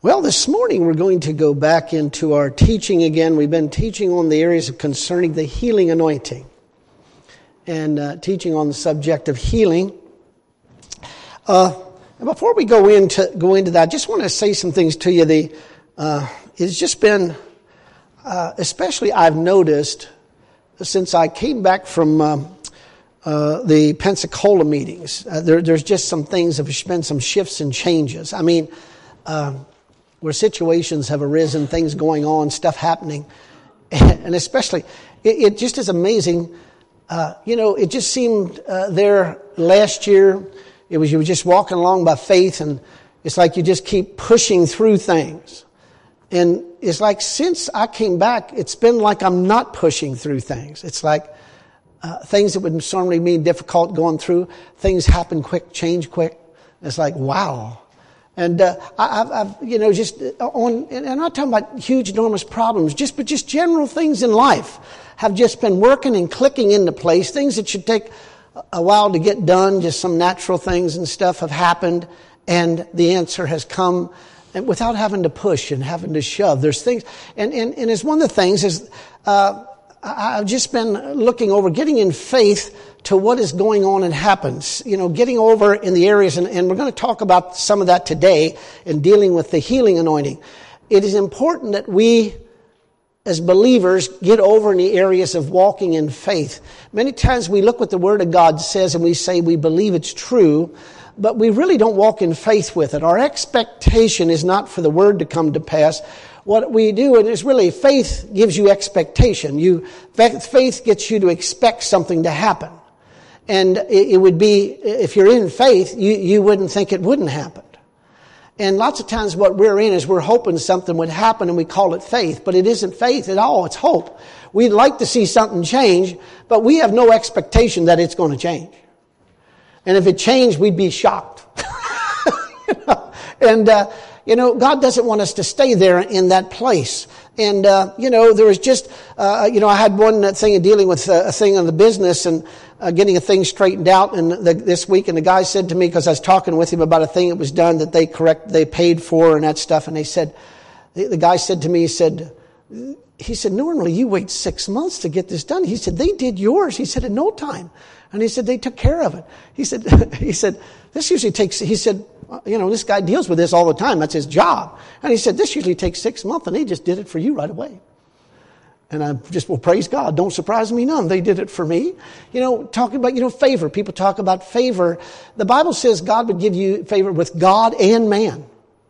Well, this morning we're going to go back into our teaching again. We've been teaching on the areas concerning the healing anointing and teaching on the subject of healing. Before we go into that, I just want to say some things to you. It's just been, especially I've noticed since I came back from the Pensacola meetings, there's just some things, there's been some shifts and changes. I mean, where situations have arisen, things going on, stuff happening. And especially, it just is amazing. It just seemed there last year, you were just walking along by faith, and it's like you just keep pushing through things. And it's like since I came back, it's been like I'm not pushing through things. It's like things that would normally mean difficult going through, things happen quick, change quick. It's like, wow. And I'm not talking about huge, enormous problems, but just general things in life have just been working and clicking into place. Things that should take a while to get done, just some natural things and stuff have happened, and the answer has come, and without having to push and having to shove. There's things, and it's one of the things is I've just been looking over, getting in faith to what is going on and happens, getting over in the areas, and we're going to talk about some of that today in dealing with the healing anointing. It is important that we, as believers, get over in the areas of walking in faith. Many times we look what the Word of God says and we say we believe it's true, but we really don't walk in faith with it. Our expectation is not for the Word to come to pass. What we do is really faith gives you expectation. Faith gets you to expect something to happen. And it would be, if you're in faith, you wouldn't think it wouldn't happen. And lots of times what we're in is we're hoping something would happen and we call it faith, but it isn't faith at all, it's hope. We'd like to see something change, but we have no expectation that it's going to change. And if it changed, we'd be shocked. God doesn't want us to stay there in that place. And, there was just, I had one thing dealing with a thing on the business and getting a thing straightened out this week. And the guy said to me, because I was talking with him about a thing that was done that they paid for and that stuff. And the guy said to me, he said, normally you wait 6 months to get this done. He said, they did yours. He said, in no time. And he said, they took care of it. He said, this usually takes, this guy deals with this all the time. That's his job. And he said, this usually takes 6 months, and they just did it for you right away. And I just, praise God. Don't surprise me none. They did it for me. Talking about, favor. People talk about favor. The Bible says God would give you favor with God and man.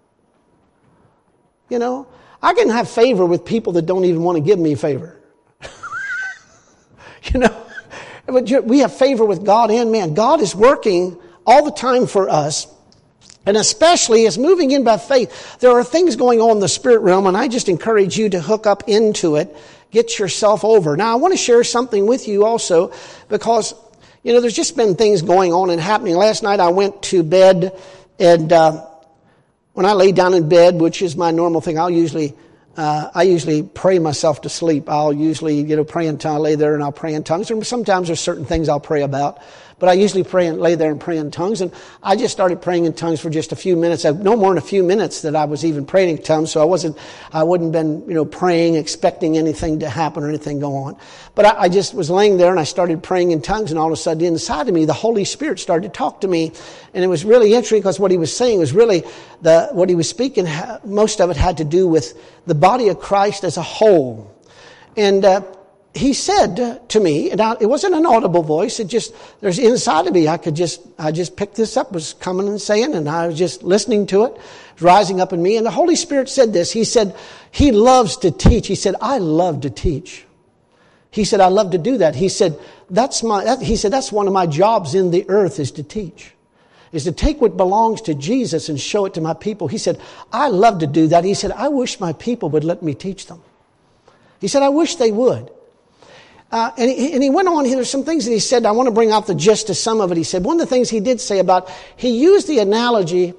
I can have favor with people that don't even want to give me favor. But we have favor with God and man. God is working all the time for us. And especially as moving in by faith, there are things going on in the spirit realm, and I just encourage you to hook up into it, get yourself over. Now, I want to share something with you also, because, there's just been things going on and happening. Last night I went to bed, and when I lay down in bed, which is my normal thing, I usually pray myself to sleep. I'll usually, pray until I lay there and I'll pray in tongues. Or sometimes there's certain things I'll pray about. But I usually pray and lay there and pray in tongues. And I just started praying in tongues for just a few minutes. No more than a few minutes that I was even praying in tongues. So I wouldn't been, praying, expecting anything to happen or anything go on. But I just was laying there and I started praying in tongues. And all of a sudden inside of me, the Holy Spirit started to talk to me. And it was really interesting because what he was saying was really what he was speaking. Most of it had to do with the body of Christ as a whole. And, he said to me, and it wasn't an audible voice, there's inside of me, I just picked this up, was coming and saying, and I was just listening to it, rising up in me, and the Holy Spirit said this, he said, he loves to teach. He said, I love to teach. He said, I love to do that. He said, that's one of my jobs in the earth is to teach. Is to take what belongs to Jesus and show it to my people. He said, I love to do that. He said, I wish my people would let me teach them. He said, I wish they would. And he went on, there's some things that he said, I want to bring out the gist of some of it. He said, one of the things he did say he used the analogy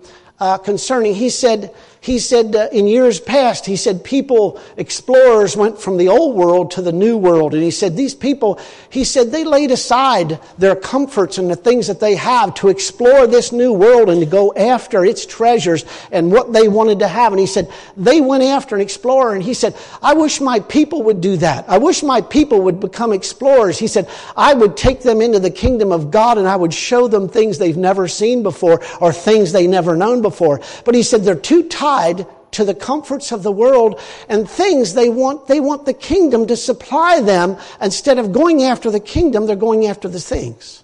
concerning, he said in years past, he said explorers went from the old world to the new world. And he said these people, they laid aside their comforts and the things that they have to explore this new world and to go after its treasures and what they wanted to have. And he said they went after an explorer. And he said, I wish my people would do that. I wish my people would become explorers. He said, I would take them into the kingdom of God and I would show them things they've never seen before or things they never known before. But he said they're too tied to the comforts of the world and things they want the kingdom to supply them. Instead of going after the kingdom, they're going after the things.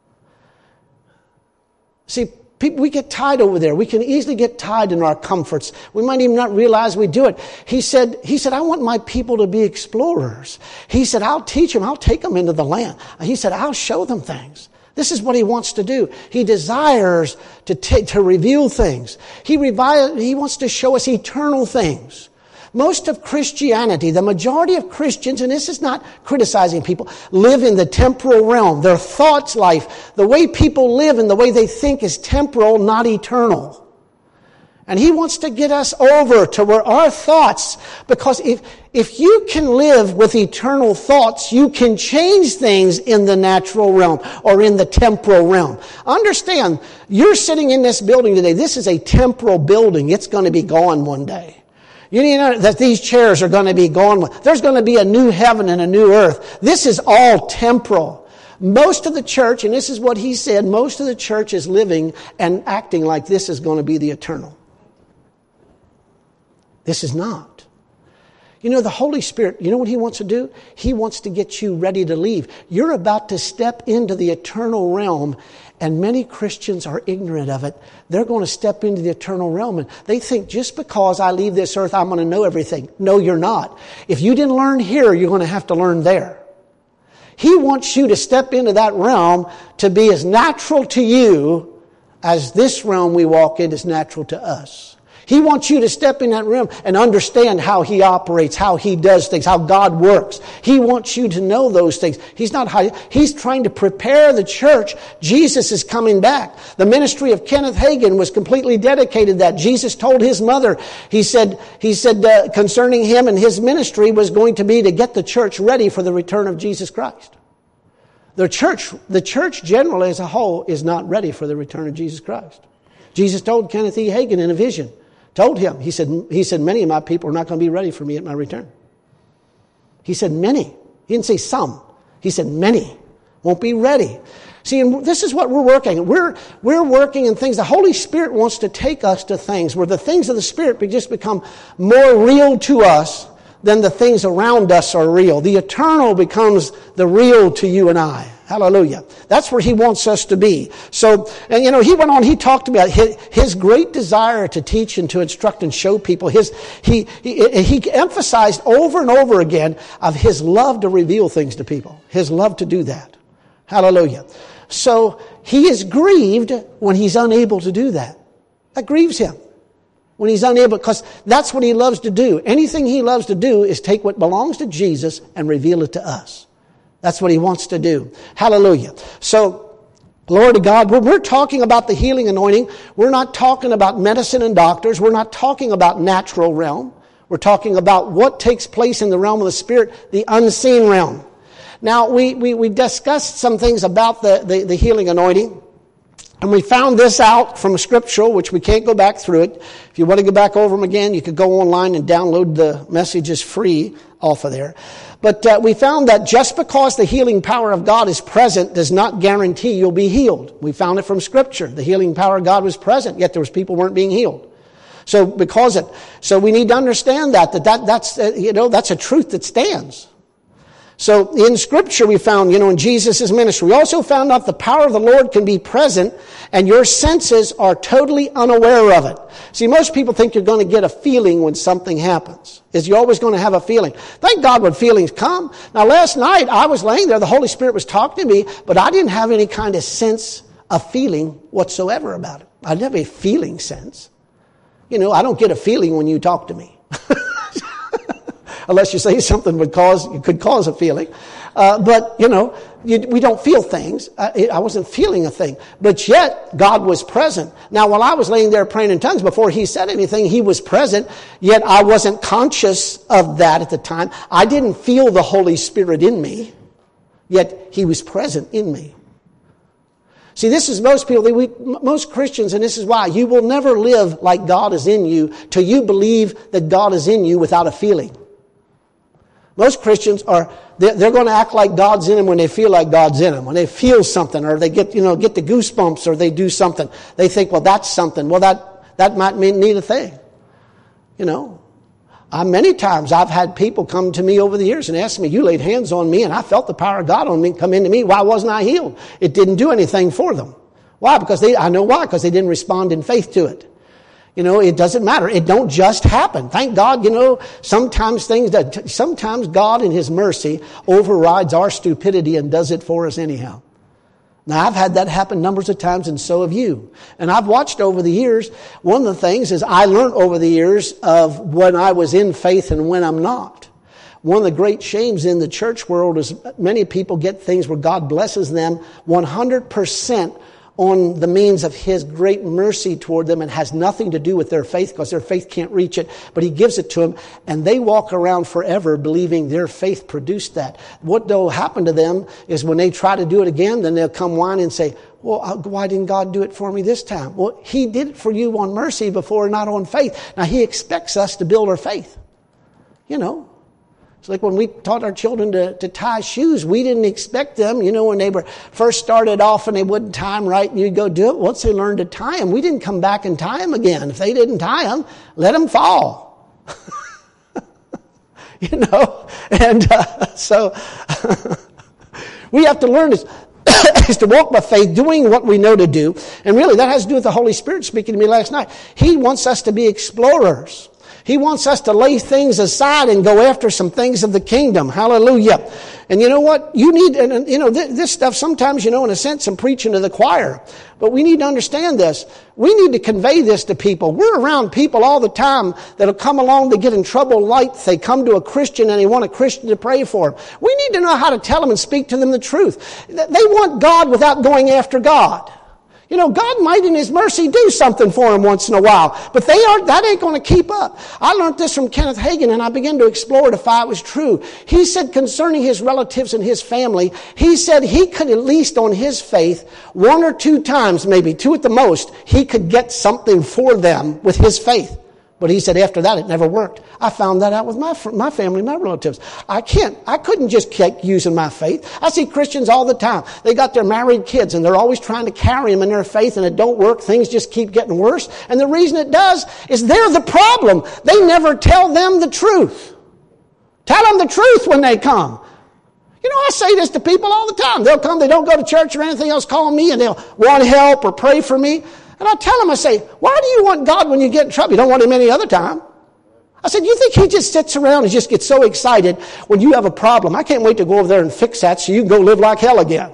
See, people, we get tied over there. We can easily get tied in our comforts. We might even not realize we do it. He said, I want my people to be explorers. He said, I'll teach them. I'll take them into the land. He said, I'll show them things. This is what he wants to do. He desires to reveal things. He wants to show us eternal things. Most of Christianity, the majority of Christians, and this is not criticizing people, live in the temporal realm. Their thoughts life, the way people live and the way they think is temporal, not eternal. And he wants to get us over to where our thoughts, because if you can live with eternal thoughts, you can change things in the natural realm or in the temporal realm. Understand, you're sitting in this building today. This is a temporal building. It's going to be gone one day. You need to know that these chairs are going to be gone. There's going to be a new heaven and a new earth. This is all temporal. Most of the church, and this is what he said, most of the church is living and acting like this is going to be the eternal. This is not. You know, the Holy Spirit, you know what he wants to do? He wants to get you ready to leave. You're about to step into the eternal realm, and many Christians are ignorant of it. They're going to step into the eternal realm, and they think just because I leave this earth, I'm going to know everything. No, you're not. If you didn't learn here, you're going to have to learn there. He wants you to step into that realm to be as natural to you as this realm we walk in is natural to us. He wants you to step in that realm and understand how he operates, how he does things, how God works. He wants you to know those things. He's trying to prepare the church. Jesus is coming back. The ministry of Kenneth Hagin was completely dedicated to that. Jesus told his mother, he said concerning him and his ministry was going to be to get the church ready for the return of Jesus Christ. The church generally as a whole is not ready for the return of Jesus Christ. Jesus told Kenneth E. Hagin in a vision, told him, he said, many of my people are not going to be ready for me at my return. He said many. He didn't say some. He said many won't be ready. See, and this is what we're working. We're working in things. The Holy Spirit wants to take us to things where the things of the Spirit just become more real to us than the things around us are real. The eternal becomes the real to you and I. Hallelujah. That's where he wants us to be. So, and he went on, he talked about his great desire to teach and to instruct and show people. He emphasized over and over again of his love to reveal things to people. His love to do that. Hallelujah. So, he is grieved when he's unable to do that. That grieves him. When he's unable, because that's what he loves to do. Anything he loves to do is take what belongs to Jesus and reveal it to us. That's what he wants to do. Hallelujah. So, glory to God. When we're talking about the healing anointing, we're not talking about medicine and doctors. We're not talking about natural realm. We're talking about what takes place in the realm of the Spirit, the unseen realm. Now, we discussed some things about the healing anointing. And we found this out from a scriptural, which we can't go back through it. If you want to go back over them again, you could go online and download the messages free off of there. But we found that just because the healing power of God is present does not guarantee you'll be healed. We found it from Scripture. The healing power of God was present, yet there was people weren't being healed. So we need to understand that's a truth that stands. So in Scripture we found, in Jesus' ministry, we also found out the power of the Lord can be present and your senses are totally unaware of it. See, most people think you're going to get a feeling when something happens. You're always going to have a feeling. Thank God when feelings come. Now last night I was laying there, the Holy Spirit was talking to me, but I didn't have any kind of sense of feeling whatsoever about it. I didn't have a feeling sense. I don't get a feeling when you talk to me. Unless you say something could cause a feeling. But, we don't feel things. I wasn't feeling a thing. But yet, God was present. Now, while I was laying there praying in tongues, before he said anything, he was present. Yet, I wasn't conscious of that at the time. I didn't feel the Holy Spirit in me. Yet, he was present in me. See, this is most people, most Christians, and this is why. You will never live like God is in you till you believe that God is in you without a feeling. Most Christians they're going to act like God's in them when they feel like God's in them. When they feel something, or they get the goosebumps, or they do something. They think, well, that's something. Well, that might mean a thing. Many times I've had people come to me over the years and ask me, you laid hands on me and I felt the power of God on me come into me. Why wasn't I healed? It didn't do anything for them. Why? I know why. Because they didn't respond in faith to it. It doesn't matter. It don't just happen. Thank God, sometimes God in His mercy overrides our stupidity and does it for us anyhow. Now, I've had that happen numbers of times, and so have you. And I've watched over the years. One of the things is I learned over the years of when I was in faith and when I'm not. One of the great shames in the church world is many people get things where God blesses them 100% on the means of His great mercy toward them and has nothing to do with their faith because their faith can't reach it, but He gives it to them, and they walk around forever believing their faith produced that. What will happen to them is when they try to do it again, then they'll come whining and say, well, why didn't God do it for me this time? Well, He did it for you on mercy before, not on faith. Now, He expects us to build our faith. It's like when we taught our children to tie shoes, we didn't expect them, when they were first started off and they wouldn't tie them right and you'd go do it. Once they learned to tie them, we didn't come back and tie them again. If they didn't tie them, let them fall. And so we have to learn this. Is to walk by faith, doing what we know to do. And really that has to do with the Holy Spirit speaking to me last night. He wants us to be explorers. He wants us to lay things aside and go after some things of the kingdom. Hallelujah. And you know what? You need, this stuff sometimes, in a sense, I'm preaching to the choir. But we need to understand this. We need to convey this to people. We're around people all the time that'll come along, they get in trouble like they come to a Christian and they want a Christian to pray for them. We need to know how to tell them and speak to them the truth. They want God without going after God. God might in His mercy do something for them once in a while, but that ain't going to keep up. I learned this from Kenneth Hagin, and I began to explore it if it was true. He said concerning his relatives and his family, he said he could at least on his faith, 1 or 2 times, maybe 2 at the most, he could get something for them with his faith. But he said after that it never worked. I found that out with my family, my relatives. I couldn't just keep using my faith. I see Christians all the time. They got their married kids and they're always trying to carry them in their faith and it don't work. Things just keep getting worse. And the reason it does is they're the problem. They never tell them the truth. Tell them the truth when they come. I say this to people all the time. They'll come, they don't go to church or anything else, call me and they'll want help or pray for me. And I tell them, I say, why do you want God when you get in trouble? You don't want Him any other time. I said, you think He just sits around and just gets so excited when you have a problem? I can't wait to go over there and fix that so you can go live like hell again.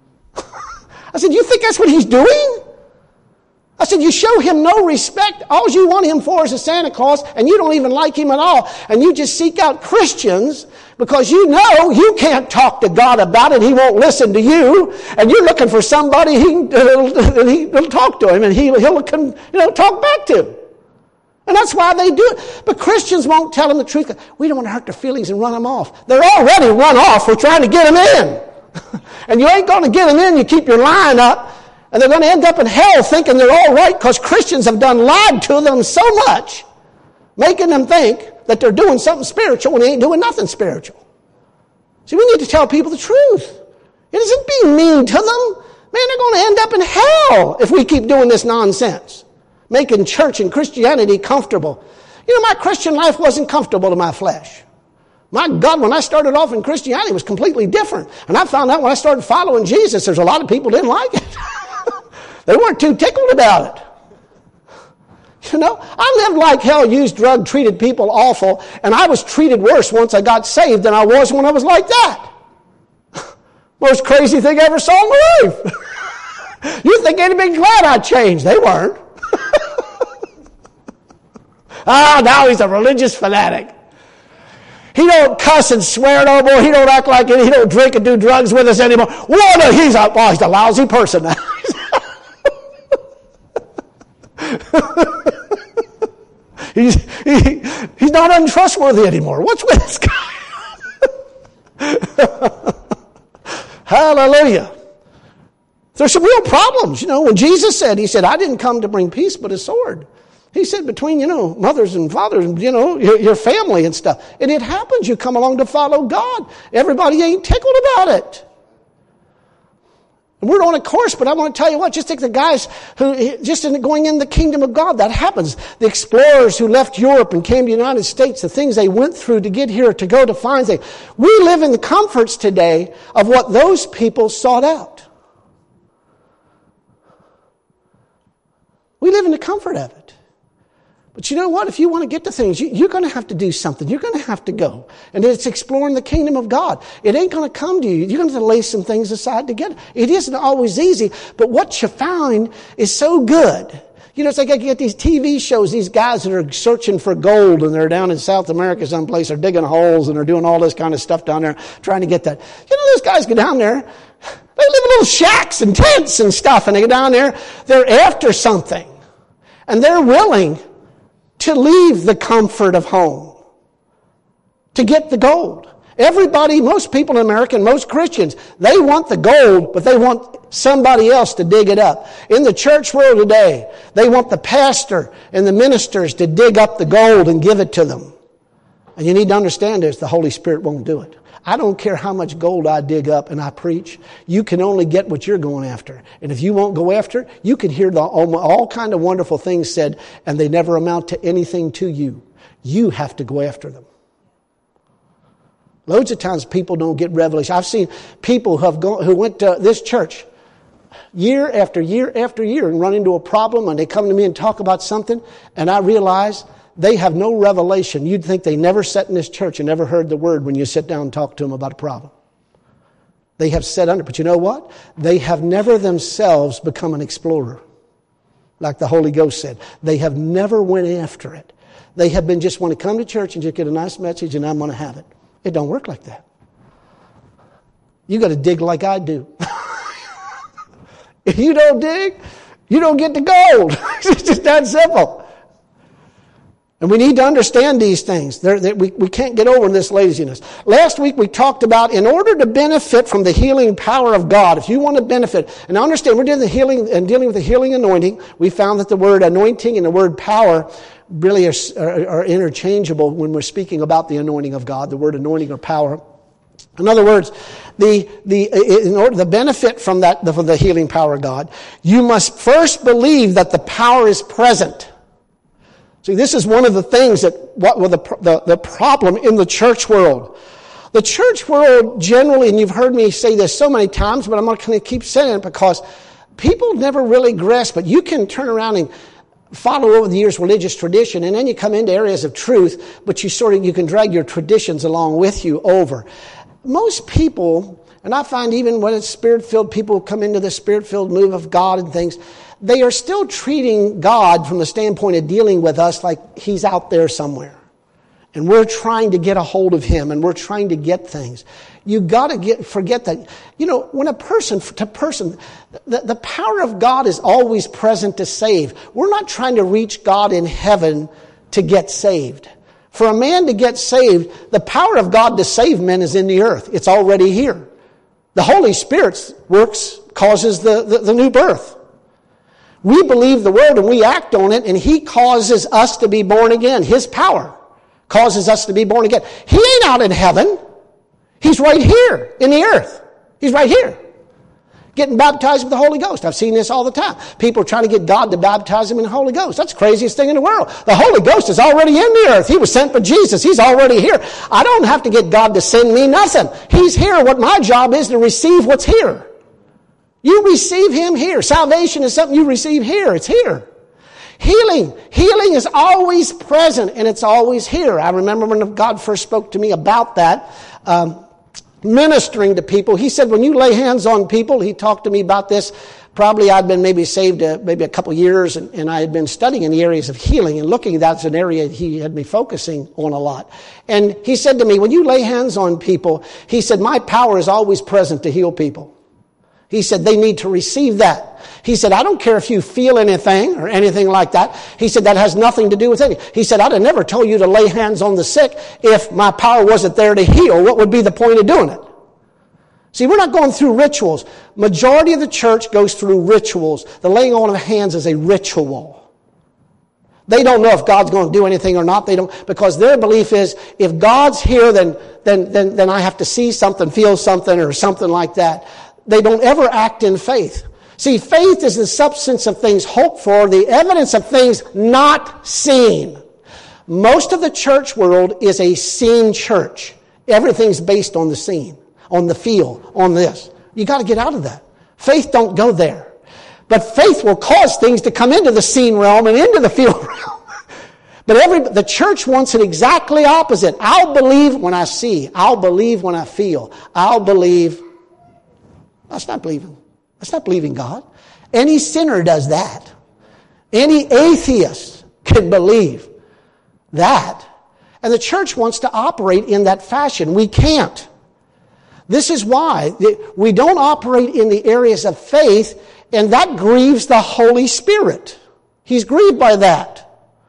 I said, you think that's what He's doing? I said, you show Him no respect. All you want Him for is a Santa Claus, and you don't even like Him at all. And you just seek out Christians because you know you can't talk to God about it. He won't listen to you. And you're looking for somebody he'll talk to Him, and he'll talk back to. And that's why they do it. But Christians won't tell them the truth. We don't want to hurt their feelings and run them off. They're already run off. We're trying to get them in. And you ain't going to get them in. You keep your line up. And they're going to end up in hell thinking they're all right because Christians have done lied to them so much, making them think that they're doing something spiritual when they ain't doing nothing spiritual. See, we need to tell people the truth. It isn't being mean to them. Man, they're going to end up in hell if we keep doing this nonsense, making church and Christianity comfortable. My Christian life wasn't comfortable to my flesh. My God, when I started off in Christianity, it was completely different. And I found out when I started following Jesus, there's a lot of people didn't like it. They weren't too tickled about it. I lived like hell, used drug, treated people awful, and I was treated worse once I got saved than I was when I was like that. Most crazy thing I ever saw in my life. You think they'd be glad I changed. They weren't. Now he's a religious fanatic. He don't cuss and swear no more. He don't act like it. He don't drink and do drugs with us anymore. He's a lousy person now. He's not untrustworthy anymore. What's with this guy? Hallelujah. There's some real problems. When Jesus said, He said, I didn't come to bring peace but a sword. He said between, mothers and fathers and, your family and stuff. And it happens. You come along to follow God. Everybody ain't tickled about it. And we're on a course, but I want to tell you what, just take the guys who, just in going in the kingdom of God, that happens. The explorers who left Europe and came to the United States, the things they went through to get here, to go to find things. We live in the comforts today of what those people sought out. We live in the comfort of it. But you know what? If you want to get to things, you're going to have to do something. You're going to have to go. And it's exploring the kingdom of God. It ain't going to come to you. You're going to have to lay some things aside to get it. It isn't always easy, but what you find is so good. It's like I get these TV shows, these guys that are searching for gold, and they're down in South America someplace, they're digging holes, and they're doing all this kind of stuff down there, trying to get that. Those guys go down there, they live in little shacks and tents and stuff, and they go down there, they're after something. And they're willing to leave the comfort of home to get the gold. Everybody, most people in America and most Christians, they want the gold, but they want somebody else to dig it up. In the church world today, they want the pastor and the ministers to dig up the gold and give it to them. And you need to understand this, the Holy Spirit won't do it. I don't care how much gold I dig up and I preach. You can only get what you're going after. And if you won't go after it, you can hear all kind of wonderful things said, and they never amount to anything to you. You have to go after them. Loads of times people don't get revelation. I've seen people who went to this church year after year after year and run into a problem, and they come to me and talk about something, and I realize they have no revelation. You'd think they never sat in this church and never heard the word when you sit down and talk to them about a problem. They have sat under. But you know what? They have never themselves become an explorer. Like the Holy Ghost said. They have never went after it. They have been just want to come to church and just get a nice message and I'm going to have it. It don't work like that. You got to dig like I do. If you don't dig, you don't get the gold. It's just that simple. And we need to understand these things. We can't get over this laziness. Last week we talked about in order to benefit from the healing power of God, if you want to benefit, and understand we're doing the healing and dealing with the healing anointing, we found that the word anointing and the word power really are interchangeable when we're speaking about the anointing of God, the word anointing or power. In other words, in order to benefit from the healing power of God, you must first believe that the power is present. See, this is one of the things the problem in the church world. The church world generally, and you've heard me say this so many times, but I'm going to keep saying it because people never really grasp it. You can turn around and follow over the years religious tradition, and then you come into areas of truth, but you can drag your traditions along with you over. Most people, and I find even when it's Spirit-filled, people come into the Spirit-filled move of God and things, they are still treating God from the standpoint of dealing with us like He's out there somewhere. And we're trying to get a hold of Him and we're trying to get things. You got to forget that, when a person to person, the power of God is always present to save. We're not trying to reach God in heaven to get saved. For a man to get saved, the power of God to save men is in the earth. It's already here. The Holy Spirit's works causes the new birth. We believe the Word and we act on it, and He causes us to be born again. His power causes us to be born again. He ain't out in heaven. He's right here in the earth. He's right here. Getting baptized with the Holy Ghost. I've seen this all the time. People are trying to get God to baptize them in the Holy Ghost. That's the craziest thing in the world. The Holy Ghost is already in the earth. He was sent by Jesus. He's already here. I don't have to get God to send me nothing. He's here. What my job is to receive what's here. You receive Him here. Salvation is something you receive here. It's here. Healing is always present and it's always here. I remember when God first spoke to me about that, ministering to people. He said, when you lay hands on people, He talked to me about this Probably I'd been maybe saved maybe a couple years, and I had been studying in the areas of healing and looking, that's an area he had me focusing on a lot. And he said to me, when you lay hands on people, he said, my power is always present to heal people. He said, they need to receive that. He said, I don't care if you feel anything or anything like that. He said, that has nothing to do with anything. He said, I'd have never told you to lay hands on the sick if my power wasn't there to heal. What would be the point of doing it? See, we're not going through rituals. Majority of the church goes through rituals. The laying on of hands is a ritual. They don't know if God's going to do anything or not. They don't, because their belief is, if God's here, then I have to see something, feel something, or something like that. They don't ever act in faith. See, faith is the substance of things hoped for, the evidence of things not seen. Most of the church world is a seen church. Everything's based on the seen, on the feel, on this. You got to get out of that. Faith don't go there. But faith will cause things to come into the seen realm and into the feel realm. But the church wants it exactly opposite. I'll believe when I see. I'll believe when I feel. I'll believe. That's not believing. That's not believing God. Any sinner does that. Any atheist can believe that. And the church wants to operate in that fashion. We can't. This is why we don't operate in the areas of faith, and that grieves the Holy Spirit. He's grieved by that.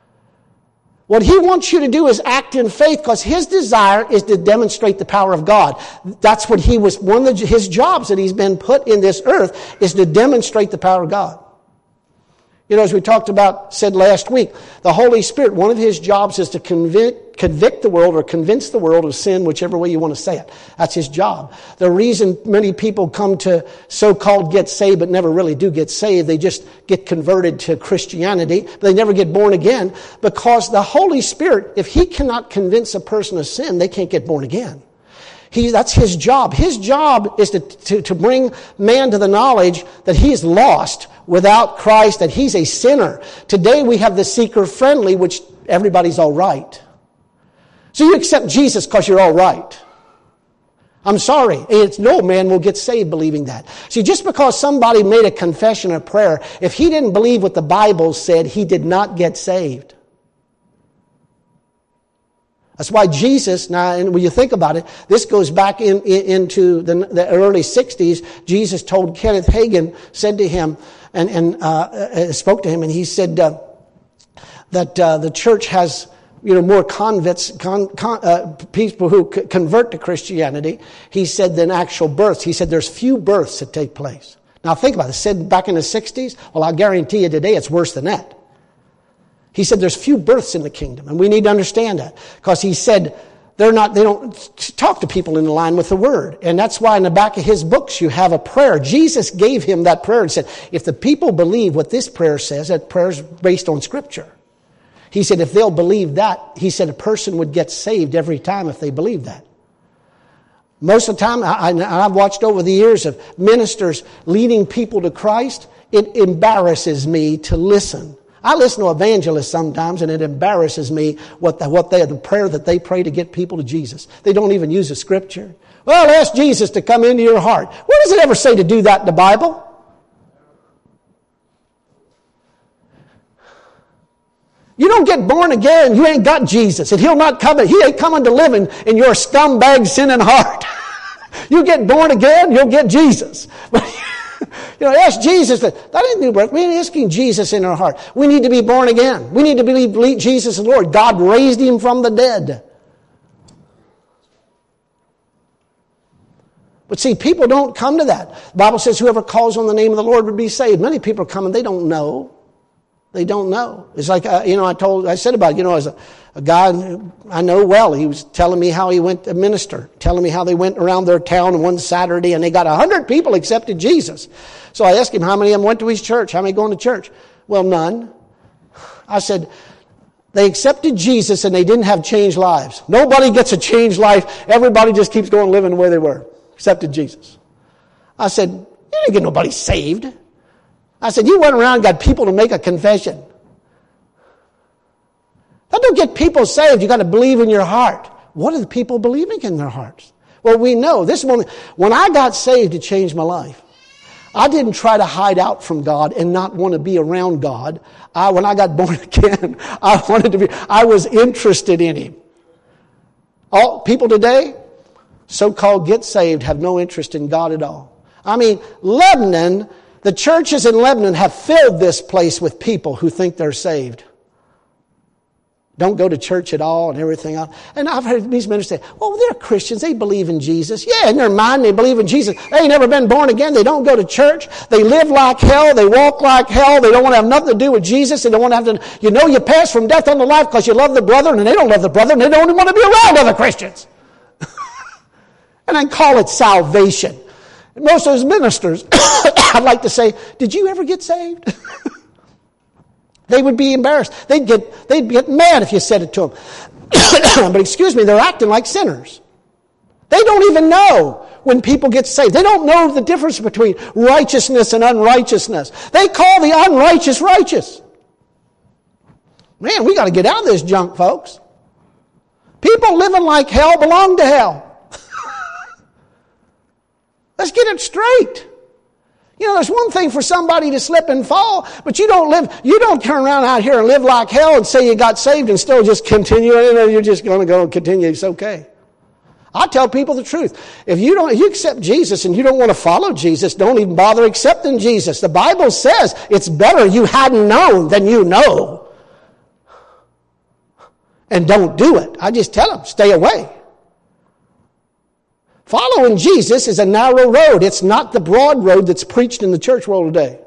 What he wants you to do is act in faith, because his desire is to demonstrate the power of God. That's what one of his jobs that he's been put in this earth, is to demonstrate the power of God. You know, as we said last week, the Holy Spirit, one of his jobs is to convict the world or convince the world of sin, whichever way you want to say it. That's his job. The reason many people come to so-called get saved but never really do get saved, they just get converted to Christianity, but they never get born again, because the Holy Spirit, if he cannot convince a person of sin, they can't get born again. That's his job. His job is to bring man to the knowledge that he is lost without Christ, that he's a sinner. Today we have the seeker-friendly, which everybody's all right. So you accept Jesus because you're all right. I'm sorry. No man will get saved believing that. See, just because somebody made a confession or prayer, if he didn't believe what the Bible said, he did not get saved. That's why Jesus, now, and when you think about it, this goes back into the early 60s. Jesus told Kenneth Hagin, said to him, and spoke to him, and he said that the church has, more converts, people who convert to Christianity, he said, than actual births. He said there's few births that take place. Now think about it. Said back in the 60s, well, I'll guarantee you today it's worse than that. He said there's few births in the kingdom, and we need to understand that, because he said they don't talk to people in line with the word. And that's why in the back of his books you have a prayer. Jesus gave him that prayer and said, if the people believe what this prayer says, that prayer is based on Scripture. He said if they'll believe that, he said a person would get saved every time if they believe that. Most of the time, I've watched over the years of ministers leading people to Christ, it embarrasses me to listen. I listen to evangelists sometimes, and it embarrasses me the prayer that they pray to get people to Jesus. They don't even use a scripture. Well, ask Jesus to come into your heart. Where does it ever say to do that in the Bible? You don't get born again, you ain't got Jesus, and He'll not come. He ain't coming to live in your scumbag sinning heart. You get born again, you'll get Jesus. Ask Jesus. That ain't new birth. We ain't asking Jesus in our heart. We need to be born again. We need to believe Jesus is Lord. God raised Him from the dead. But see, people don't come to that. The Bible says whoever calls on the name of the Lord would be saved. Many people come and they don't know. They don't know. It's like, I said about, as a guy I know well, he was telling me how he went to minister, telling me how they went around their town one Saturday and they got 100 people accepted Jesus. So I asked him how many of them went to his church, how many going to church? Well, none. I said, they accepted Jesus and they didn't have changed lives. Nobody gets a changed life. Everybody just keeps going living the way they were. Accepted Jesus. I said, you didn't get nobody saved. I said, you went around and got people to make a confession. That don't get people saved. You got to believe in your heart. What are the people believing in their hearts? Well, we know this moment. When I got saved, it changed my life. I didn't try to hide out from God and not want to be around God. When I got born again, I was interested in Him. All people today, so-called get saved, have no interest in God at all. I mean, Lebanon, the churches in Lebanon have filled this place with people who think they're saved. Don't go to church at all and everything else. And I've heard these ministers say, well, they're Christians. They believe in Jesus. Yeah, in their mind, they believe in Jesus. They ain't never been born again. They don't go to church. They live like hell. They walk like hell. They don't want to have nothing to do with Jesus. They don't want to have to, you pass from death unto life because you love the brethren, and they don't love the brethren. They don't even want to be around other Christians. And then call it salvation. And most of those ministers, I'd like to say, did you ever get saved? They would be embarrassed. They'd get mad if you said it to them. But excuse me, they're acting like sinners. They don't even know when people get saved. They don't know the difference between righteousness and unrighteousness. They call the unrighteous righteous. Man, we got to get out of this junk, folks. People living like hell belong to hell. Let's get it straight. There's one thing for somebody to slip and fall, but you don't turn around out here and live like hell and say you got saved and still just continue, and you're just going to go and continue. It's okay. I tell people the truth. If you accept Jesus and you don't want to follow Jesus, don't even bother accepting Jesus. The Bible says it's better you hadn't known than you know. And don't do it. I just tell them, stay away. Following Jesus is a narrow road. It's not the broad road that's preached in the church world today.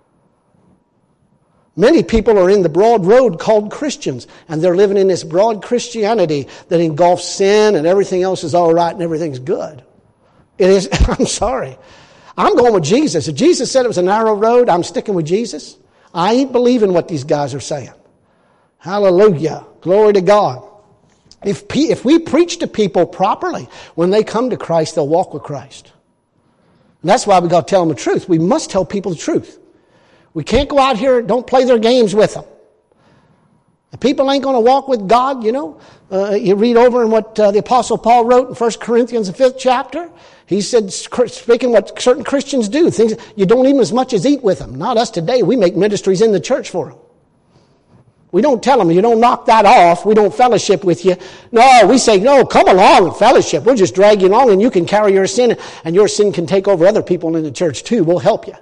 Many people are in the broad road called Christians, and they're living in this broad Christianity that engulfs sin and everything else is all right and everything's good. It is. I'm sorry. I'm going with Jesus. If Jesus said it was a narrow road, I'm sticking with Jesus. I ain't believing what these guys are saying. Hallelujah. Glory to God. If we preach to people properly, when they come to Christ, they'll walk with Christ. And that's why we got to tell them the truth. We must tell people the truth. We can't go out here, don't play their games with them. The people ain't going to walk with God, you read over in what the Apostle Paul wrote in 1 Corinthians, the 5th chapter. He said, speaking what certain Christians do, things you don't even as much as eat with them. Not us today. We make ministries in the church for them. We don't tell them, you don't knock that off. We don't fellowship with you. No, we say, no, come along and fellowship. We'll just drag you along and you can carry your sin, and your sin can take over other people in the church too. We'll help you.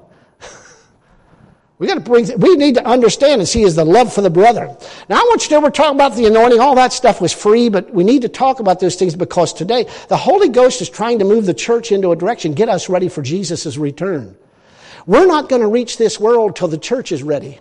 We need to understand and see is the love for the brethren. Now I want you to, we're talking about the anointing. All that stuff was free, but we need to talk about those things because today the Holy Ghost is trying to move the church into a direction, get us ready for Jesus' return. We're not going to reach this world till the church is ready.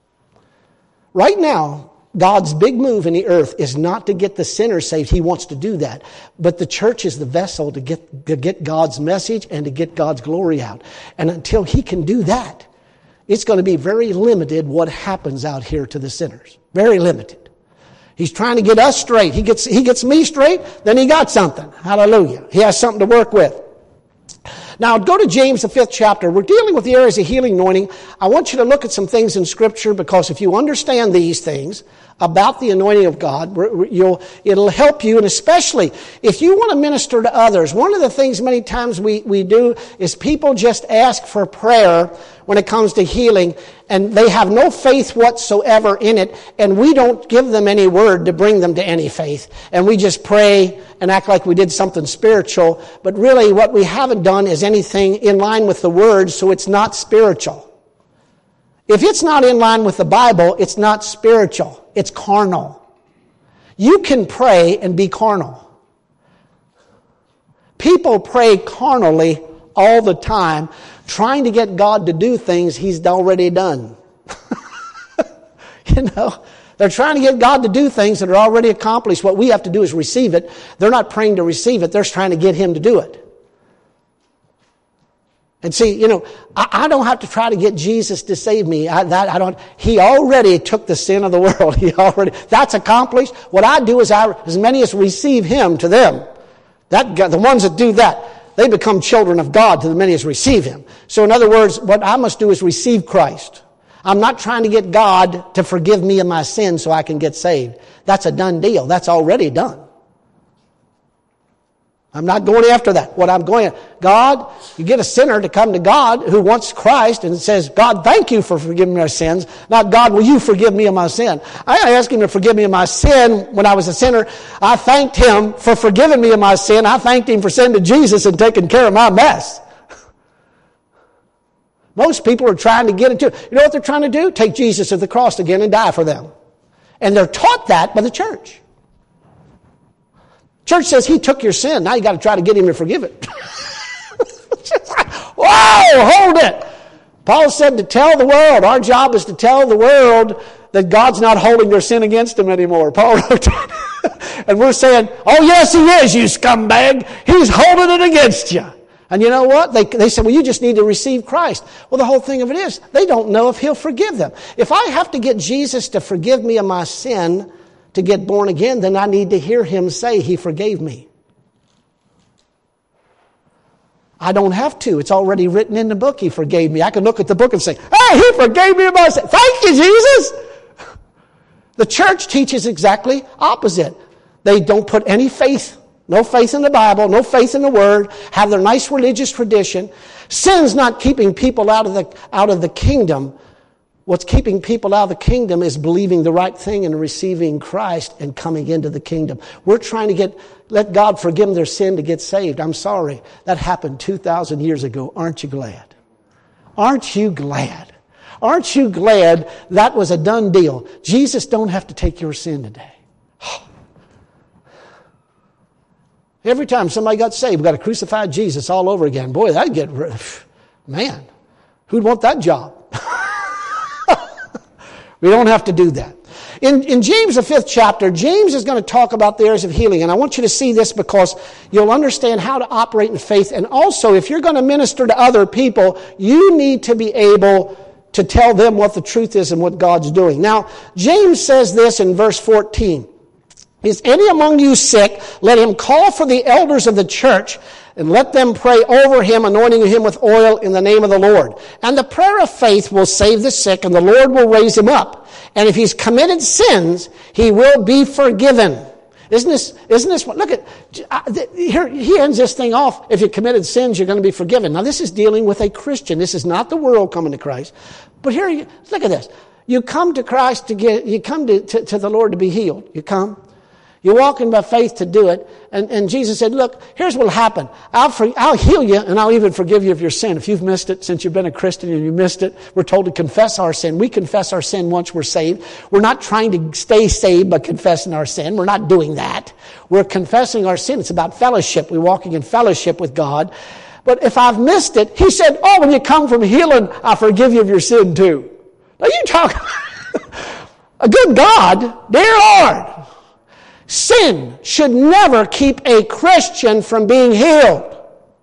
Right now, God's big move in the earth is not to get the sinners saved. He wants to do that. But the church is the vessel to get God's message and to get God's glory out. And until He can do that, it's going to be very limited what happens out here to the sinners. Very limited. He's trying to get us straight. He gets me straight, then He got something. Hallelujah. He has something to work with. Now, go to James, the 5th chapter. We're dealing with the areas of healing anointing. I want you to look at some things in Scripture because if you understand these things about the anointing of God, it'll help you. And especially if you want to minister to others, one of the things many times we do is people just ask for prayer when it comes to healing, and they have no faith whatsoever in it, and we don't give them any word to bring them to any faith. And we just pray and act like we did something spiritual, but really what we haven't done is anything in line with the Word, so it's not spiritual. If it's not in line with the Bible, it's not spiritual. It's carnal. You can pray and be carnal. People pray carnally all the time, trying to get God to do things He's already done. They're trying to get God to do things that are already accomplished. What we have to do is receive it. They're not praying to receive it. They're trying to get Him to do it. And see, I don't have to try to get Jesus to save me. He already took the sin of the world. That's accomplished. What I do is as many as receive Him to them. The ones that do that, they become children of God to the many as receive Him. So in other words, what I must do is receive Christ. I'm not trying to get God to forgive me of my sins so I can get saved. That's a done deal. That's already done. I'm not going after that. What I'm going, God, you get a sinner to come to God who wants Christ and says, God, thank you for forgiving my sins. Not, God, will you forgive me of my sin? I asked him to forgive me of my sin when I was a sinner. I thanked him for forgiving me of my sin. I thanked him for sending Jesus and taking care of my mess. Most people are trying to get into it. You know what they're trying to do? Take Jesus to the cross again and die for them. And they're taught that by the church. Church says he took your sin. Now you got to try to get him to forgive it. Whoa, hold it. Paul said to tell the world. Our job is to tell the world that God's not holding their sin against them anymore. Paul wrote that. And we're saying, oh yes he is, you scumbag. He's holding it against you. And you know what? They said, well, you just need to receive Christ. Well, the whole thing of it is, they don't know if he'll forgive them. If I have to get Jesus to forgive me of my sin to get born again, then I need to hear him say he forgave me. I don't have to. It's already written in the book, he forgave me. I can look at the book and say, hey, he forgave me of my sin. Thank you, Jesus. The church teaches exactly opposite. They don't put any faith, no faith in the Bible, no faith in the Word, have their nice religious tradition. Sin's not keeping people out of the kingdom. What's keeping people out of the kingdom is believing the right thing and receiving Christ and coming into the kingdom. We're trying to let God forgive them their sin to get saved. I'm sorry. That happened 2,000 years ago. Aren't you glad? Aren't you glad? Aren't you glad that was a done deal? Jesus don't have to take your sin today. Every time somebody got saved, we got to crucify Jesus all over again. Boy, that'd get, man, who'd want that job? We don't have to do that. In James, the 5th chapter, James is going to talk about the areas of healing. And I want you to see this because you'll understand how to operate in faith. And also, if you're going to minister to other people, you need to be able to tell them what the truth is and what God's doing. Now, James says this in verse 14. Is any among you sick? Let him call for the elders of the church and let them pray over him, anointing him with oil in the name of the Lord. And the prayer of faith will save the sick, and the Lord will raise him up. And if he's committed sins, he will be forgiven. Isn't this what? Look at here. He ends this thing off. If you committed sins, you're going to be forgiven. Now this is dealing with a Christian. This is not the world coming to Christ. But here, look at this. You come to Christ you come to the Lord to be healed. You come. You're walking by faith to do it. And Jesus said, look, here's what will happen. I'll heal you and I'll even forgive you of your sin. If you've missed it since you've been a Christian and you missed it, we're told to confess our sin. We confess our sin once we're saved. We're not trying to stay saved by confessing our sin. We're not doing that. We're confessing our sin. It's about fellowship. We're walking in fellowship with God. But if I've missed it, he said, oh, when you come from healing, I'll forgive you of your sin too. Now you talk, a good God, dear Lord. Sin should never keep a Christian from being healed.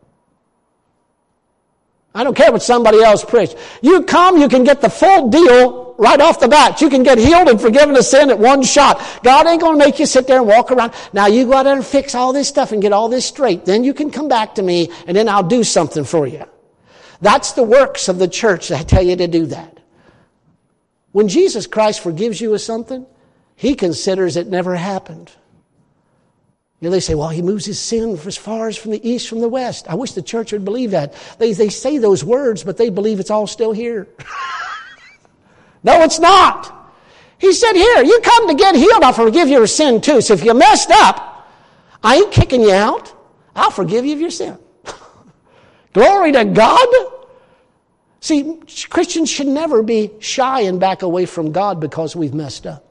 I don't care what somebody else preaches. You come, you can get the full deal right off the bat. You can get healed and forgiven of sin at one shot. God ain't going to make you sit there and walk around. Now you go out there and fix all this stuff and get all this straight. Then you can come back to me and then I'll do something for you. That's the works of the church that tell you to do that. When Jesus Christ forgives you of something, he considers it never happened. You know, they say, well, he moves his sin as far as from the east from the west. I wish the church would believe that. They say those words, but they believe it's all still here. No, it's not. He said, here, you come to get healed, I'll forgive your sin too. So if you messed up, I ain't kicking you out. I'll forgive you of your sin. Glory to God. See, Christians should never be shy and back away from God because we've messed up.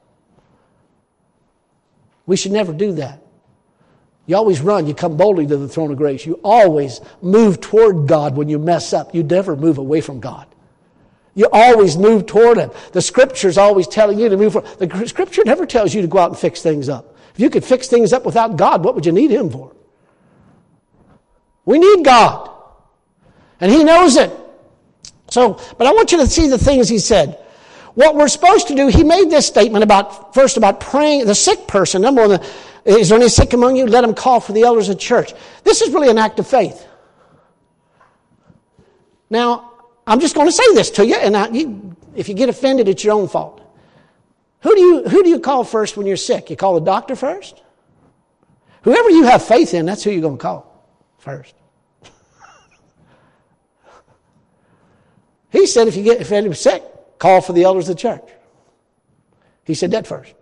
We should never do that. You always run. You come boldly to the throne of grace. You always move toward God when you mess up. You never move away from God. You always move toward Him. The Scripture's always telling you to move forward. The Scripture never tells you to go out and fix things up. If you could fix things up without God, what would you need Him for? We need God. And He knows it. But I want you to see the things He said. What we're supposed to do, He made this statement about praying, the sick person. Number one, is there any sick among you? Let him call for the elders of the church. This is really an act of faith. Now, I'm just going to say this to you, and if you get offended, it's your own fault. Who do you call first when you're sick? You call the doctor first? Whoever you have faith in, that's who you're going to call. first. He said if anybody's sick, call for the elders of the church. He said that first.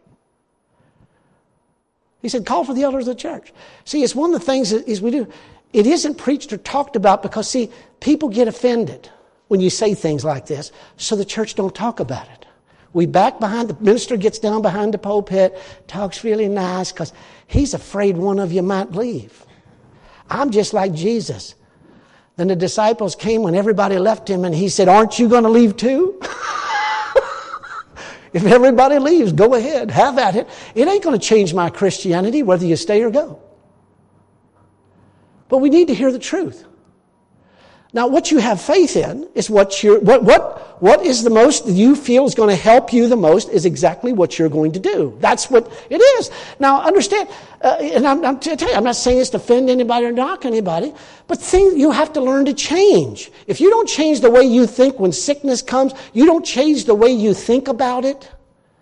He said, call for the elders of the church. See, it's one of the things that is we do. It isn't preached or talked about because, see, people get offended when you say things like this, so the church don't talk about it. We back behind, the minister gets down behind the pulpit, talks really nice because he's afraid one of you might leave. I'm just like Jesus. Then the disciples came when everybody left him and he said, aren't you going to leave too? If everybody leaves, go ahead, have at it. It ain't going to change my Christianity whether you stay or go. But we need to hear the truth. Now, what you have faith in is what is the most that you feel is going to help you the most is exactly what you're going to do. That's what it is. Now, understand, and I'm tell you, I'm not saying this to offend anybody or knock anybody, but you have to learn to change. If you don't change the way you think when sickness comes, you don't change the way you think about it,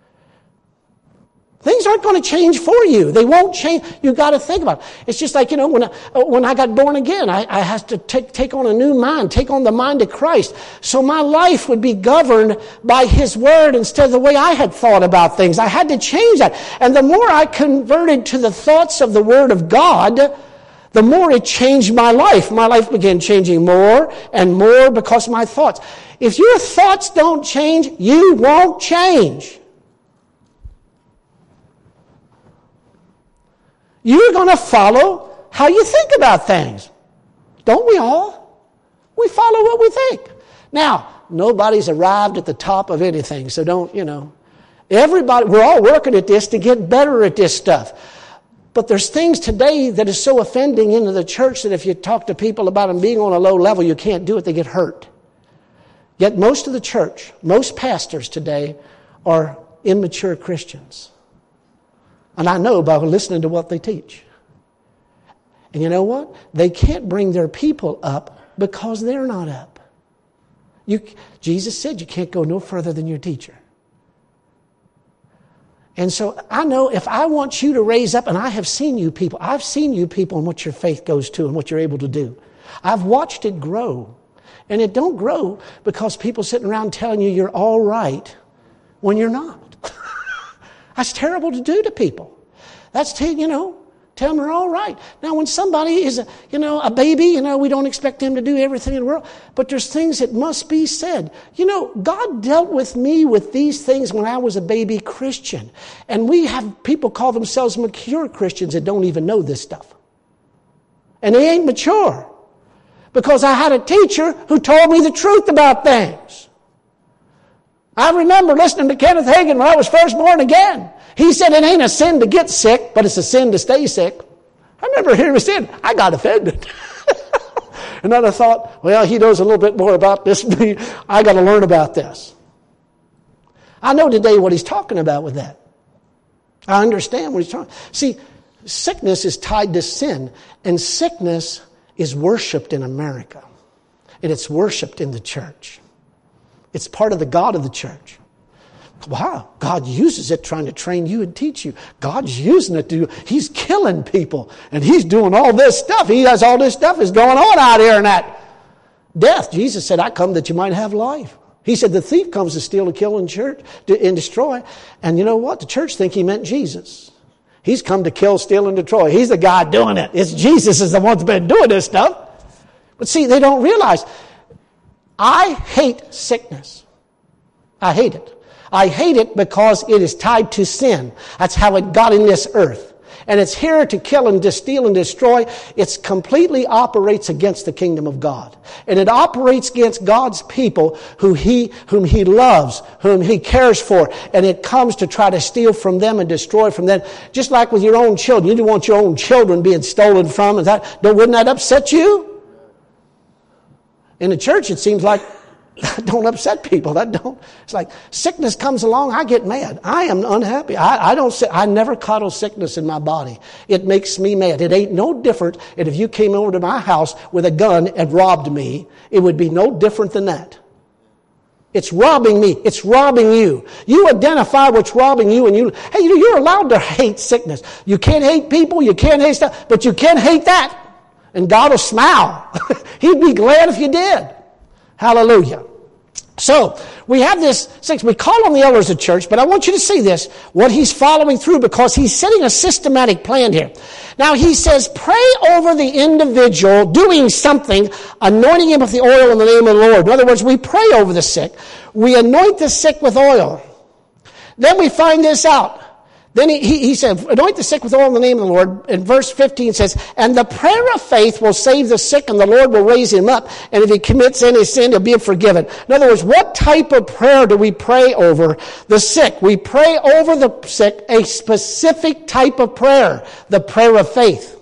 things aren't going to change for you. They won't change. You've got to think about it. It's just like, when I got born again, I had to take on a new mind, take on the mind of Christ. So my life would be governed by His Word instead of the way I had thought about things. I had to change that. And the more I converted to the thoughts of the Word of God, the more it changed my life. My life began changing more and more because of my thoughts. If your thoughts don't change, you won't change. You're going to follow how you think about things. Don't we all? We follow what we think. Now, nobody's arrived at the top of anything, so don't, Everybody, we're all working at this to get better at this stuff. But there's things today that is so offending into the church that if you talk to people about them being on a low level, you can't do it, they get hurt. Yet most of the church, most pastors today are immature Christians. And I know by listening to what they teach. And you know what? They can't bring their people up because they're not up. Jesus said you can't go no further than your teacher. And so I know if I want you to raise up, and I have seen you people, I've seen you people and what your faith goes to and what you're able to do. I've watched it grow. And it don't grow because people sitting around telling you you're all right when you're not. That's terrible to do to people. That's tell them they're all right. Now, when somebody is a baby, we don't expect them to do everything in the world. But there's things that must be said. God dealt with me with these things when I was a baby Christian. And we have people call themselves mature Christians that don't even know this stuff. And they ain't mature. Because I had a teacher who told me the truth about things. I remember listening to Kenneth Hagin when I was first born again. He said it ain't a sin to get sick, but it's a sin to stay sick. I remember hearing him say it. I got offended. And then I thought, well, he knows a little bit more about this than me. I got to learn about this. I know today what he's talking about with that. I understand what he's talking about. See, sickness is tied to sin, and sickness is worshipped in America. And it's worshipped in the church. It's part of the God of the church. Wow, God uses it trying to train you and teach you. God's using it He's killing people. And He's doing all this stuff. He has all this stuff is going on out here in that death. Jesus said, I come that you might have life. He said, the thief comes to steal, to kill, and destroy. And you know what? The church think He meant Jesus. He's come to kill, steal, and destroy. He's the guy doing it. It's Jesus is the one that's been doing this stuff. But see, they don't realize. I hate sickness. I hate it. I hate it because it is tied to sin. That's how it got in this earth. And it's here to kill and to steal and destroy. It completely operates against the kingdom of God. And it operates against God's people whom He loves, whom He cares for. And it comes to try to steal from them and destroy from them. Just like with your own children. You don't want your own children being stolen from. Wouldn't that upset you? In the church, it seems like that don't upset people. It's like sickness comes along, I get mad. I am unhappy. I never coddle sickness in my body. It makes me mad. It ain't no different. And if you came over to my house with a gun and robbed me, it would be no different than that. It's robbing me. It's robbing you. You identify what's robbing you, and you're allowed to hate sickness. You can't hate people. You can't hate stuff, but you can hate that. And God will smile. He'd be glad if you did. Hallelujah. So, we have this, we call on the elders of church, but I want you to see this, what he's following through, because he's setting a systematic plan here. Now, he says, pray over the individual doing something, anointing him with the oil in the name of the Lord. In other words, we pray over the sick. We anoint the sick with oil. Then we find this out. Then he said, anoint the sick with oil in the name of the Lord. And verse 15 says, and the prayer of faith will save the sick, and the Lord will raise him up. And if he commits any sin, he'll be forgiven. In other words, what type of prayer do we pray over the sick? We pray over the sick a specific type of prayer, the prayer of faith.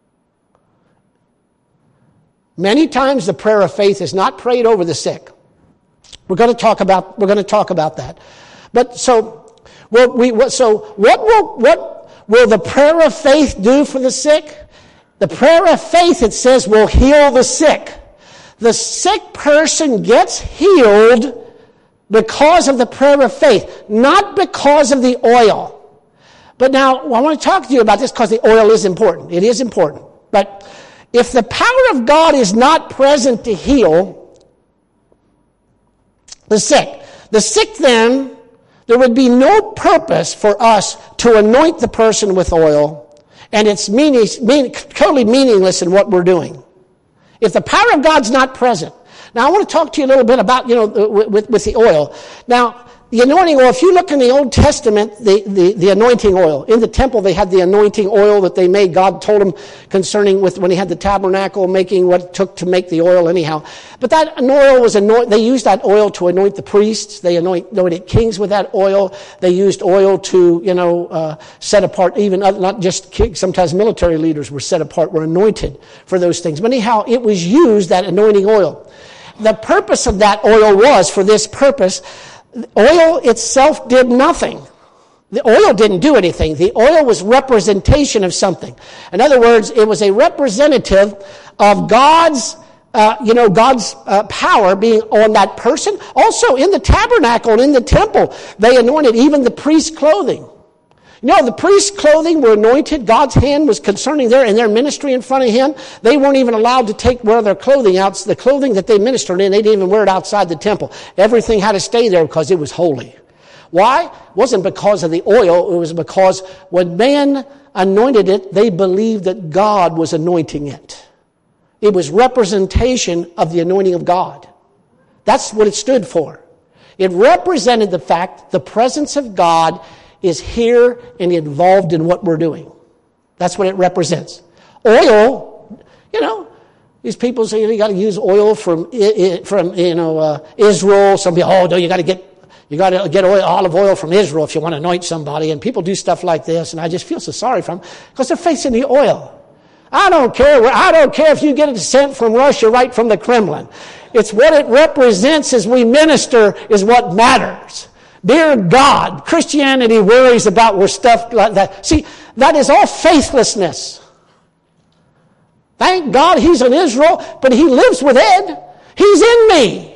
Many times the prayer of faith is not prayed over the sick. We're going to talk about that. But so, what will the prayer of faith do for the sick? The prayer of faith, it says, will heal the sick. The sick person gets healed because of the prayer of faith, not because of the oil. But now, I want to talk to you about this because the oil is important. It is important. But if the power of God is not present to heal the sick then, there would be no purpose for us to anoint the person with oil, and it's totally meaningless in what we're doing. If the power of God's not present. Now, I want to talk to you a little bit about, with the oil. Now, the anointing oil, if you look in the Old Testament, the anointing oil. In the temple, they had the anointing oil that they made. God told them concerning when he had the tabernacle, making what it took to make the oil anyhow. But that oil was they used that oil to anoint the priests. They anointed kings with that oil. They used oil to, set apart even, not just kings, sometimes military leaders were set apart, were anointed for those things. But anyhow, it was used, that anointing oil. The purpose of that oil was, for this purpose, oil itself did nothing. The oil didn't do anything. The oil was representation of something. In other words, it was a representative of God's power being on that person. Also, in the tabernacle and in the temple, they anointed even the priest's clothing. The priest's clothing were anointed. God's hand was concerning in their ministry in front of him. They weren't even allowed to wear their clothing out. The clothing that they ministered in, they didn't even wear it outside the temple. Everything had to stay there because it was holy. Why? It wasn't because of the oil. It was because when man anointed it, they believed that God was anointing it. It was representation of the anointing of God. That's what it stood for. It represented the fact the presence of God is here and involved in what we're doing. That's what it represents. Oil, these people say you got to use oil from Israel. Some people, no, you got to get olive oil from Israel if you want to anoint somebody. And people do stuff like this, and I just feel so sorry for them because they're facing the oil. I don't care if you get it sent from Russia, right from the Kremlin. It's what it represents as we minister is what matters. Dear God, Christianity worries about where stuff like that. See, that is all faithlessness. Thank God he's in Israel, but he lives with Ed. He's in me.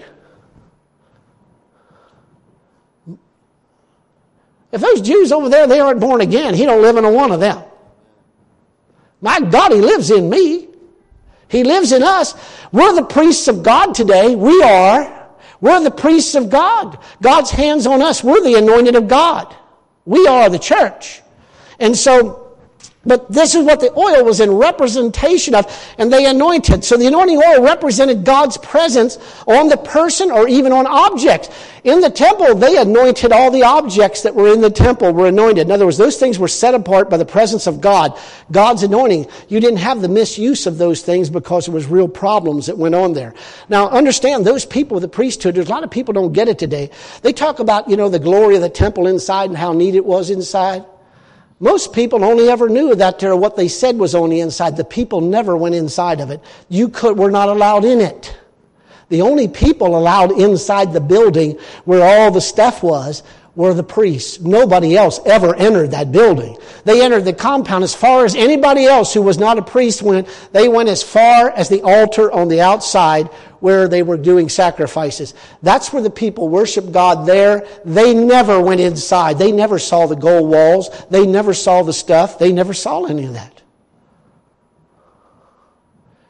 If those Jews over there, they aren't born again, he don't live in a one of them. My God, he lives in me. He lives in us. We're the priests of God today. We are. We're the priests of God. God's hands on us. We're the anointed of God. We are the church. And so, but this is what the oil was in representation of, and they anointed. So the anointing oil represented God's presence on the person or even on objects. In the temple, they anointed all the objects that were in the temple were anointed. In other words, those things were set apart by the presence of God. God's anointing. You didn't have the misuse of those things because there was real problems that went on there. Now, understand, those people, the priesthood, there's a lot of people don't get it today. They talk about, the glory of the temple inside and how neat it was inside. Most people only ever knew that what they said was on the inside. The people never went inside of it. Were not allowed in it. The only people allowed inside the building where all the stuff was were the priests. Nobody else ever entered that building. They entered the compound as far as anybody else who was not a priest went. They went as far as the altar on the outside where they were doing sacrifices. That's where the people worshiped God there. They never went inside. They never saw the gold walls. They never saw the stuff. They never saw any of that.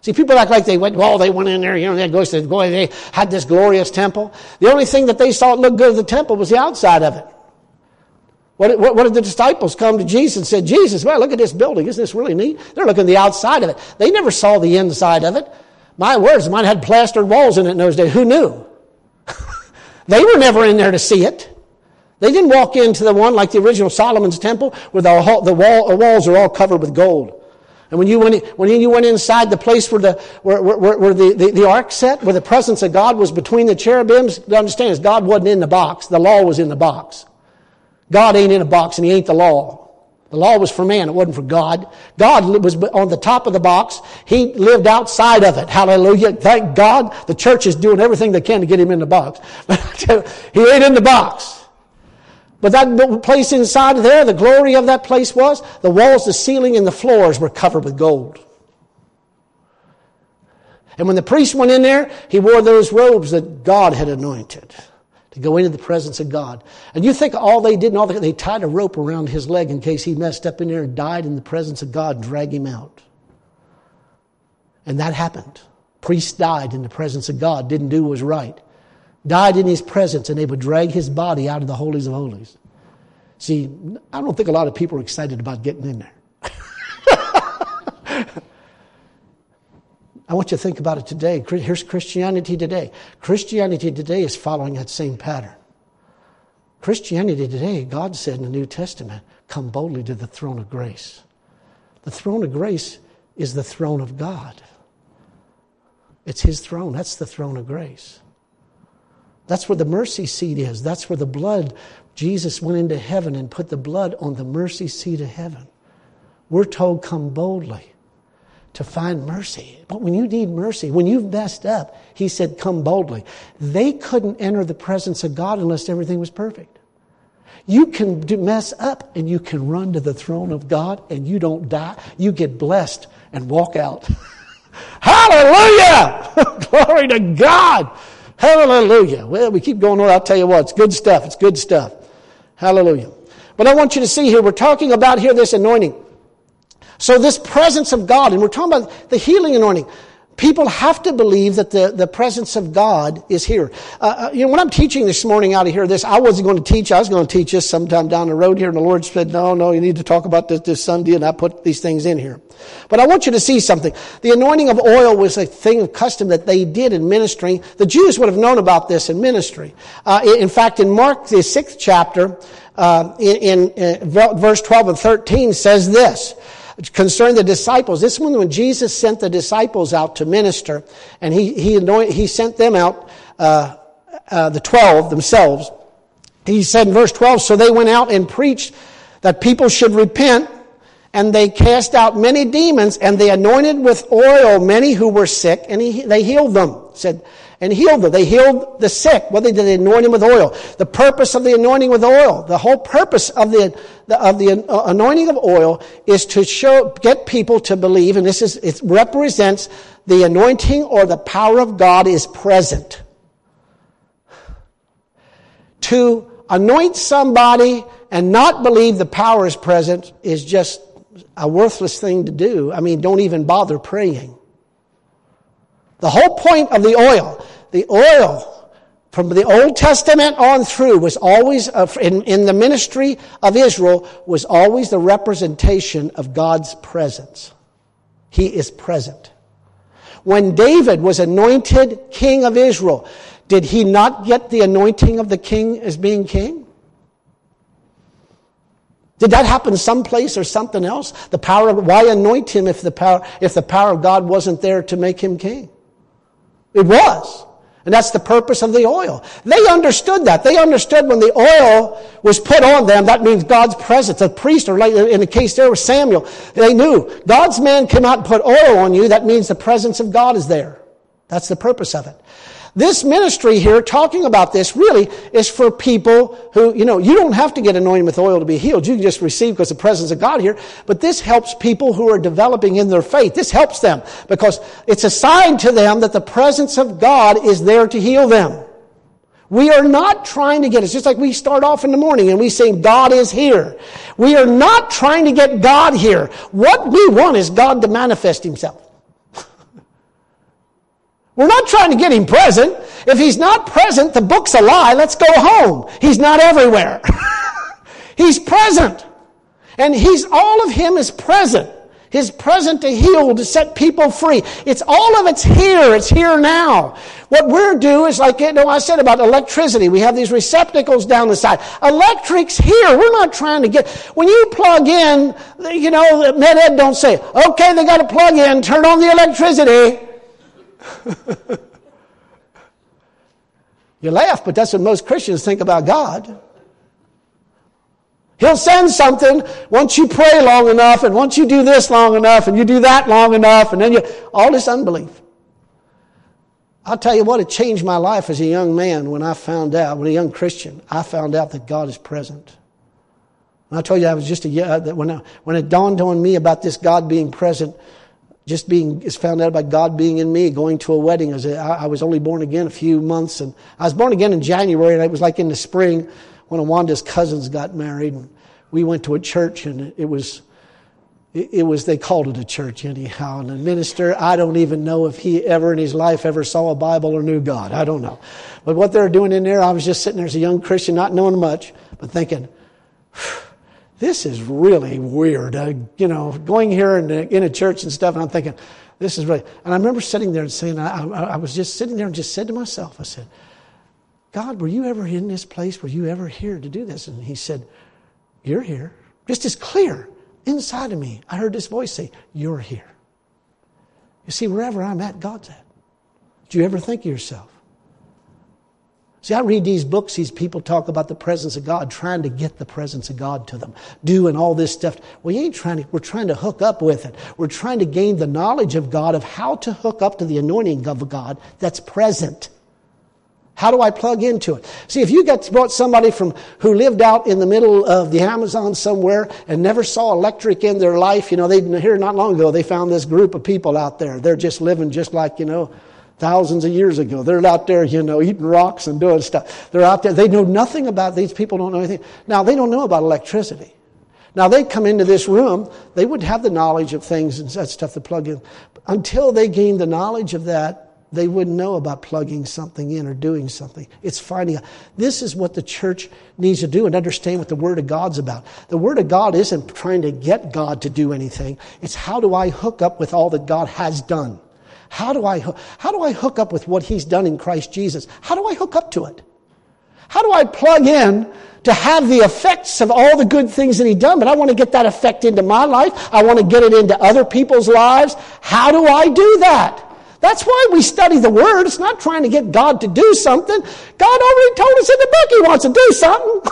See, people act like they went in there, they had this glorious temple. The only thing that they saw that looked good at the temple was the outside of it. What did the disciples come to Jesus and said, Jesus, well, look at this building. Isn't this really neat? They're looking at the outside of it. They never saw the inside of it. My words, mine had plastered walls in it in those days. Who knew? They were never in there to see it. They didn't walk into the one like the original Solomon's temple where the walls are all covered with gold. And when you went inside the place where the ark sat, where the presence of God was between the cherubims, understand is God wasn't in the box. The law was in the box. God ain't in a box and He ain't the law. The law was for man. It wasn't for God. God was on the top of the box. He lived outside of it. Hallelujah. Thank God the church is doing everything they can to get Him in the box. But He ain't in the box. But that place inside there, the glory of that place was, the walls, the ceiling, and the floors were covered with gold. And when the priest went in there, he wore those robes that God had anointed to go into the presence of God. And you think all they did, they tied a rope around his leg in case he messed up in there and died in the presence of God and drag him out. And that happened. Priest died in the presence of God, didn't do what was right. Died in His presence, and they would drag his body out of the holies of holies. See, I don't think a lot of people are excited about getting in there. I want you to think about it today. Here's Christianity today. Christianity today is following that same pattern. Christianity today, God said in the New Testament, come boldly to the throne of grace. The throne of grace is the throne of God. It's His throne. That's the throne of grace. That's where the mercy seat is. That's where the blood, Jesus went into heaven and put the blood on the mercy seat of heaven. We're told, come boldly to find mercy. But when you need mercy, when you've messed up, He said, come boldly. They couldn't enter the presence of God unless everything was perfect. You can mess up and you can run to the throne of God and you don't die. You get blessed and walk out. Hallelujah! Glory to God! Hallelujah. Well, we keep going on. I'll tell you what, it's good stuff. It's good stuff. Hallelujah. But I want you to see here, we're talking about here this anointing. So this presence of God, and we're talking about the healing anointing. People have to believe that the presence of God is here. When I'm teaching this morning out of here, I wasn't going to teach. I was going to teach this sometime down the road here, and the Lord said, no, you need to talk about this Sunday, and I put these things in here. But I want you to see something. The anointing of oil was a thing of custom that they did in ministry. The Jews would have known about this in ministry. In fact, in Mark, the 6th chapter, in verse 12 and 13 says this. Concerning the disciples, this one when Jesus sent the disciples out to minister, and he sent them out, the 12 themselves. He said in verse 12, so they went out and preached that people should repent, and they cast out many demons, and they anointed with oil many who were sick, and they healed them. And healed them. They healed the sick. What did they anoint him with oil? The purpose of the anointing with oil, the whole purpose of the anointing of oil is to get people to believe, and it represents the anointing or the power of God is present. To anoint somebody and not believe the power is present is just a worthless thing to do. I mean, don't even bother praying. The whole point of the oil from the Old Testament on through was always, in the ministry of Israel, was always the representation of God's presence. He is present. When David was anointed king of Israel, did he not get the anointing of the king as being king? Did that happen someplace or something else? Why anoint him if the power of God wasn't there to make him king? It was. And that's the purpose of the oil. They understood that. They understood when the oil was put on them, that means God's presence. A priest, or like in the case there was Samuel, they knew God's man came out and put oil on you. That means the presence of God is there. That's the purpose of it. This ministry here, talking about this, really is for people who, you don't have to get anointed with oil to be healed. You can just receive because of the presence of God here. But this helps people who are developing in their faith. This helps them because it's a sign to them that the presence of God is there to heal them. We are not trying to it's just like we start off in the morning and we sing, God is here. We are not trying to get God here. What we want is God to manifest Himself. We're not trying to get him present. If he's not present, the book's a lie. Let's go home. He's not everywhere. He's present. And all of him is present. He's present to heal, to set people free. All of it's here. It's here now. What we're doing is like, I said about electricity. We have these receptacles down the side. Electric's here. We're not trying to get... When you plug in, MedEd don't say, okay, they got to plug in, turn on the electricity. You laugh, but that's what most Christians think about God. He'll send something once you pray long enough, and once you do this long enough, and you do that long enough, and then all this unbelief. I'll tell you what, it changed my life as a young man when a young Christian, I found out that God is present. And I told you I was just when it dawned on me about this God being present, found out about God being in me, going to a wedding. I was only born again a few months, and I was born again in January, and it was like in the spring when Wanda's cousins got married. And we went to a church, and it was they called it a church anyhow. And the minister, I don't even know if he ever in his life ever saw a Bible or knew God. I don't know. But what they were doing in there, I was just sitting there as a young Christian, not knowing much, but thinking, this is really weird. Going here in a church and stuff, and I'm thinking, this is really... And I remember sitting there and saying, I was just sitting there and just said to myself, I said, God, were you ever in this place? Were you ever here to do this? And he said, you're here. Just as clear. Inside of me, I heard this voice say, you're here. You see, wherever I'm at, God's at. Do you ever think of yourself? See, I read these books, these people talk about the presence of God, trying to get the presence of God to them, doing all this stuff. We're trying to hook up with it. We're trying to gain the knowledge of God, of how to hook up to the anointing of God that's present. How do I plug into it? See, if you brought somebody who lived out in the middle of the Amazon somewhere and never saw electric in their life, here not long ago, they found this group of people out there. They're just living just like, thousands of years ago. They're out there, eating rocks and doing stuff. They're out there. They know nothing about, these people don't know anything. Now, they don't know about electricity. Now, they come into this room, they would have the knowledge of things and that stuff to plug in. Until they gain the knowledge of that, they wouldn't know about plugging something in or doing something. It's finding out. This is what the church needs to do and understand what the Word of God's about. The Word of God isn't trying to get God to do anything. It's how do I hook up with all that God has done? How do I hook up with what He's done in Christ Jesus? How do I hook up to it? How do I plug in to have the effects of all the good things that He's done? But I want to get that effect into my life. I want to get it into other people's lives. How do I do that? That's why we study the Word. It's not trying to get God to do something. God already told us in the book He wants to do something.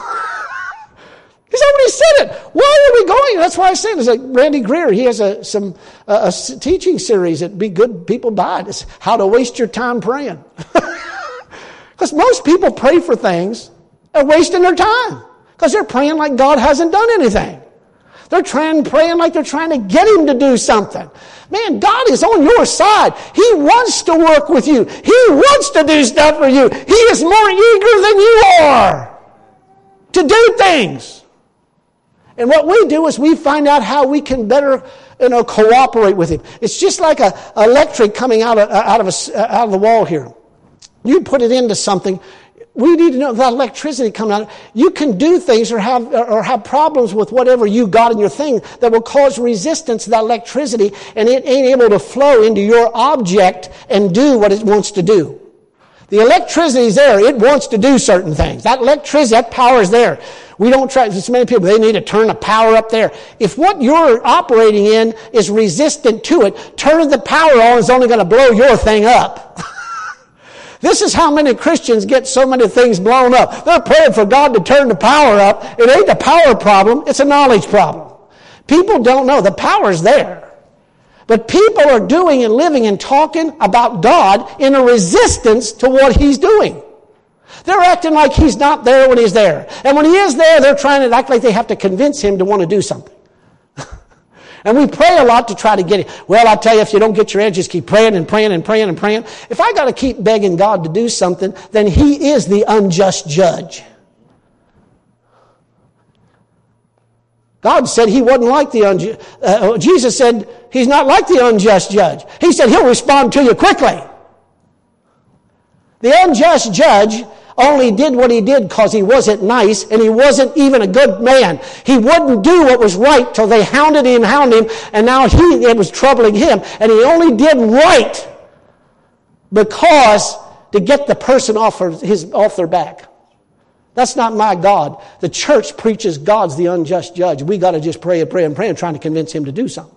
He's already said it. Why are we going? That's why I said, it's like Randy Greer, he has a teaching series that be good people buy it. It's how to waste your time praying. Because most people pray for things and wasting their time. Because they're praying like God hasn't done anything. They're praying like they're trying to get Him to do something. Man, God is on your side. He wants to work with you. He wants to do stuff for you. He is more eager than you are to do things. And what we do is we find out how we can better, cooperate with Him. It's just like a electric coming out of the wall here. You put it into something. We need to know that electricity coming out. You can do things or have problems with whatever you got in your thing that will cause resistance to that electricity, and it ain't able to flow into your object and do what it wants to do. The electricity is there. It wants to do certain things. That electricity, that power is there. We don't try, there's many people, they need to turn the power up there. If what you're operating in is resistant to it, turning the power on is only going to blow your thing up. This is how many Christians get so many things blown up. They're praying for God to turn the power up. It ain't a power problem, it's a knowledge problem. People don't know. The power's there. But people are doing and living and talking about God in a resistance to what He's doing. They're acting like He's not there when He's there. And when He is there, they're trying to act like they have to convince Him to want to do something. And we pray a lot to try to get it. Well, I tell you, if you don't get your edges, keep praying and praying and praying and praying. If I got to keep begging God to do something, then He is the unjust judge. God said He wasn't like the unjust. Jesus said He's not like the unjust judge. He said He'll respond to you quickly. The unjust judge only did what he did because he wasn't nice and he wasn't even a good man. He wouldn't do what was right till they hounded him, and now it was troubling him. And he only did right because to get the person off their back. That's not my God. The church preaches God's the unjust judge. We got to just pray and pray and pray and trying to convince him to do something.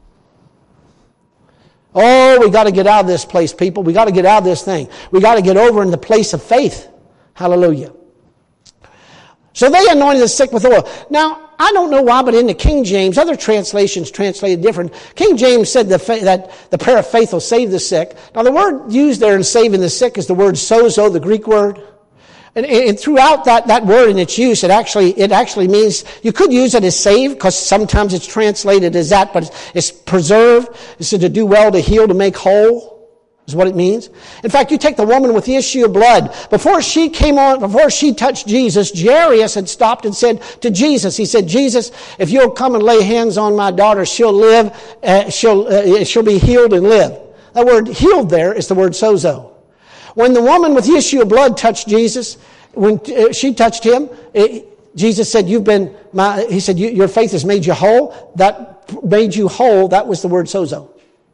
Oh, we got to get out of this place, people. We got to get out of this thing. We got to get over in the place of faith. Hallelujah. So they anointed the sick with oil. Now, I don't know why, but in the King James, other translations translated different. King James said that the prayer of faith will save the sick. Now, the word used there in saving the sick is the word sozo, the Greek word. And throughout that word in its use, it actually means, you could use it as save, because sometimes it's translated as that, but it's preserve. It's to do well, to heal, to make whole, is what it means. In fact, you take the woman with the issue of blood. Before she touched Jesus, Jairus had stopped and said to Jesus, he said, Jesus, if you'll come and lay hands on my daughter, she'll live, she'll be healed and live. That word healed there is the word sozo. When the woman with the issue of blood touched Jesus, when she touched him, Jesus said, he said, your faith has made you whole. That made you whole, that was the word sozo.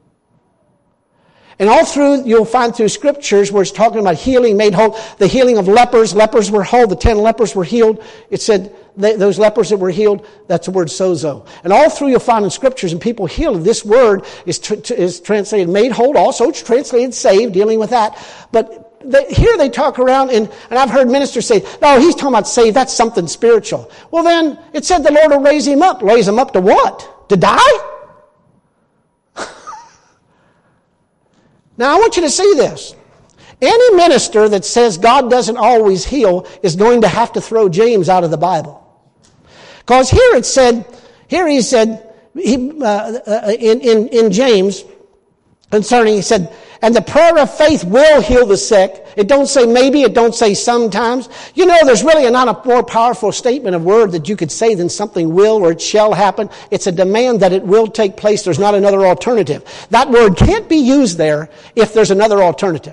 And all through, you'll find through scriptures where it's talking about healing, made whole, the healing of lepers. Lepers were whole. The 10 lepers were healed. It said those lepers that were healed, that's the word sozo. And all through you'll find in scriptures and people healed. This word is translated made whole. Also it's translated saved, dealing with that. But here they talk around, and I've heard ministers say, no, he's talking about saved. That's something spiritual. Well then, it said the Lord will raise him up. Raise him up to what? To die? Now, I want you to see this. Any minister that says God doesn't always heal is going to have to throw James out of the Bible. Because he said, in James, he said, and the prayer of faith will heal the sick. It don't say maybe, it don't say sometimes. You know, there's really not a more powerful statement of word that you could say than something will or it shall happen. It's a demand that it will take place. There's not another alternative. That word can't be used there if there's another alternative.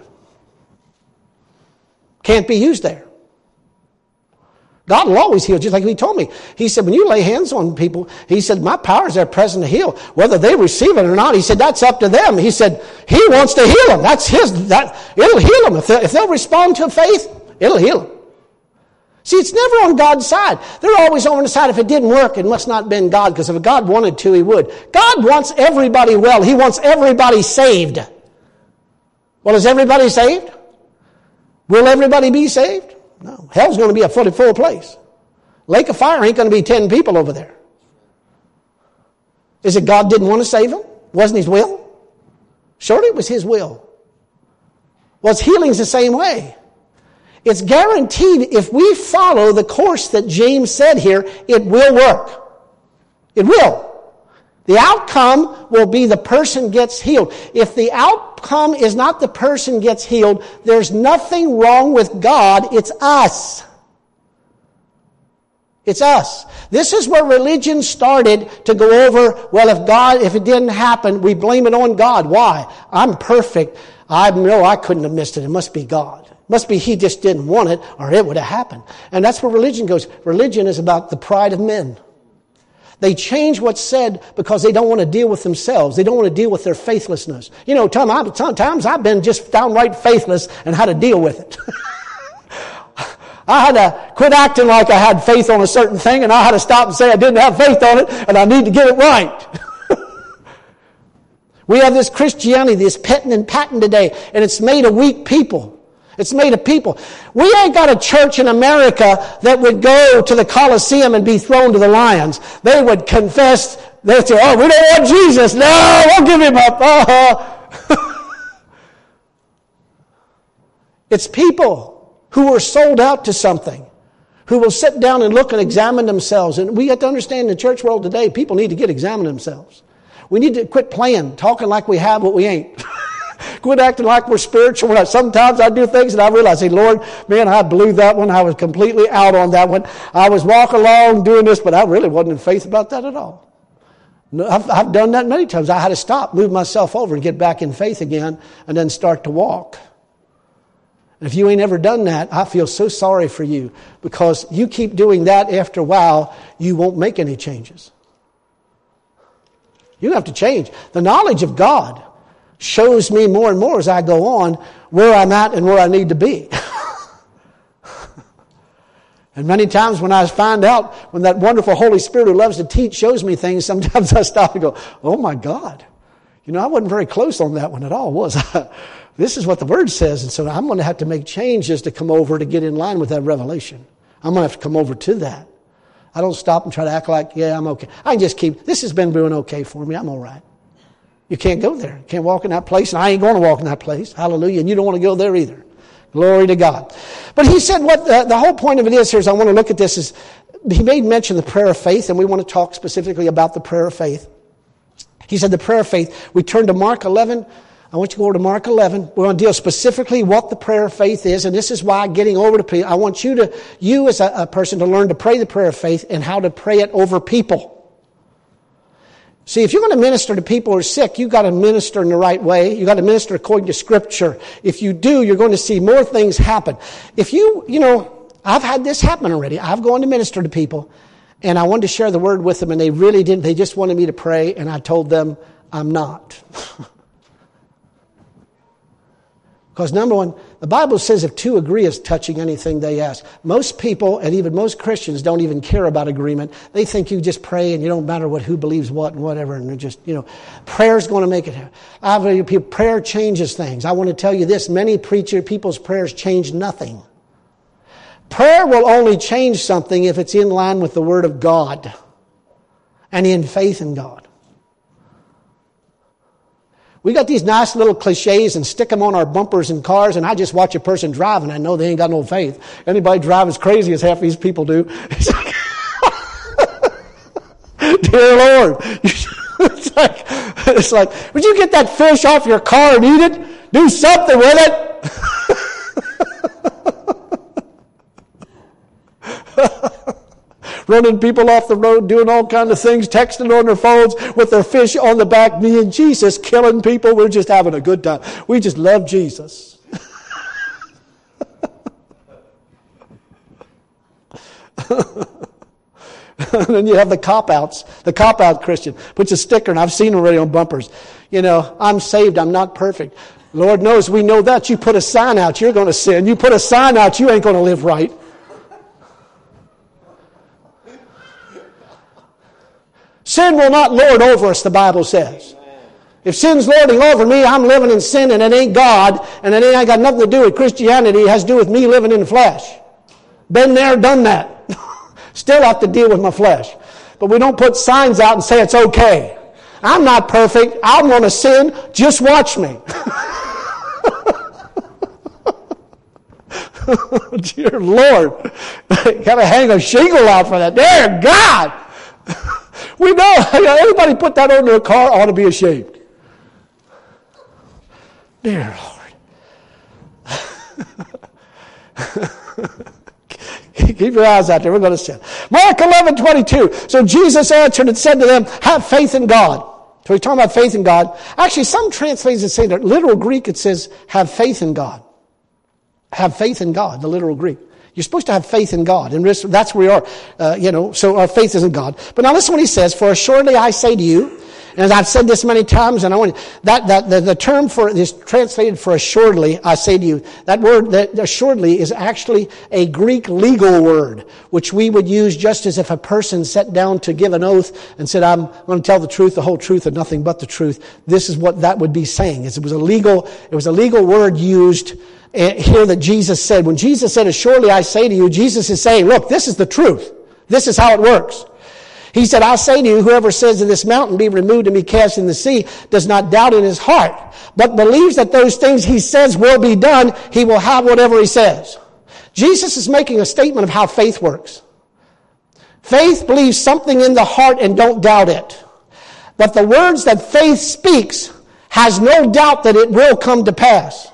Can't be used there. God will always heal, just like he told me. He said, when you lay hands on people, he said, my power is there present to heal. Whether they receive it or not, he said, that's up to them. He said, he wants to heal them. That's it'll heal them. If they'll respond to faith, it'll heal them. See, it's never on God's side. They're always on the side, if it didn't work, it must not have been God, because if God wanted to, he would. God wants everybody well. He wants everybody saved. Well, is everybody saved? Will everybody be saved? No. Hell's going to be a fully full place. Lake of fire ain't going to be 10 people over there. Is it God didn't want to save them? Wasn't his will? Surely it was his will. Well, healing's the same way. It's guaranteed if we follow the course that James said here, it will work. It will. The outcome will be the person gets healed. If the outcome is not the person gets healed, there's nothing wrong with God. It's us. It's us. This is where religion started to go over, well, if it didn't happen, we blame it on God. Why? I'm perfect. I know I couldn't have missed it. It must be God. It must be he just didn't want it, or it would have happened. And that's where religion goes. Religion is about the pride of men. They change what's said because they don't want to deal with themselves. They don't want to deal with their faithlessness. You know, sometimes I've been just downright faithless and had to deal with it. I had to quit acting like I had faith on a certain thing, and I had to stop and say I didn't have faith on it, and I need to get it right. We have this Christianity, this petting and patting today, and it's made of weak people. It's made of people. We ain't got a church in America that would go to the Colosseum and be thrown to the lions. They would confess. They'd say, oh, we don't want Jesus. No, we'll give him up. It's people who are sold out to something, who will sit down and look and examine themselves. And we have to understand in the church world today, people need to get examine themselves. We need to quit playing, talking like we have what we ain't. Quit acting like we're spiritual. Sometimes I do things and I realize, hey, Lord, man, I blew that one. I was completely out on that one. I was walking along doing this, but I really wasn't in faith about that at all. No, I've done that many times. I had to stop, move myself over and get back in faith again and then start to walk. And if you ain't ever done that, I feel so sorry for you, because you keep doing that, after a while, you won't make any changes. You have to change. The knowledge of God shows me more and more as I go on where I'm at and where I need to be. And many times when I find out, when that wonderful Holy Spirit who loves to teach shows me things, sometimes I stop and go, oh my God. I wasn't very close on that one at all, was I? This is what the Word says. And so I'm going to have to make changes to come over to get in line with that revelation. I'm going to have to come over to that. I don't stop and try to act like, yeah, I'm okay. I can just this has been doing okay for me. I'm all right. You can't go there. You can't walk in that place, and I ain't going to walk in that place. Hallelujah. And you don't want to go there either. Glory to God. But he said what the whole point of it is here, is I want to look at this, is he made mention of the prayer of faith, and we want to talk specifically about the prayer of faith. He said the prayer of faith. We turn to Mark 11. I want you to go over to Mark 11. We're going to deal specifically what the prayer of faith is, and this is why getting over to people, I want you as a person to learn to pray the prayer of faith and how to pray it over people. See, if you're going to minister to people who are sick, you've got to minister in the right way. You've got to minister according to Scripture. If you do, you're going to see more things happen. If I've had this happen already. I've gone to minister to people, and I wanted to share the Word with them, and they really didn't. They just wanted me to pray, and I told them, I'm not. Because number one, the Bible says if two agree as touching anything they ask. Most people, and even most Christians, don't even care about agreement. They think you just pray and you don't matter who believes what and whatever. And they're just, prayer's going to make it. Prayer changes things. I want to tell you this, many people's prayers change nothing. Prayer will only change something if it's in line with the Word of God and in faith in God. We got these nice little cliches and stick them on our bumpers in cars, and I just watch a person drive and I know they ain't got no faith. Anybody drive as crazy as half these people do? Dear Lord. It's like, would you get that fish off your car and eat it? Do something with it. Running people off the road, doing all kinds of things, texting on their phones with their fish on the back, me and Jesus, killing people. We're just having a good time. We just love Jesus. And then you have the cop-outs, the cop-out Christian. Puts a sticker, and I've seen them already on bumpers. I'm saved, I'm not perfect. Lord knows we know that. You put a sign out, you're going to sin. You put a sign out, you ain't going to live right. Sin will not lord over us, the Bible says. If sin's lording over me, I'm living in sin, and it ain't God, and it ain't got nothing to do with Christianity. It has to do with me living in the flesh. Been there, done that. Still have to deal with my flesh. But we don't put signs out and say it's okay. I'm not perfect. I'm going to sin. Just watch me. Dear Lord. Got to hang a shingle out for that. Dear God. We know, everybody put that on their car ought to be ashamed. Dear Lord. Keep your eyes out there. We're going to sin. Mark 11:22. So Jesus answered and said to them, have faith in God. So we're talking about faith in God. Actually, some translations say that literal Greek, it says, have faith in God. Have faith in God, the literal Greek. You're supposed to have faith in God. And that's where we are, so our faith is in God. But now listen to what he says. For assuredly I say to you, and as I've said this many times, and I want the term for is translated for assuredly, I say to you. That word, that assuredly, is actually a Greek legal word, which we would use just as if a person sat down to give an oath and said, I'm going to tell the truth, the whole truth, and nothing but the truth. This is what that would be saying. It was a legal word used here that Jesus said. When Jesus said, assuredly I say to you, Jesus is saying, look, this is the truth. This is how it works. He said, I say to you, whoever says to this mountain, be removed and be cast in the sea, does not doubt in his heart, but believes that those things he says will be done, he will have whatever he says. Jesus is making a statement of how faith works. Faith believes something in the heart and don't doubt it. But the words that faith speaks has no doubt that it will come to pass.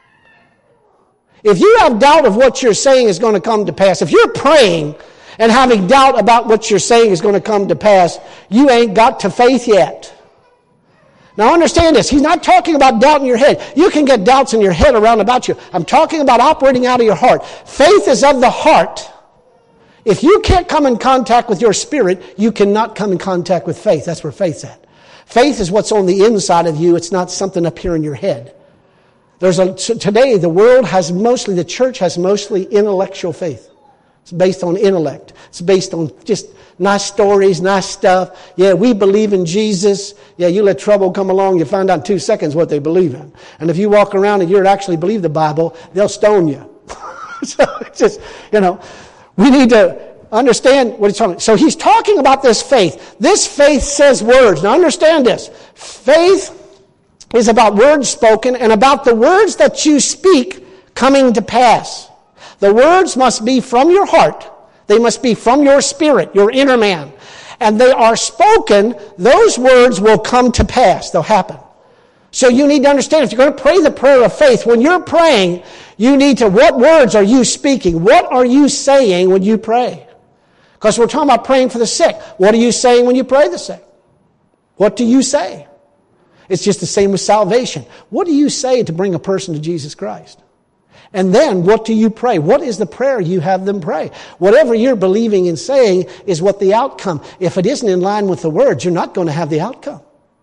If you have doubt of what you're saying is going to come to pass, if you're praying and having doubt about what you're saying is going to come to pass, you ain't got to faith yet. Now understand this. He's not talking about doubt in your head. You can get doubts in your head around about you. I'm talking about operating out of your heart. Faith is of the heart. If you can't come in contact with your spirit, you cannot come in contact with faith. That's where faith's at. Faith is what's on the inside of you. It's not something up here in your head. Today, the church has mostly intellectual faith. It's based on intellect. It's based on just nice stories, nice stuff. Yeah, we believe in Jesus. Yeah, you let trouble come along, you find out in 2 seconds what they believe in. And if you walk around and you actually believe the Bible, they'll stone you. So it's just, we need to understand what he's talking about. So he's talking about this faith. This faith says words. Now understand this. Faith is about words spoken and about the words that you speak coming to pass. The words must be from your heart. They must be from your spirit, your inner man. And they are spoken, those words will come to pass. They'll happen. So you need to understand, if you're going to pray the prayer of faith, when you're praying, you need to, what words are you speaking? What are you saying when you pray? Because we're talking about praying for the sick. What are you saying when you pray the sick? What do you say? It's just the same with salvation. What do you say to bring a person to Jesus Christ? And then, what do you pray? What is the prayer you have them pray? Whatever you're believing and saying is what the outcome. If it isn't in line with the words, you're not going to have the outcome.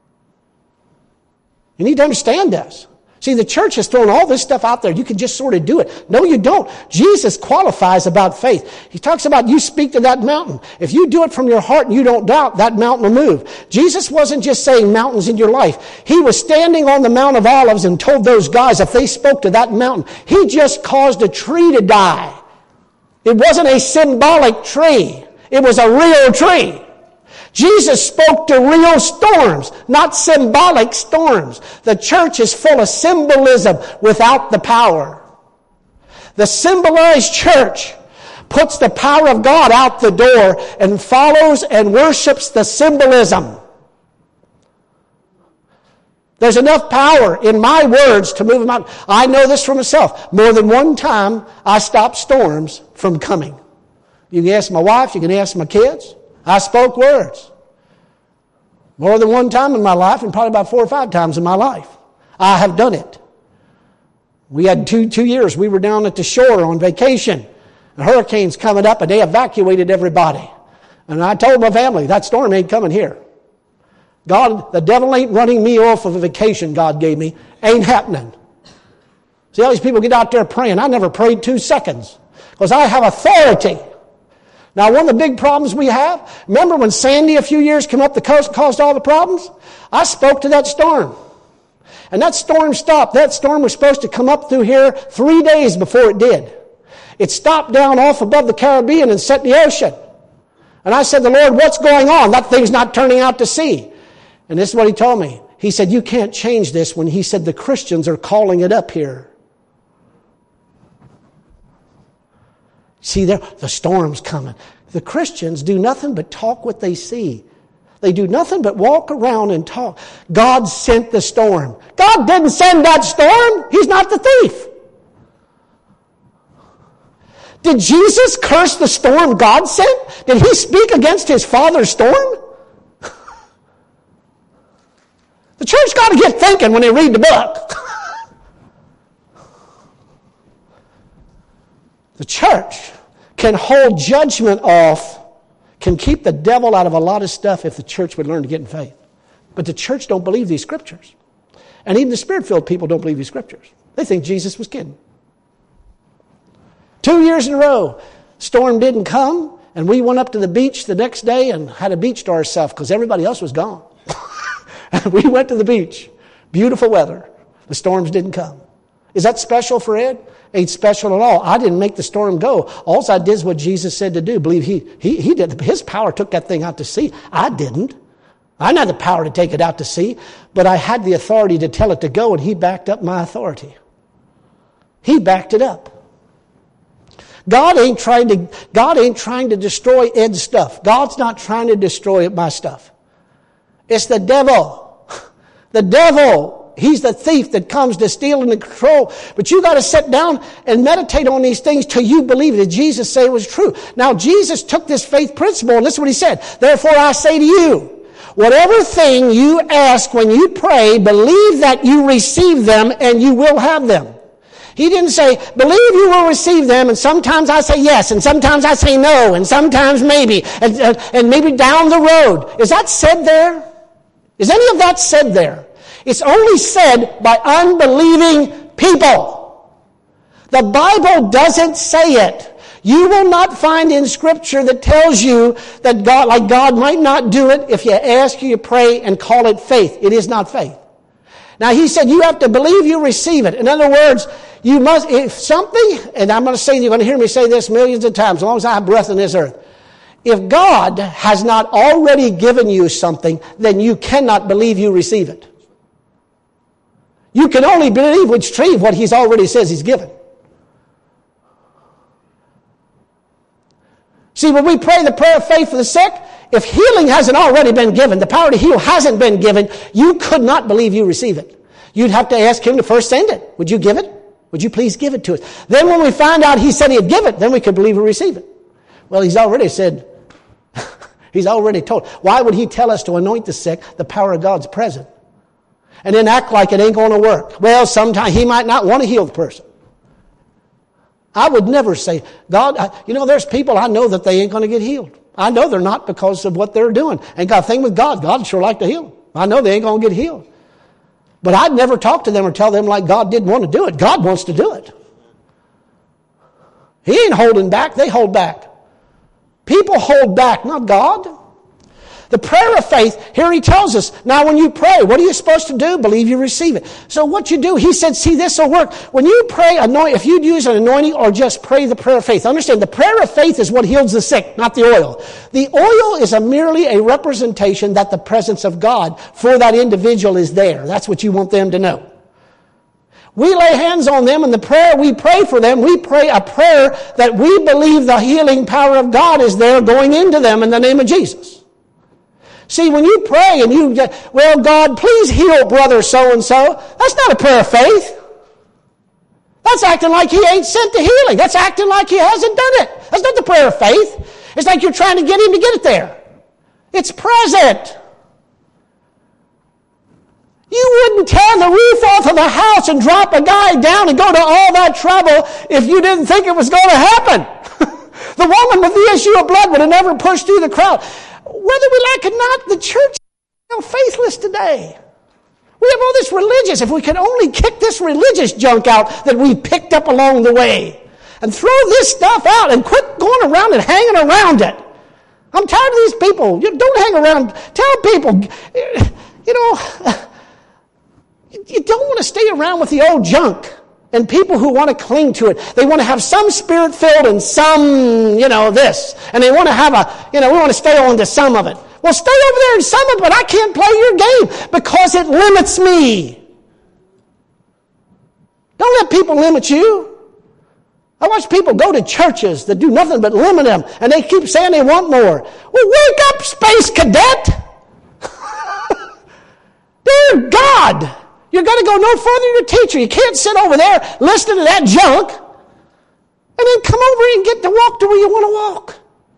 You need to understand this. See, the church has thrown all this stuff out there. You can just sort of do it. No, you don't. Jesus qualifies about faith. He talks about you speak to that mountain. If you do it from your heart and you don't doubt, that mountain will move. Jesus wasn't just saying mountains in your life. He was standing on the Mount of Olives and told those guys if they spoke to that mountain, he just caused a tree to die. It wasn't a symbolic tree. It was a real tree. Jesus spoke to real storms, not symbolic storms. The church is full of symbolism without the power. The symbolized church puts the power of God out the door and follows and worships the symbolism. There's enough power in my words to move them out. I know this for myself. More than one time, I stopped storms from coming. You can ask my wife, you can ask my kids. I spoke words. More than one time in my life, and probably about 4 or 5 times in my life. I have done it. We had two years. We were down at the shore on vacation. The hurricane's coming up, and they evacuated everybody. And I told my family, that storm ain't coming here. God, the devil ain't running me off of a vacation God gave me. Ain't happening. See, all these people get out there praying. I never prayed 2 seconds because I have authority. Now, one of the big problems we have, remember when Sandy a few years came up the coast and caused all the problems? I spoke to that storm. And that storm stopped. That storm was supposed to come up through here 3 days before it did. It stopped down off above the Caribbean and set in the ocean. And I said, the Lord, what's going on? That thing's not turning out to sea. And this is what he told me. He said, you can't change this when he said the Christians are calling it up here. See, the storm's coming. The Christians do nothing but talk what they see. They do nothing but walk around and talk. God sent the storm. God didn't send that storm. He's not the thief. Did Jesus curse the storm God sent? Did he speak against his Father's storm? The church got to get thinking when they read the book. The church can hold judgment off, can keep the devil out of a lot of stuff if the church would learn to get in faith. But the church don't believe these scriptures. And even the Spirit-filled people don't believe these scriptures. They think Jesus was kidding. 2 years in a row, storm didn't come, and we went up to the beach the next day and had a beach to ourselves because everybody else was gone. And we went to the beach. Beautiful weather. The storms didn't come. Is that special for Ed? Ain't special at all. I didn't make the storm go. All I did is what Jesus said to do. Believe he did. His power took that thing out to sea. I didn't. I didn't have the power to take it out to sea, but I had the authority to tell it to go, and he backed up my authority. He backed it up. God ain't trying to destroy Ed's stuff. God's not trying to destroy my stuff. It's the devil. The devil. He's the thief that comes to steal and to control. But you got to sit down and meditate on these things till you believe that Jesus said it was true. Now, Jesus took this faith principle, and listen to what he said. Therefore, I say to you, Whatever thing you ask when you pray, believe that you receive them and you will have them. He didn't say, believe you will receive them, and sometimes I say yes, and sometimes I say no, and sometimes maybe, and maybe down the road. Is that said there? Is any of that said there? It's only said by unbelieving people. The Bible doesn't say it. You will not find in Scripture that tells you that God might not do it if you ask, you pray, and call it faith. It is not faith. Now, he said you have to believe you receive it. In other words, you must, if something, and I'm going to say, you're going to hear me say this millions of times, as long as I have breath on this earth. If God has not already given you something, then you cannot believe you receive it. You can only believe retrieve what He's already says He's given. See, when we pray the prayer of faith for the sick, if healing hasn't already been given, the power to heal hasn't been given, you could not believe you receive it. You'd have to ask Him to first send it. Would you give it? Would you please give it to us? Then when we find out He said He'd give it, then we could believe we receive it. Well, He's already said, He's already told. Why would He tell us to anoint the sick? The power of God's present. And then act like it ain't going to work. Well, sometimes He might not want to heal the person. I would never say, God, there's people I know that they ain't going to get healed. I know they're not because of what they're doing. Ain't got a thing with God. God sure like to heal them. I know they ain't going to get healed. But I'd never talk to them or tell them like God didn't want to do it. God wants to do it. He ain't holding back. They hold back. People hold back, not God. The prayer of faith, here he tells us, now when you pray, what are you supposed to do? Believe you receive it. So what you do, he said, see, this will work. When you pray, if you use an anointing or just pray the prayer of faith, understand, the prayer of faith is what heals the sick, not the oil. The oil is merely a representation that the presence of God for that individual is there. That's what you want them to know. We lay hands on them, and the prayer we pray for them, we pray a prayer that we believe the healing power of God is there going into them in the name of Jesus. See, when you pray and you get, well, God, please heal brother so-and-so, that's not a prayer of faith. That's acting like He ain't sent the healing. That's acting like He hasn't done it. That's not the prayer of faith. It's like you're trying to get Him to get it there. It's present. You wouldn't tear the roof off of the house and drop a guy down and go to all that trouble if you didn't think it was going to happen. The woman with the issue of blood would have never pushed through the crowd. Whether we like it or not, the church is faithless today. We have all this religious. If we could only kick this religious junk out that we picked up along the way and throw this stuff out and quit going around and hanging around it. I'm tired of these people. You don't hang around. Tell people, you don't want to stay around with the old junk and people who want to cling to it. They want to have some spirit-filled and some, this. And they want to have we want to stay on to some of it. Well, stay over there in some of it, but I can't play your game because it limits me. Don't let people limit you. I watch people go to churches that do nothing but limit them, and they keep saying they want more. Well, wake up, space cadet! Dear God! You're going to go no further than your teacher. You can't sit over there listening to that junk and then come over and get to walk to where you want to walk.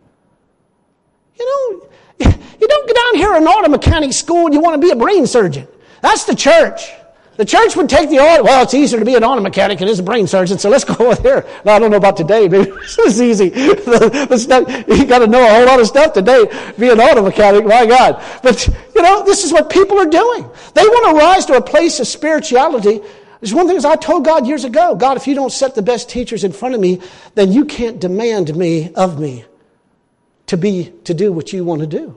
You don't get down here in auto mechanic school and you want to be a brain surgeon. That's the church. The church would take the auto. Well, it's easier to be an auto mechanic than it is a brain surgeon, so let's go over there. Now, I don't know about today. Maybe this is easy. You got to know a whole lot of stuff today. Be an auto mechanic, my God. But, this is what people are doing. They want to rise to a place of spirituality. There's one thing I told God years ago. God, if you don't set the best teachers in front of me, then you can't demand of me to do what you want to do.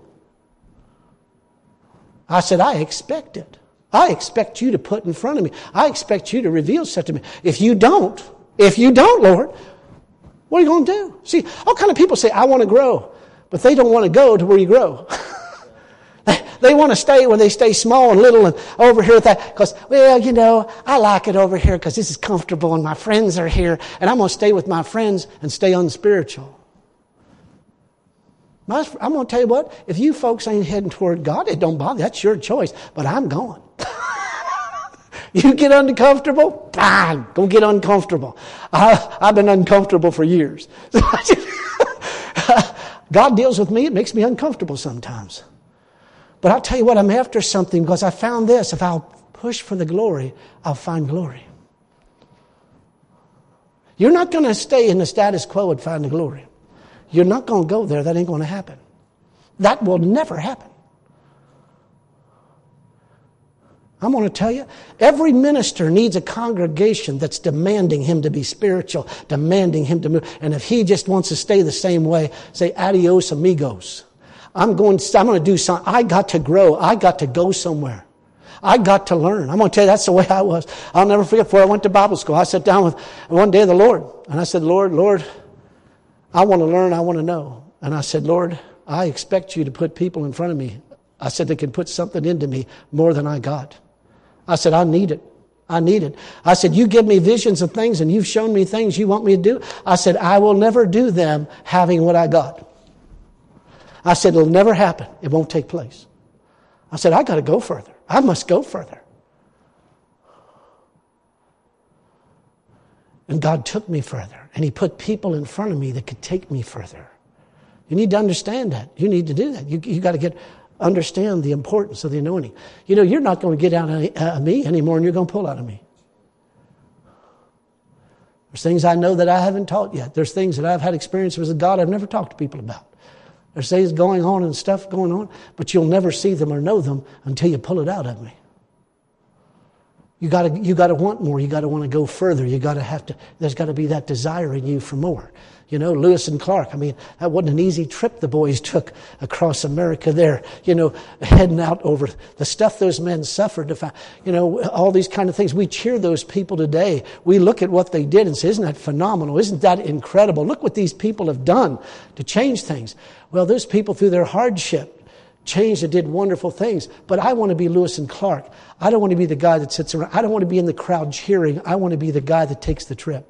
I said, I expect it. I expect you to put in front of me. I expect you to reveal stuff to me. If you don't, Lord, what are you going to do? See, all kind of people say, I want to grow, but they don't want to go to where you grow. They want to stay where they stay small and little and over here with that because, I like it over here because this is comfortable and my friends are here and I'm going to stay with my friends and stay unspiritual. I'm going to tell you what, if you folks ain't heading toward God, it don't bother. That's your choice, but I'm going. You get uncomfortable? Fine, go get uncomfortable. I've been uncomfortable for years. God deals with me. It makes me uncomfortable sometimes. But I'll tell you what, I'm after something because I found this. If I'll push for the glory, I'll find glory. You're not going to stay in the status quo and find the glory. You're not going to go there. That ain't going to happen. That will never happen. I'm going to tell you, every minister needs a congregation that's demanding him to be spiritual, demanding him to move. And if he just wants to stay the same way, say, adios amigos. I'm going to do something. I got to grow. I got to go somewhere. I got to learn. I'm going to tell you, that's the way I was. I'll never forget before I went to Bible school. I sat down with one day the Lord. And I said, Lord, I want to learn. I want to know. And I said, Lord, I expect you to put people in front of me. I said, they can put something into me more than I got. I said, I need it. I need it. I said, you give me visions of things and you've shown me things you want me to do. I said, I will never do them having what I got. I said, it'll never happen. It won't take place. I said, I got to go further. I must go further. And God took me further. And He put people in front of me that could take me further. You need to understand that. You need to do that. You got to understand the importance of the anointing. You know, you're not going to get out of me anymore, and you're going to pull out of me. There's things I know that I haven't taught yet. There's things that I've had experiences with God I've never talked to people about. There's things going on and stuff going on, but you'll never see them or know them until you pull it out of me. You got to want more. You got to want to go further. There's got to be that desire in you for more. You know, Lewis and Clark, I mean, that wasn't an easy trip the boys took across America there, you know, heading out over the stuff those men suffered to find, you know, all these kind of things. We cheer those people today. We look at what they did and say, isn't that phenomenal? Isn't that incredible? Look what these people have done to change things. Well, those people through their hardship changed and did wonderful things. But I want to be Lewis and Clark. I don't want to be the guy that sits around. I don't want to be in the crowd cheering. I want to be the guy that takes the trip.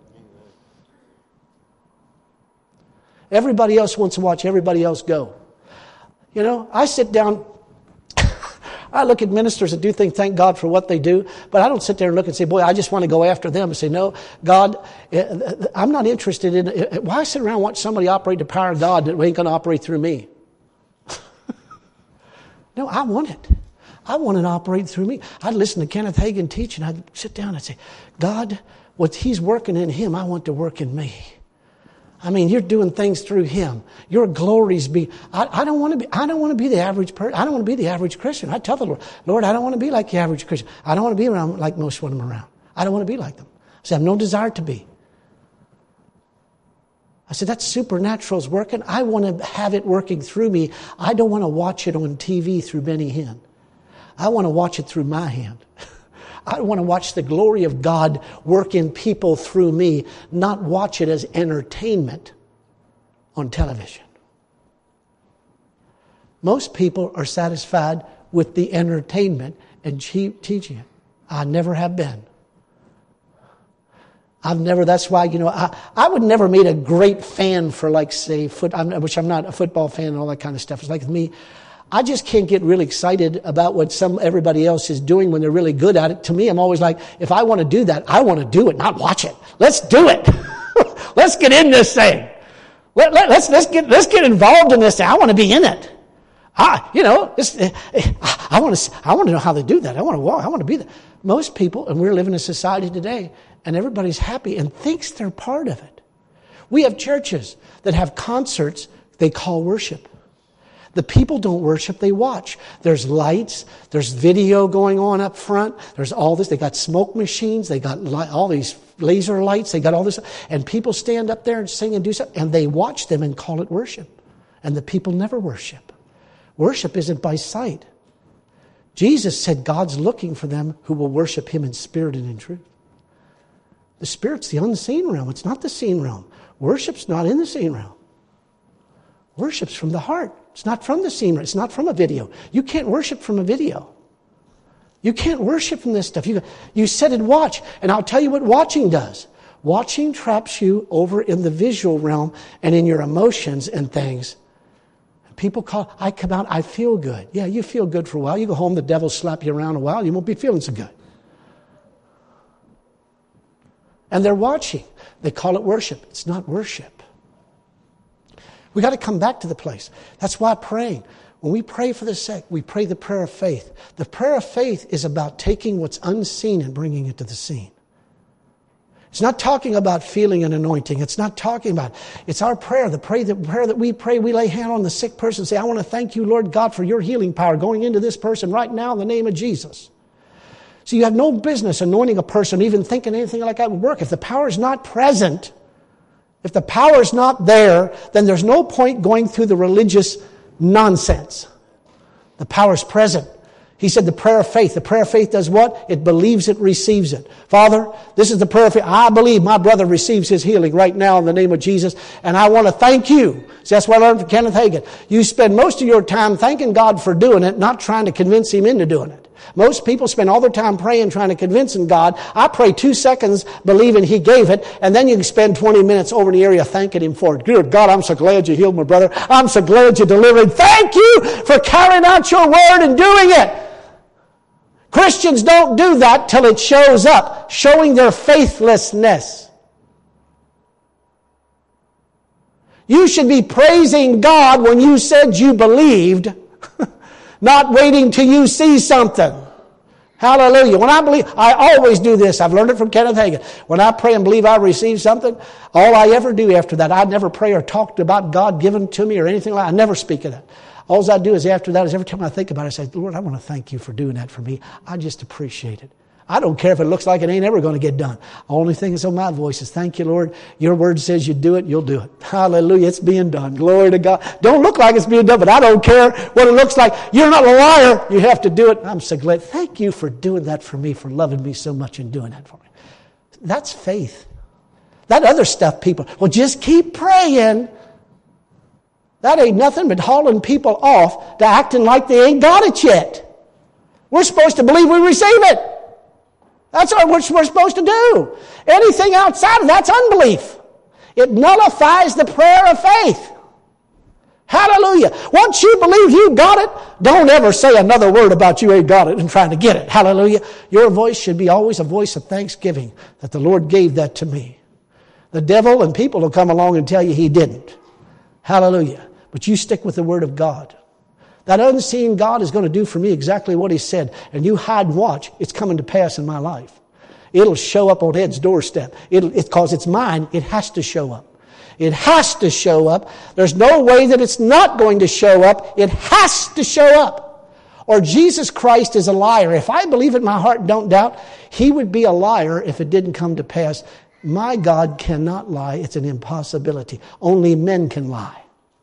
Everybody else wants to watch everybody else go. You know, I sit down, I look at ministers that do things, thank God for what they do, but I don't sit there and look and say, boy, I just want to go after them and say, no, God, I'm not interested in, why sit around and watch somebody operate the power of God that ain't going to operate through me? No, I want it. I want it to operate through me. I'd listen to Kenneth Hagin teach and I'd sit down and say, God, what He's working in him, I want to work in me. I mean, you're doing things through him. Your glories be. I don't want to be the average person. I don't want to be the average Christian. I tell the Lord, I don't want to be like the average Christian. I don't want to be around like most of them around. I don't want to be like them. I said, I have no desire to be. I said, that supernatural's working. I want to have it working through me. I don't want to watch it on TV through Benny Hinn. I want to watch it through my hand. I want to watch the glory of God work in people through me, not watch it as entertainment on television. Most people are satisfied with the entertainment and cheap teaching it. I never have been. That's why, you know, I would never meet a great fan for, like, say, which I'm not a football fan and all that kind of stuff. It's like me. I just can't get really excited about what everybody else is doing when they're really good at it. To me, I'm always like, if I want to do that, I want to do it, not watch it. Let's do it. Let's get in this thing. Let's get involved in this thing. I want to be in it. I want to know how they do that. I want to walk. I want to be there. Most people, and we're living in a society today, and everybody's happy and thinks they're part of it. We have churches that have concerts they call worship. The people don't worship, they watch. There's lights, there's video going on up front, there's all this. They got smoke machines, they got all these laser lights, they got all this. And people stand up there and sing and do something, and they watch them and call it worship. And the people never worship. Worship isn't by sight. Jesus said God's looking for them who will worship Him in spirit and in truth. The spirit's the unseen realm, it's not the seen realm. Worship's not in the seen realm. Worship's from the heart. It's not from the seen realm. It's not from a video. You can't worship from a video. You can't worship from this stuff. You sit and watch, and I'll tell you what watching does. Watching traps you over in the visual realm and in your emotions and things. People I come out, I feel good. Yeah, you feel good for a while. You go home, the devil slap you around a while, you won't be feeling so good. And they're watching. They call it worship. It's not worship. We got to come back to the place. That's why praying. When we pray for the sick, we pray the prayer of faith. The prayer of faith is about taking what's unseen and bringing it to the seen. It's not talking about feeling an anointing. It's not talking about, it's our prayer. The prayer that we pray, we lay hand on the sick person and say, I want to thank you, Lord God, for your healing power going into this person right now in the name of Jesus. So you have no business anointing a person, even thinking anything like that would work. If the power is not present, if the power is not there, then there's no point going through the religious nonsense. The power is present. He said the prayer of faith. The prayer of faith does what? It believes it, receives it. Father, this is the prayer of faith. I believe my brother receives his healing right now in the name of Jesus. And I want to thank you. So that's what I learned from Kenneth Hagin. You spend most of your time thanking God for doing it, not trying to convince Him into doing it. Most people spend all their time praying, trying to convince God. I pray 2 seconds believing He gave it, and then you can spend 20 minutes over in the area thanking Him for it. Good God, I'm so glad you healed my brother. I'm so glad you delivered. Thank you for carrying out your word and doing it. Christians don't do that till it shows up, showing their faithlessness. You should be praising God when you said you believed, not waiting till you see something. Hallelujah. When I believe, I always do this. I've learned it from Kenneth Hagin. When I pray and believe I receive something, all I ever do after that, I never pray or talk about God giving to me or anything like that. I never speak of that. All I do is after that is every time I think about it, I say, Lord, I want to thank you for doing that for me. I just appreciate it. I don't care if it looks like it ain't ever going to get done. The only thing that's on my voice is, thank you, Lord. Your word says you do it, you'll do it. Hallelujah. It's being done. Glory to God. Don't look like it's being done, but I don't care what it looks like. You're not a liar. You have to do it. I'm so glad. Thank you for doing that for me, for loving me so much and doing that for me. That's faith. That other stuff, people, well, just keep praying. That ain't nothing but hauling people off to acting like they ain't got it yet. We're supposed to believe we receive it. That's what we're supposed to do. Anything outside of that's unbelief. It nullifies the prayer of faith. Hallelujah. Once you believe you got it, don't ever say another word about you ain't got it and trying to get it. Hallelujah. Your voice should be always a voice of thanksgiving that the Lord gave that to me. The devil and people will come along and tell you He didn't. Hallelujah. But you stick with the Word of God. That unseen God is going to do for me exactly what He said. And you hide and watch. It's coming to pass in my life. It'll show up on Ed's doorstep. Because it's mine, it has to show up. It has to show up. There's no way that it's not going to show up. It has to show up. Or Jesus Christ is a liar. If I believe it in my heart and don't doubt, He would be a liar if it didn't come to pass. My God cannot lie. It's an impossibility. Only men can lie.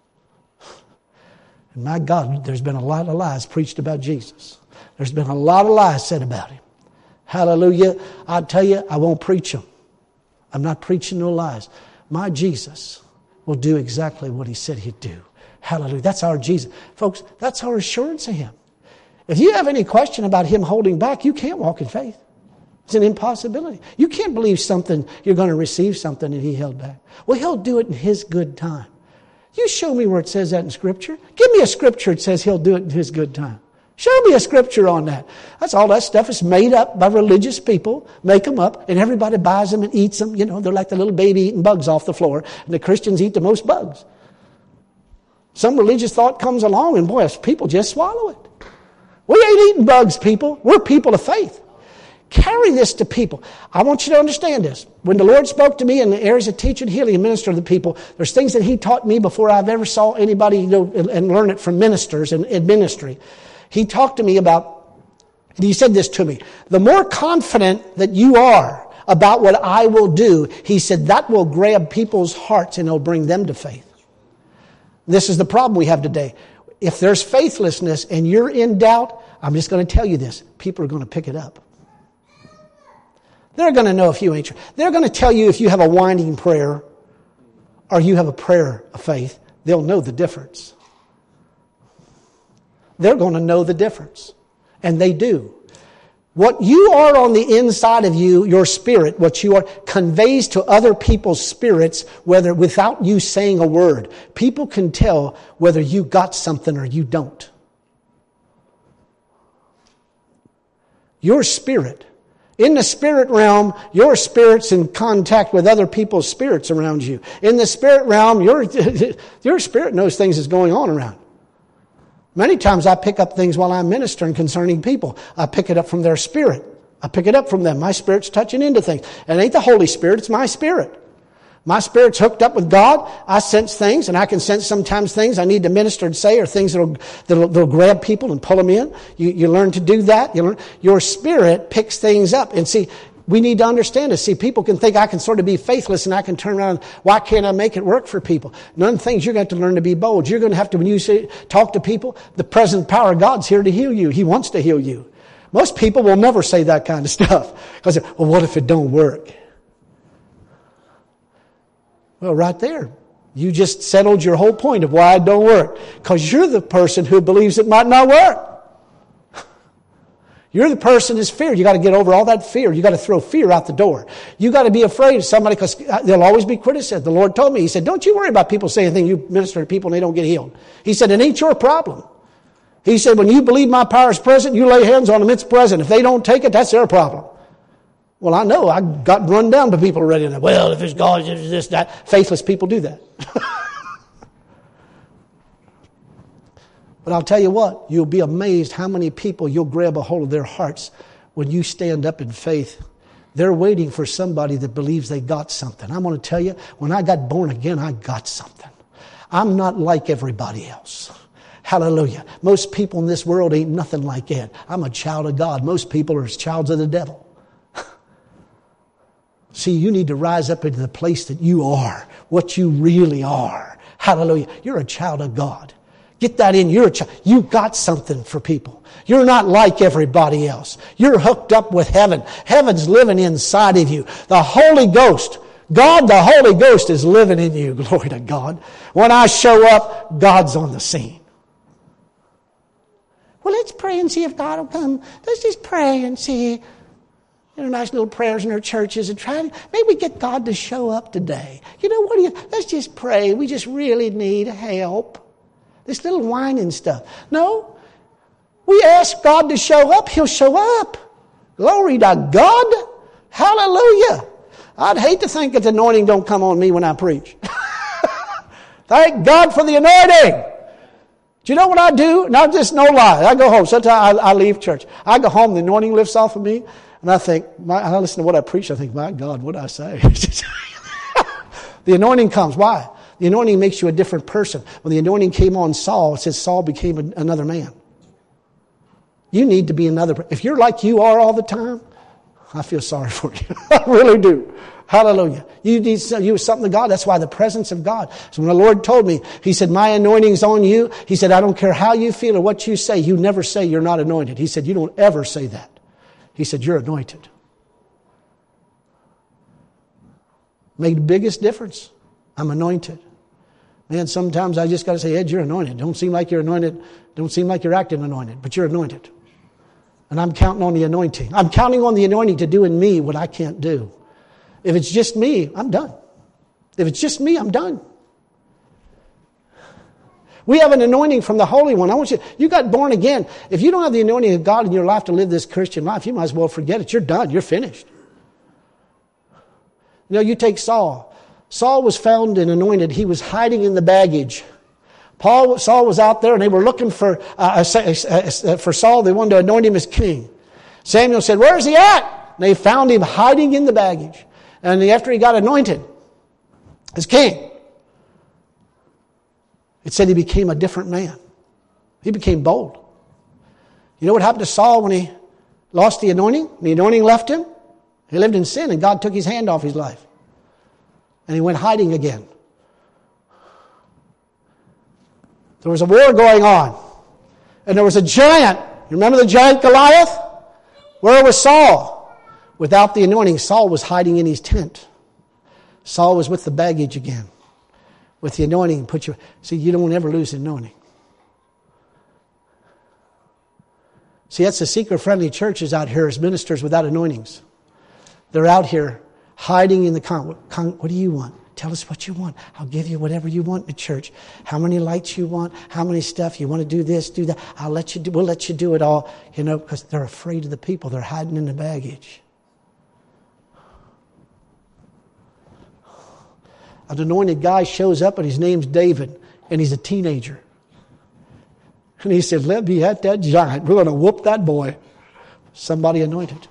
And my God, there's been a lot of lies preached about Jesus. There's been a lot of lies said about Him. Hallelujah. I tell you, I won't preach them. I'm not preaching no lies. My Jesus will do exactly what He said He'd do. Hallelujah. That's our Jesus. Folks, that's our assurance of Him. If you have any question about Him holding back, you can't walk in faith. It's an impossibility. You can't believe something, you're going to receive something and He held back. Well, He'll do it in His good time. You show me where it says that in Scripture. Give me a Scripture that says He'll do it in His good time. Show me a Scripture on that. That's all that stuff is made up by religious people. Make them up, and everybody buys them and eats them. You know, they're like the little baby eating bugs off the floor, and the Christians eat the most bugs. Some religious thought comes along, and boy, people just swallow it. We ain't eating bugs, people. We're people of faith. Carry this to people. I want you to understand this. When the Lord spoke to me in the areas of teaching, healing, and minister to the people, there's things that He taught me before I've ever saw anybody and learn it from ministers and in ministry. He talked to me about, and He said this to me, the more confident that you are about what I will do, He said, that will grab people's hearts and it'll bring them to faith. This is the problem we have today. If there's faithlessness and you're in doubt, I'm just going to tell you this, people are going to pick it up. They're going to know if you ain't true. They're going to tell you if you have a whining prayer or you have a prayer of faith. They'll know the difference. They're going to know the difference. And they do. What you are on the inside of you, your spirit, what you are, conveys to other people's spirits, whether without you saying a word. People can tell whether you got something or you don't. Your spirit. In the spirit realm, your spirit's in contact with other people's spirits around you. In the spirit realm, your spirit knows things that's going on around. Many times I pick up things while I'm ministering concerning people. I pick it up from their spirit. I pick it up from them. My spirit's touching into things. And it ain't the Holy Spirit, it's my spirit. My spirit's hooked up with God. I sense things, and I can sense sometimes things I need to minister and say, or things that'll grab people and pull them in. You learn to do that. Your spirit picks things up. And see, we need to understand this. See, people can think I can sort of be faithless and I can turn around. Why can't I make it work for people? None of the things you're going to have to learn to be bold. You're going to have to, when you talk to people, the present power of God's here to heal you. He wants to heal you. Most people will never say that kind of stuff. Because, well, what if it don't work? Well, right there. You just settled your whole point of why it don't work. Because you're the person who believes it might not work. You're the person who's feared. You got to get over all that fear. You got to throw fear out the door. You got to be afraid of somebody because there'll always be criticism. The Lord told me, He said, don't you worry about people saying things. You minister to people and they don't get healed. He said, it ain't your problem. He said, when you believe my power is present, you lay hands on them, it's present. If they don't take it, that's their problem. Well, I know. I got run down by people already. And well, if it's God, it's this, that. Faithless people do that. But I'll tell you what, you'll be amazed how many people you'll grab a hold of their hearts when you stand up in faith. They're waiting for somebody that believes they got something. I'm going to tell you, when I got born again, I got something. I'm not like everybody else. Hallelujah. Most people in this world ain't nothing like that. I'm a child of God. Most people are childs of the devil. See, you need to rise up into the place that you are, what you really are. Hallelujah. You're a child of God. Get that in. You're a child. You got something for people. You're not like everybody else. You're hooked up with heaven. Heaven's living inside of you. The Holy Ghost, God the Holy Ghost is living in you. Glory to God. When I show up, God's on the scene. Well, let's pray and see if God will come. Let's just pray and see. Nice little prayers in our churches and try to maybe get God to show up today. Let's just pray. We just really need help. This little whining stuff. No. We ask God to show up. He'll show up. Glory to God. Hallelujah. I'd hate to think that the anointing don't come on me when I preach. Thank God for the anointing. Do you know what I do? Not just no lie. I go home. Sometimes I leave church. I go home. The anointing lifts off of me. And I think, I listen to what I preach. I think, my God, what did I say? The anointing comes. Why? The anointing makes you a different person. When the anointing came on Saul, it says Saul became another man. You need to be another. If you're like you are all the time, I feel sorry for you. I really do. Hallelujah. You need something to God. That's why the presence of God. So when the Lord told me, He said, my anointing's on you. He said, I don't care how you feel or what you say. You never say you're not anointed. He said, you don't ever say that. He said, you're anointed. Made the biggest difference. I'm anointed. Man, sometimes I just got to say, Ed, you're anointed. Don't seem like you're anointed. Don't seem like you're acting anointed, but you're anointed. And I'm counting on the anointing. I'm counting on the anointing to do in me what I can't do. If it's just me, I'm done. If it's just me, I'm done. We have an anointing from the Holy One. You got born again. If you don't have the anointing of God in your life to live this Christian life, you might as well forget it. You're done. You're finished. You take Saul. Saul was found and anointed. He was hiding in the baggage. Saul was out there and they were looking for Saul. They wanted to anoint him as king. Samuel said, where's he at? And they found him hiding in the baggage. And after he got anointed as king, it said he became a different man. He became bold. You know what happened to Saul when he lost the anointing? The anointing left him. He lived in sin and God took His hand off his life. And he went hiding again. There was a war going on. And there was a giant. You remember the giant Goliath? Where was Saul? Without the anointing, Saul was hiding in his tent. Saul was with the baggage again. With the anointing, see, you don't ever lose the anointing. See, that's the seeker-friendly churches out here as ministers without anointings. They're out here hiding in the what do you want? Tell us what you want. I'll give you whatever you want in the church. How many lights you want? How many stuff? You want to do this, do that? We'll let you do it all. Because they're afraid of the people. They're hiding in the baggage. An anointed guy shows up and his name's David and he's a teenager. And he said, let me at that giant. We're going to whoop that boy. Somebody anointed.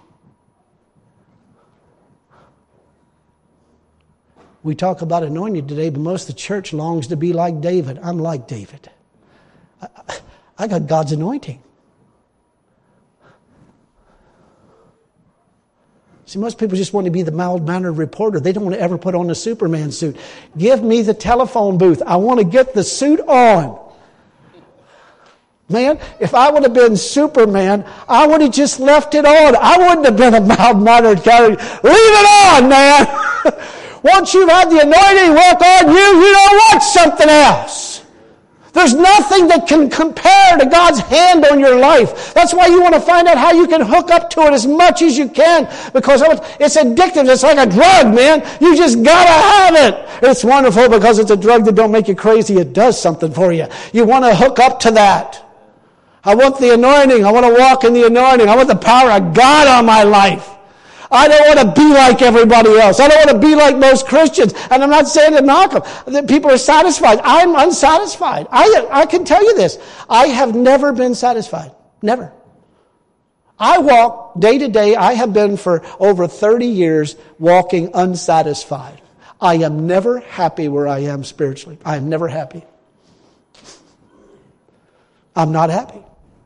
We talk about anointing today, but most of the church longs to be like David. I'm like David. I got God's anointing. See, most people just want to be the mild-mannered reporter. They don't want to ever put on a Superman suit. Give me the telephone booth. I want to get the suit on. Man, if I would have been Superman, I would have just left it on. I wouldn't have been a mild-mannered guy. Leave it on, man. Once you've had the anointing work on you, you don't want something else. There's nothing that can compare to God's hand on your life. That's why you want to find out how you can hook up to it as much as you can, because it's addictive. It's like a drug, man. You just gotta have it. It's wonderful because it's a drug that don't make you crazy. It does something for you. You want to hook up to that. I want the anointing. I want to walk in the anointing. I want the power of God on my life. I don't want to be like everybody else. I don't want to be like most Christians. And I'm not saying to knock them. That people are satisfied. I'm unsatisfied. I can tell you this. I have never been satisfied. Never. I walk day to day. I have been for over 30 years walking unsatisfied. I am never happy where I am spiritually. I am never happy. I'm not happy.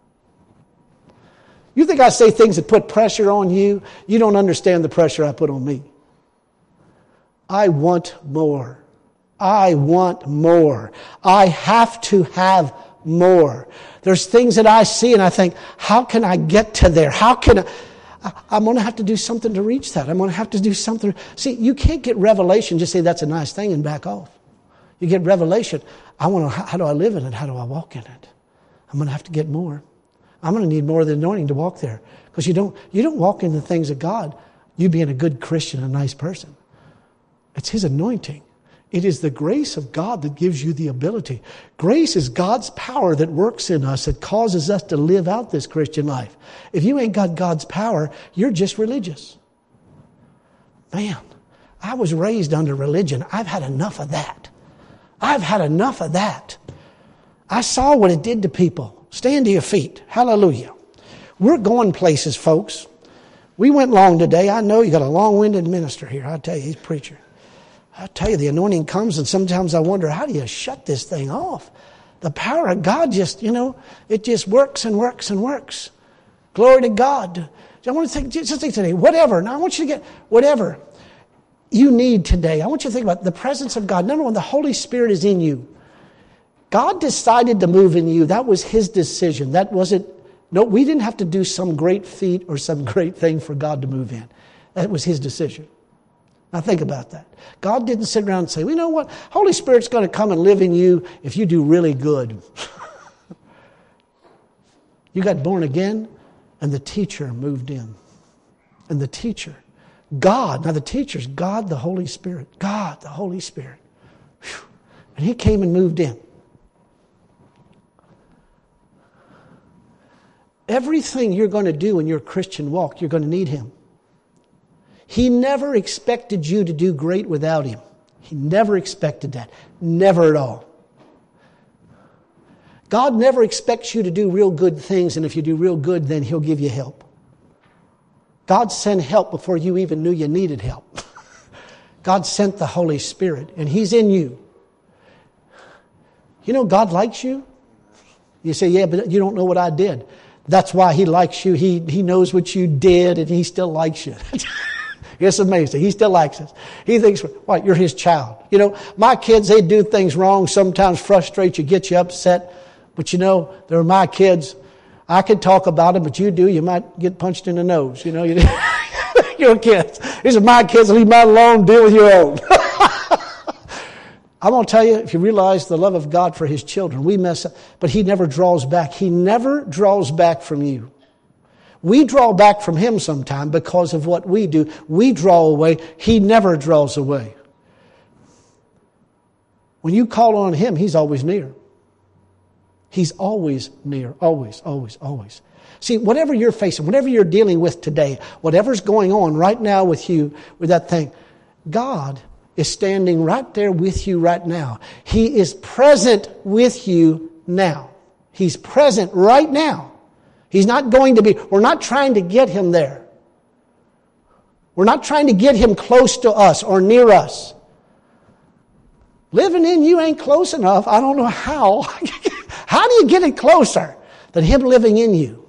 You think I say things that put pressure on you? You don't understand the pressure I put on me. I want more. I want more. I have to have more. There's things that I see and I think, how can I get to there? I'm going to have to do something to reach that. I'm going to have to do something. See, you can't get revelation, just say that's a nice thing and back off. You get revelation. I want to, how do I live in it? How do I walk in it? I'm going to have to get more. I'm going to need more of the anointing to walk there. Because you don't walk in the things of God, you being a good Christian, a nice person. It's His anointing. It is the grace of God that gives you the ability. Grace is God's power that works in us, that causes us to live out this Christian life. If you ain't got God's power, you're just religious. Man, I was raised under religion. I've had enough of that. I've had enough of that. I saw what it did to people. Stand to your feet. Hallelujah. We're going places, folks. We went long today. I know you got a long-winded minister here. I tell you, he's a preacher. I tell you, the anointing comes, and sometimes I wonder, how do you shut this thing off? The power of God just, it just works and works and works. Glory to God. I want to think today, whatever. Now I want you to get whatever you need today. I want you to think about the presence of God. Number one, the Holy Spirit is in you. God decided to move in you. That was His decision. We didn't have to do some great feat or some great thing for God to move in. That was His decision. Now think about that. God didn't sit around and say, well, you know what? Holy Spirit's going to come and live in you if you do really good. You got born again, and the teacher moved in. And the teacher, God, now the teacher's God the Holy Spirit. God the Holy Spirit. Whew. And He came and moved in. Everything you're going to do in your Christian walk, you're going to need Him. He never expected you to do great without Him. He never expected that. Never at all. God never expects you to do real good things, and if you do real good, then He'll give you help. God sent help before you even knew you needed help. God sent the Holy Spirit, and He's in you. You know, God likes you. You say, yeah, but you don't know what I did. That's why He likes you. He knows what you did, and He still likes you. It's amazing. He still likes us. He thinks, what, you're His child. My kids, they do things wrong, sometimes frustrate you, get you upset. But they're my kids. I could talk about them, but you might get punched in the nose. Your kids. These are my kids. Leave mine alone. Deal with your own. I'm going to tell you, if you realize the love of God for His children, we mess up, but He never draws back. He never draws back from you. We draw back from Him sometime because of what we do. We draw away. He never draws away. When you call on Him, He's always near. He's always near. Always, always, always. See, whatever you're facing, whatever you're dealing with today, whatever's going on right now with you, with that thing, God is standing right there with you right now. He is present with you now. He's present right now. He's not going to be, we're not trying to get Him there. We're not trying to get Him close to us or near us. Living in you ain't close enough. I don't know how. How do you get it closer than Him living in you?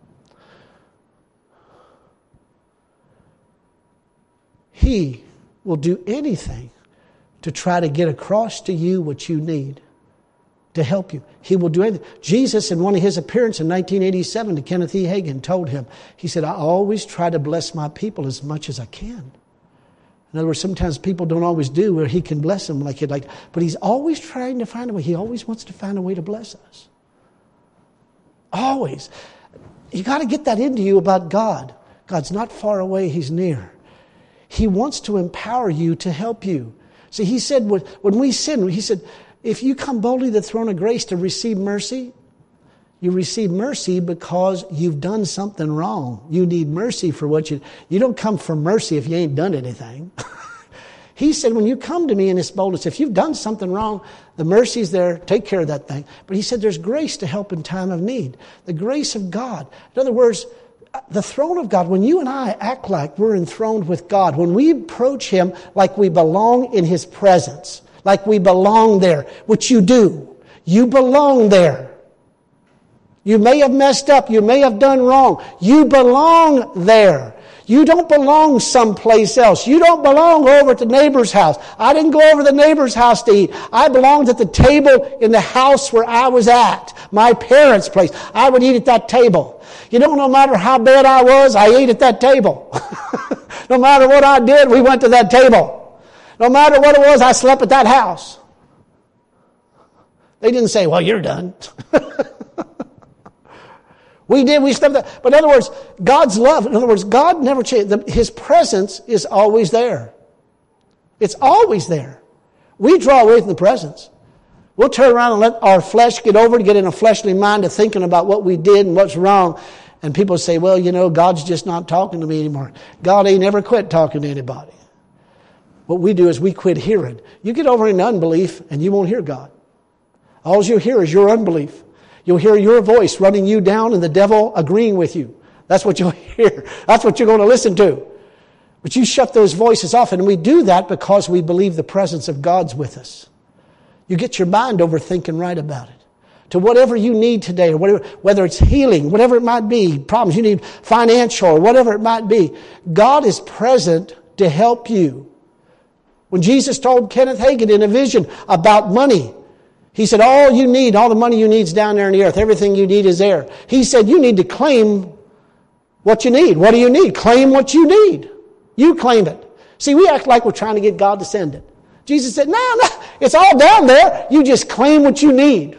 He will do anything to try to get across to you what you need to help you. He will do anything. Jesus, in one of His appearances in 1987 to Kenneth E. Hagin, told him, He said, I always try to bless my people as much as I can. In other words, sometimes people don't always do where He can bless them like He'd like. But He's always trying to find a way. He always wants to find a way to bless us. Always. You got to get that into you about God. God's not far away. He's near. He wants to empower you to help you. See, He said, when we sin, He said, if you come boldly to the throne of grace to receive mercy, you receive mercy because you've done something wrong. You need mercy for what you don't come for mercy if you ain't done anything. He said, when you come to me in this boldness, if you've done something wrong, the mercy's there, take care of that thing. But He said there's grace to help in time of need. The grace of God. In other words, the throne of God, when you and I act like we're enthroned with God, when we approach Him like we belong in His presence, like we belong there, which you do. You belong there. You may have messed up. You may have done wrong. You belong there. You don't belong someplace else. You don't belong over at the neighbor's house. I didn't go over to the neighbor's house to eat. I belonged at the table in the house where I was at. My parents' place. I would eat at that table. You know, no matter how bad I was, I ate at that table. No matter what I did, we went to that table. No matter what it was, I slept at that house. They didn't say, well, you're done. We slept there. But in other words, God's love, in other words, God never changed. His presence is always there. It's always there. We draw away from the presence. We'll turn around and let our flesh get over to get in a fleshly mind of thinking about what we did and what's wrong. And people say, well, you know, God's just not talking to me anymore. God ain't ever quit talking to anybody. What we do is we quit hearing. You get over in unbelief and you won't hear God. All you'll hear is your unbelief. You'll hear your voice running you down and the devil agreeing with you. That's what you'll hear. That's what you're going to listen to. But you shut those voices off, and we do that because we believe the presence of God's with us. You get your mind over thinking right about it. To whatever you need today, or whether it's healing, whatever it might be, problems you need, financial, or whatever it might be, God is present to help you. When Jesus told Kenneth Hagin in a vision about money, He said, all you need, all the money you need is down there in the earth. Everything you need is there. He said, you need to claim what you need. What do you need? Claim what you need. You claim it. See, we act like we're trying to get God to send it. Jesus said, no, it's all down there. You just claim what you need.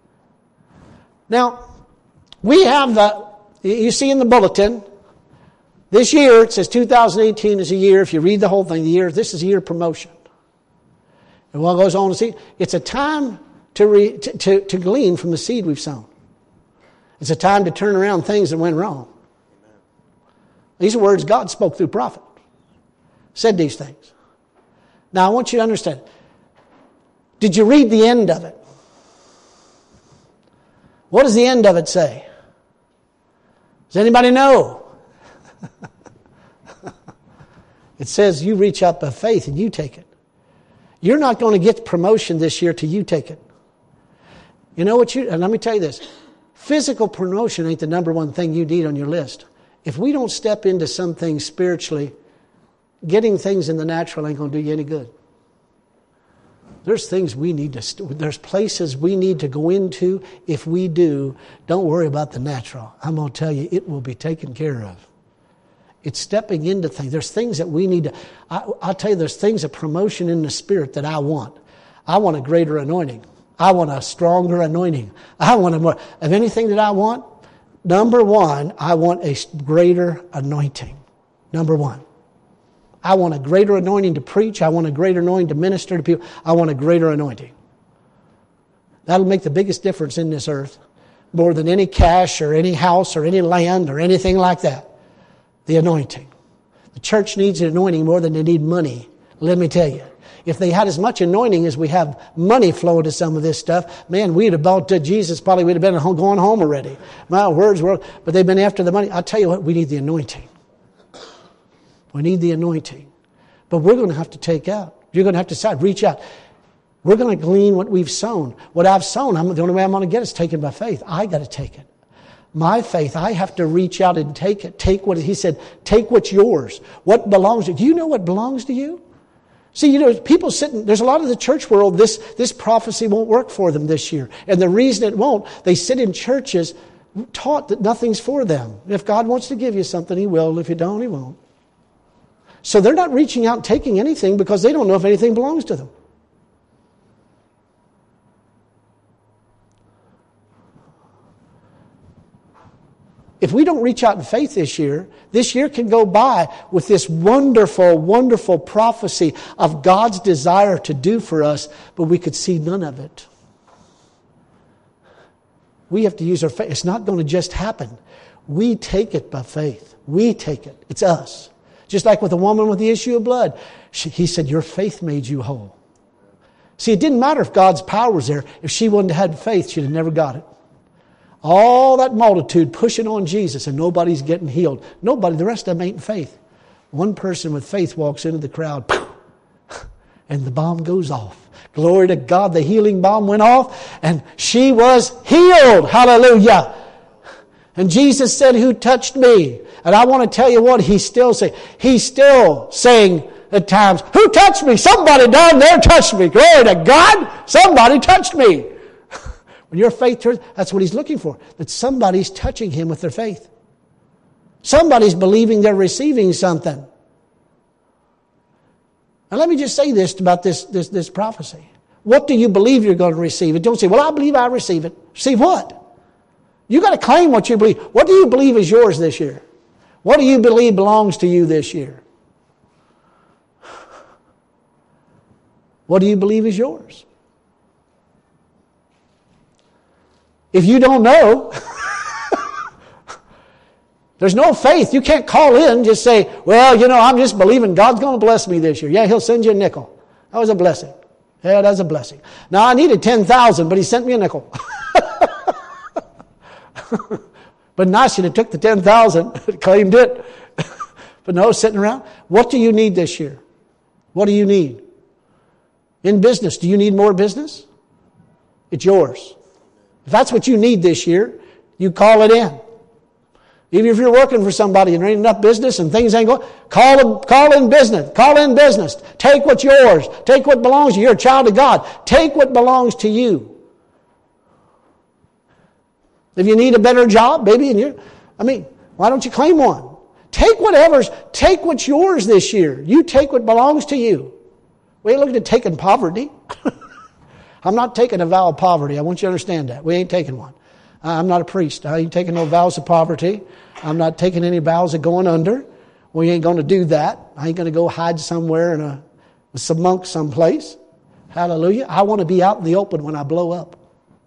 Now, we have you see in the bulletin, this year, it says 2018 is a year, if you read the whole thing, this is a year of promotion. And what goes on to see, it's a time to glean from the seed we've sown. It's a time to turn around things that went wrong. These are words God spoke through prophet. Said these things. Now I want you to understand. Did you read the end of it? What does the end of it say? Does anybody know? It says you reach out by faith and you take it. You're not going to get promotion this year till you take it. You know what and let me tell you this. Physical promotion ain't the number one thing you need on your list. If we don't step into some things spiritually, getting things in the natural ain't going to do you any good. There's things we need there's places we need to go into. If we do, don't worry about the natural. I'm going to tell you, it will be taken care of. It's stepping into things. There's things that we need to, I'll tell you, there's things of promotion in the Spirit that I want. I want a greater anointing. I want a stronger anointing. I want more. Of anything that I want, number one, I want a greater anointing. Number one. I want a greater anointing to preach. I want a greater anointing to minister to people. I want a greater anointing. That'll make the biggest difference in this earth. More than any cash or any house or any land or anything like that. The anointing. The church needs an anointing more than they need money. Let me tell you. If they had as much anointing as we have money flowing to some of this stuff, man, we'd have bought Jesus, probably we'd have been going home already. My words were, but they've been after the money. I'll tell you what, we need the anointing. We need the anointing. But we're going to have to take out. You're going to have to decide, reach out. We're going to glean what we've sown. What I've sown, the only way I'm going to get it is taken by faith. I got to take it. My faith, I have to reach out and take it. Take what he said, take what's yours. What belongs to you. Do you know what belongs to you? See, people sitting, there's a lot of the church world, this prophecy won't work for them this year. And the reason it won't, they sit in churches taught that nothing's for them. If God wants to give you something, He will. If you don't, He won't. So they're not reaching out and taking anything because they don't know if anything belongs to them. If we don't reach out in faith this year can go by with this wonderful, wonderful prophecy of God's desire to do for us, but we could see none of it. We have to use our faith. It's not going to just happen. We take it by faith. We take it. It's us. Just like with the woman with the issue of blood. He said, your faith made you whole. See, it didn't matter if God's power was there. If she wouldn't have had faith, she'd have never got it. All that multitude pushing on Jesus and nobody's getting healed. Nobody, the rest of them ain't in faith. One person with faith walks into the crowd and the bomb goes off. Glory to God, the healing bomb went off and she was healed. Hallelujah. And Jesus said, who touched me? And I want to tell you what he's still saying. He's still saying at times, who touched me? Somebody down there touched me. Glory to God. Somebody touched me. When your faith turns, that's what he's looking for. That somebody's touching him with their faith. Somebody's believing they're receiving something. Now let me just say this about this prophecy. What do you believe you're going to receive? Don't say, well, I believe I receive it. Receive what? You got to claim what you believe. What do you believe is yours this year? What do you believe belongs to you this year? What do you believe is yours? If you don't know, there's no faith. You can't call in and just say, well, I'm just believing God's going to bless me this year. Yeah, He'll send you a nickel. That was a blessing. Yeah, that's a blessing. Now, I needed 10,000, but He sent me a nickel. But nice, He'd have took the 10,000, claimed it. But no, sitting around. What do you need this year? What do you need? In business, do you need more business? It's yours. If that's what you need this year, you call it in. Even if you're working for somebody and there ain't enough business and things ain't going, call in business. Call in business. Take what's yours. Take what belongs to you. You're a child of God. Take what belongs to you. If you need a better job, maybe, why don't you claim one? Take what's yours this year. You take what belongs to you. We ain't looking at taking poverty. I'm not taking a vow of poverty. I want you to understand that. We ain't taking one. I'm not a priest. I ain't taking no vows of poverty. I'm not taking any vows of going under. We ain't going to do that. I ain't going to go hide somewhere with some monks someplace. Hallelujah. I want to be out in the open when I blow up.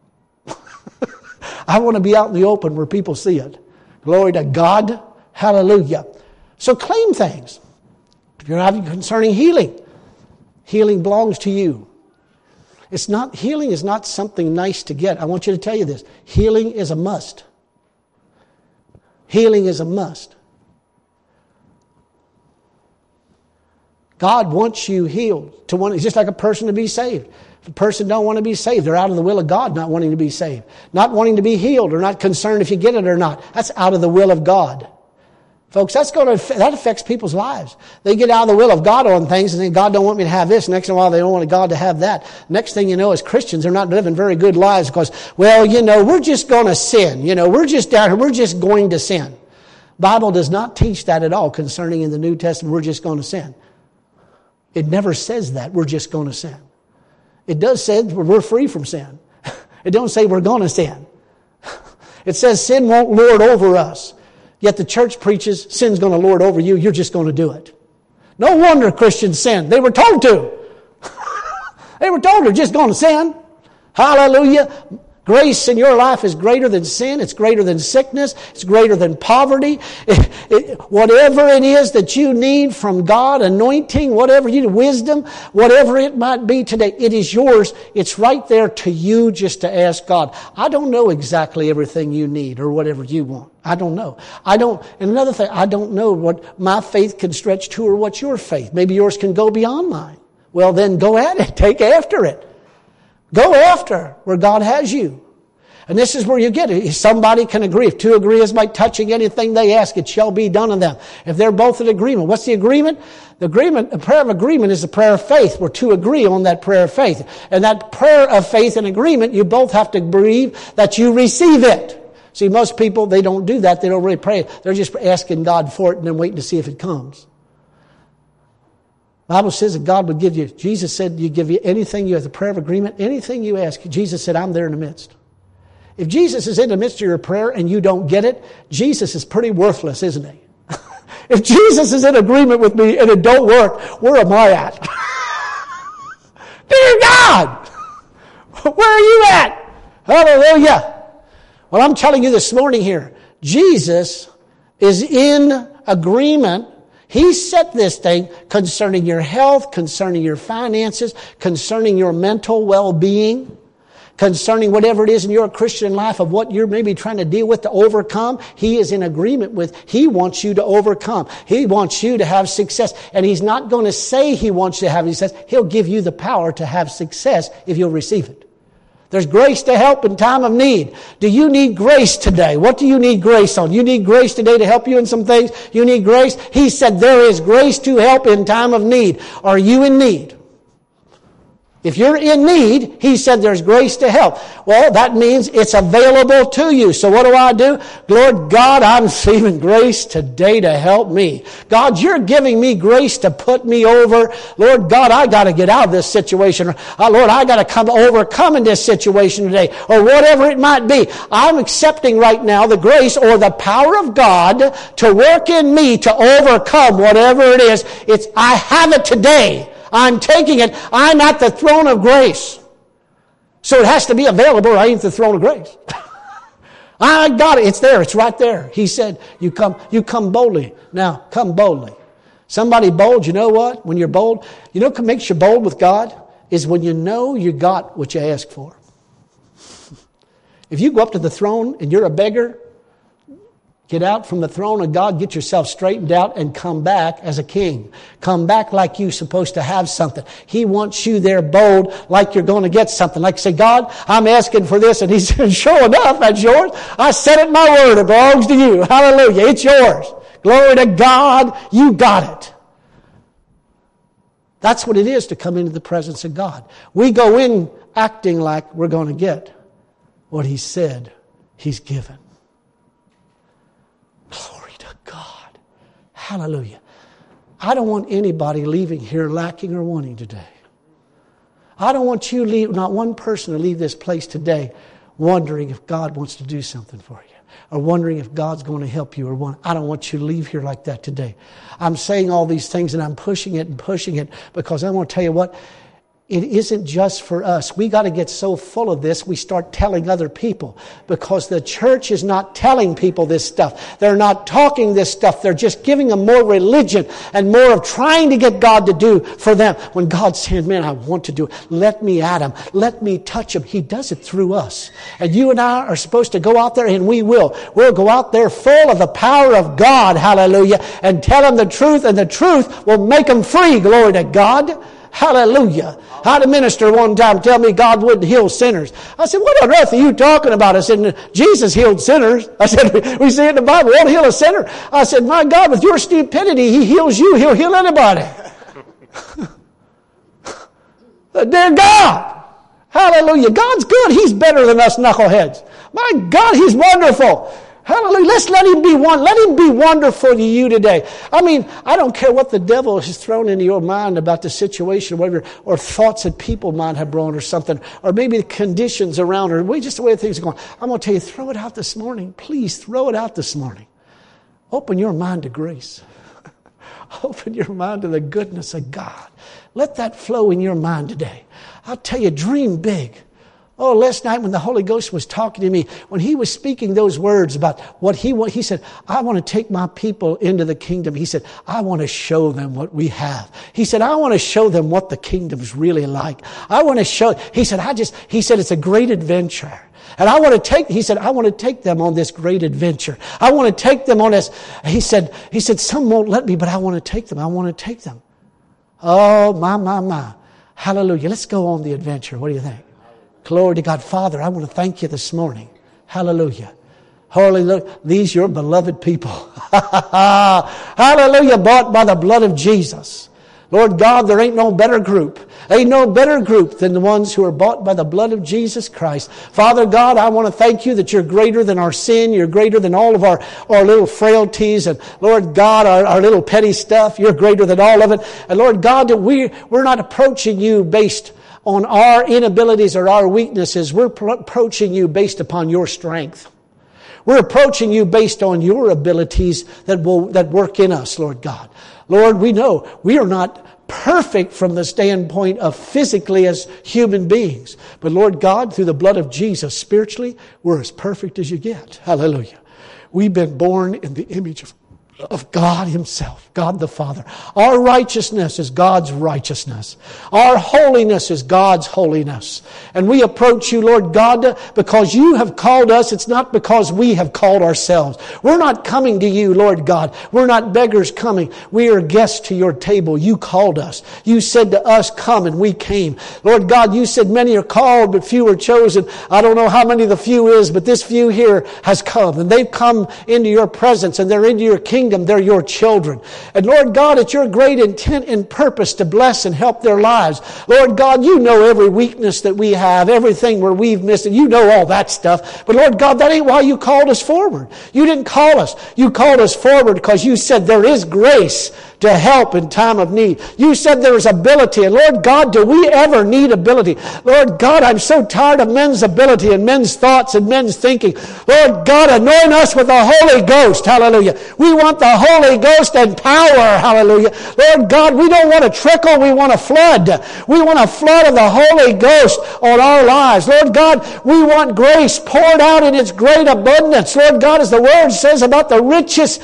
I want to be out in the open where people see it. Glory to God. Hallelujah. So claim things. If you're having concerning healing, healing belongs to you. Healing is not something nice to get. I want you to tell you this. Healing is a must. Healing is a must. God wants you healed. It's just like a person to be saved. If a person don't want to be saved, they're out of the will of God not wanting to be saved. Not wanting to be healed or not concerned if you get it or not. That's out of the will of God. Folks, that affects people's lives. They get out of the will of God on things and say, God don't want me to have this. Next while they don't want God to have that. Next thing you know, as Christians, they're not living very good lives because, we're just going to sin. We're just down here. We're just going to sin. Bible does not teach that at all concerning in the New Testament, we're just going to sin. It never says that we're just going to sin. It does say we're free from sin. It don't say we're going to sin. It says sin won't lord over us. Yet the church preaches sin's going to lord over you. You're just going to do it. No wonder Christians sin. They were told to. They were told they're just going to sin. Hallelujah. Grace in your life is greater than sin. It's greater than sickness. It's greater than poverty. Whatever it is that you need from God, anointing, whatever you need, wisdom, whatever it might be today, it is yours. It's right there to you just to ask God. I don't know exactly everything you need or whatever you want. I don't know. And another thing, I don't know what my faith can stretch to or what's your faith. Maybe yours can go beyond mine. Well, then go at it. Take after it. Go after where God has you. And this is where you get it. If somebody can agree. If two agree as by touching anything they ask, it shall be done unto them. If they're both in agreement. What's the agreement? The prayer of agreement is the prayer of faith, where two agree on that prayer of faith. And that prayer of faith and agreement, you both have to believe that you receive it. See, most people, they don't do that. They don't really pray. They're just asking God for it and then waiting to see if it comes. The Bible says that God would give you, Jesus said, you give you anything you have, the prayer of agreement, anything you ask. Jesus said, I'm there in the midst. If Jesus is in the midst of your prayer and you don't get it, Jesus is pretty worthless, isn't he? If Jesus is in agreement with me and it don't work, where am I at? Dear God, where are you at? Hallelujah. Well, I'm telling you this morning here, Jesus is in agreement. He set this thing concerning your health, concerning your finances, concerning your mental well-being, concerning whatever it is in your Christian life of what you're maybe trying to deal with to overcome. He is in agreement with. He wants you to overcome. He wants you to have success. And He's not going to say He wants you to have success. He'll give you the power to have success if you'll receive it. There's grace to help in time of need. Do you need grace today? What do you need grace on? You need grace today to help you in some things? You need grace? He said there is grace to help in time of need. Are you in need? If you're in need, He said there's grace to help. Well, that means it's available to you. So what do? Lord God, I'm receiving grace today to help me. God, you're giving me grace to put me over. Lord God, I got to get out of this situation. Lord, I got to overcome in this situation today. Or whatever it might be. I'm accepting right now the grace or the power of God to work in me to overcome whatever it is. I have it today. I'm taking it. I'm at the throne of grace. So it has to be available right at the throne of grace. I got it. It's there. It's right there. He said, you come boldly. Now, come boldly. Somebody bold, you know what? When you're bold, you know what makes you bold with God? Is when you know you got what you asked for. If you go up to the throne and you're a beggar, get out from the throne of God, get yourself straightened out, and come back as a king. Come back like you're supposed to have something. He wants you there bold, like you're going to get something. Like say, God, I'm asking for this. And He said, sure enough, that's yours. I said it, my word, it belongs to you. Hallelujah, it's yours. Glory to God, you got it. That's what it is to come into the presence of God. We go in acting like we're going to get what He said He's given. Glory to God. Hallelujah. I don't want anybody leaving here lacking or wanting today. I don't want you not one person to leave this place today wondering if God wants to do something for you, or wondering if God's going to help you, I don't want you to leave here like that today. I'm saying all these things and I'm pushing it because I want to tell you what, it isn't just for us. We got to get so full of this, we start telling other people, because the church is not telling people this stuff. They're not talking this stuff. They're just giving them more religion and more of trying to get God to do for them. When God's saying, man, I want to do it. Let me at Him. Let me touch Him. He does it through us. And you and I are supposed to go out there, and we will. We'll go out there full of the power of God, hallelujah, and tell them the truth, and the truth will make them free, glory to God. Hallelujah. I had a minister one time tell me God wouldn't heal sinners. I said, what on earth are you talking about? I said, Jesus healed sinners. I said, we see it in the Bible, won't heal a sinner. I said, my God, with your stupidity, He heals you, He'll heal anybody. Dear God. Hallelujah. God's good. He's better than us knuckleheads. My God, He's wonderful. Hallelujah. Let's let Him be one. Let Him be wonderful to you today. I mean, I don't care what the devil has thrown into your mind about the situation, whatever, or thoughts that people might have brought or something, or maybe the conditions around, or just the way things are going. I'm going to tell you, throw it out this morning. Please throw it out this morning. Open your mind to grace. Open your mind to the goodness of God. Let that flow in your mind today. I'll tell you, dream big. Oh, last night when the Holy Ghost was talking to me, when He was speaking those words about what He said, I want to take my people into the kingdom. He said, I want to show them what we have. He said, I want to show them what the kingdom's really like. I want to show, He said, it's a great adventure. And I want to take them on this great adventure. I want to take them on this. He said, some won't let me, but I want to take them. I want to take them. Oh, my. Hallelujah. Let's go on the adventure. What do you think? Glory to God. Father, I want to thank You this morning. Hallelujah. Hallelujah. These your beloved people. Hallelujah. Bought by the blood of Jesus. Lord God, there ain't no better group. Ain't no better group than the ones who are bought by the blood of Jesus Christ. Father God, I want to thank You that You're greater than our sin. You're greater than all of our little frailties. And Lord God, our little petty stuff. You're greater than all of it. And Lord God, that we're not approaching You based on our inabilities or our weaknesses. We're approaching You based upon Your strength. We're approaching You based on Your abilities that work in us, Lord God. Lord, we know we are not perfect from the standpoint of physically as human beings. But Lord God, through the blood of Jesus, spiritually, we're as perfect as you get. Hallelujah. We've been born in the image of God Himself, God the Father. Our righteousness is God's righteousness. Our holiness is God's holiness. And we approach You, Lord God, because You have called us. It's not because we have called ourselves. We're not coming to You, Lord God. We're not beggars coming. We are guests to Your table. You called us. You said to us, come, and we came. Lord God, You said many are called, but few are chosen. I don't know how many the few is, but this few here has come. And they've come into Your presence, and they're into Your kingdom. They're Your children. And Lord God, it's Your great intent and purpose to bless and help their lives. Lord God, You know every weakness that we have, everything where we've missed it. You know all that stuff. But Lord God, that ain't why You called us forward. You didn't call us. You called us forward because You said there is grace to help in time of need. You said there is ability. And Lord God, do we ever need ability? Lord God, I'm so tired of men's ability and men's thoughts and men's thinking. Lord God, anoint us with the Holy Ghost. Hallelujah. We want the Holy Ghost and power. Hallelujah. Lord God, we don't want a trickle. We want a flood. We want a flood of the Holy Ghost on our lives. Lord God, we want grace poured out in its great abundance. Lord God, as the Word says about the riches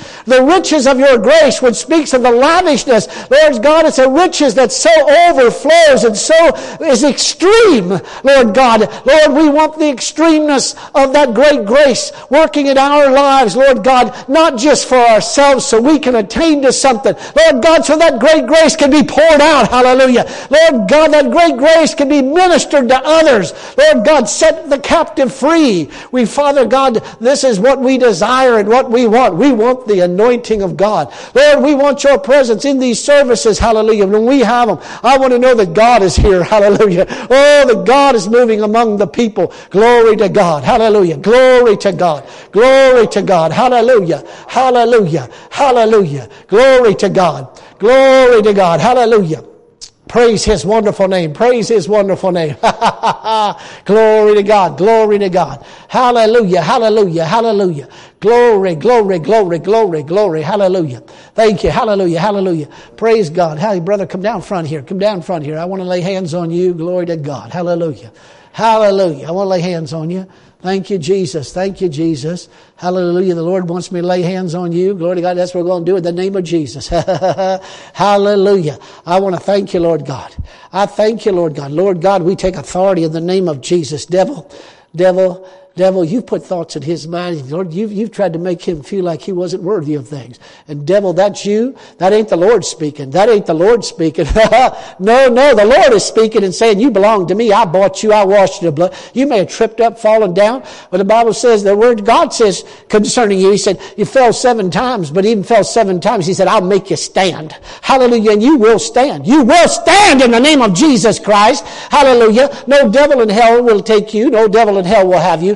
of Your grace, which speaks of the lavishness. Lord God, it's a riches that so overflows and so is extreme, Lord God. Lord, we want the extremeness of that great grace working in our lives, Lord God, not just for ourselves so we can attain to something. Lord God, so that great grace can be poured out. Hallelujah. Lord God, that great grace can be ministered to others. Lord God, set the captive free. Father God, this is what we desire and what we want. We want the anointing of God. Lord, we want Your presence in these services. Hallelujah. When we have them, I want to know that God is here. Hallelujah. Oh, that God is moving among the people. Glory to God. Hallelujah. Glory to God. Glory to God. Hallelujah. Hallelujah. Hallelujah. Glory to God. Glory to God. Hallelujah. Praise His wonderful name. Praise His wonderful name. Glory to God. Glory to God. Hallelujah. Hallelujah. Hallelujah. Glory, glory, glory, glory, glory. Hallelujah. Thank You. Hallelujah. Hallelujah. Praise God. Hey, brother, come down front here. Come down front here. I want to lay hands on you. Glory to God. Hallelujah. Hallelujah. I want to lay hands on you. Thank You, Jesus. Thank You, Jesus. Hallelujah. The Lord wants me to lay hands on you. Glory to God. That's what we're going to do in the name of Jesus. Hallelujah. I want to thank You, Lord God. I thank You, Lord God. Lord God, we take authority in the name of Jesus. Devil, you've put thoughts in his mind. Lord, you've tried to make him feel like he wasn't worthy of things. And devil, that's you. That ain't the Lord speaking. That ain't the Lord speaking. No, the Lord is speaking and saying, you belong to me. I bought you. I washed you in blood. You may have tripped up, fallen down. But the Bible says, the word God says concerning you, He said, you fell 7 times, but even fell 7 times. He said, I'll make you stand. Hallelujah. And you will stand. You will stand in the name of Jesus Christ. Hallelujah. No devil in hell will take you. No devil in hell will have you.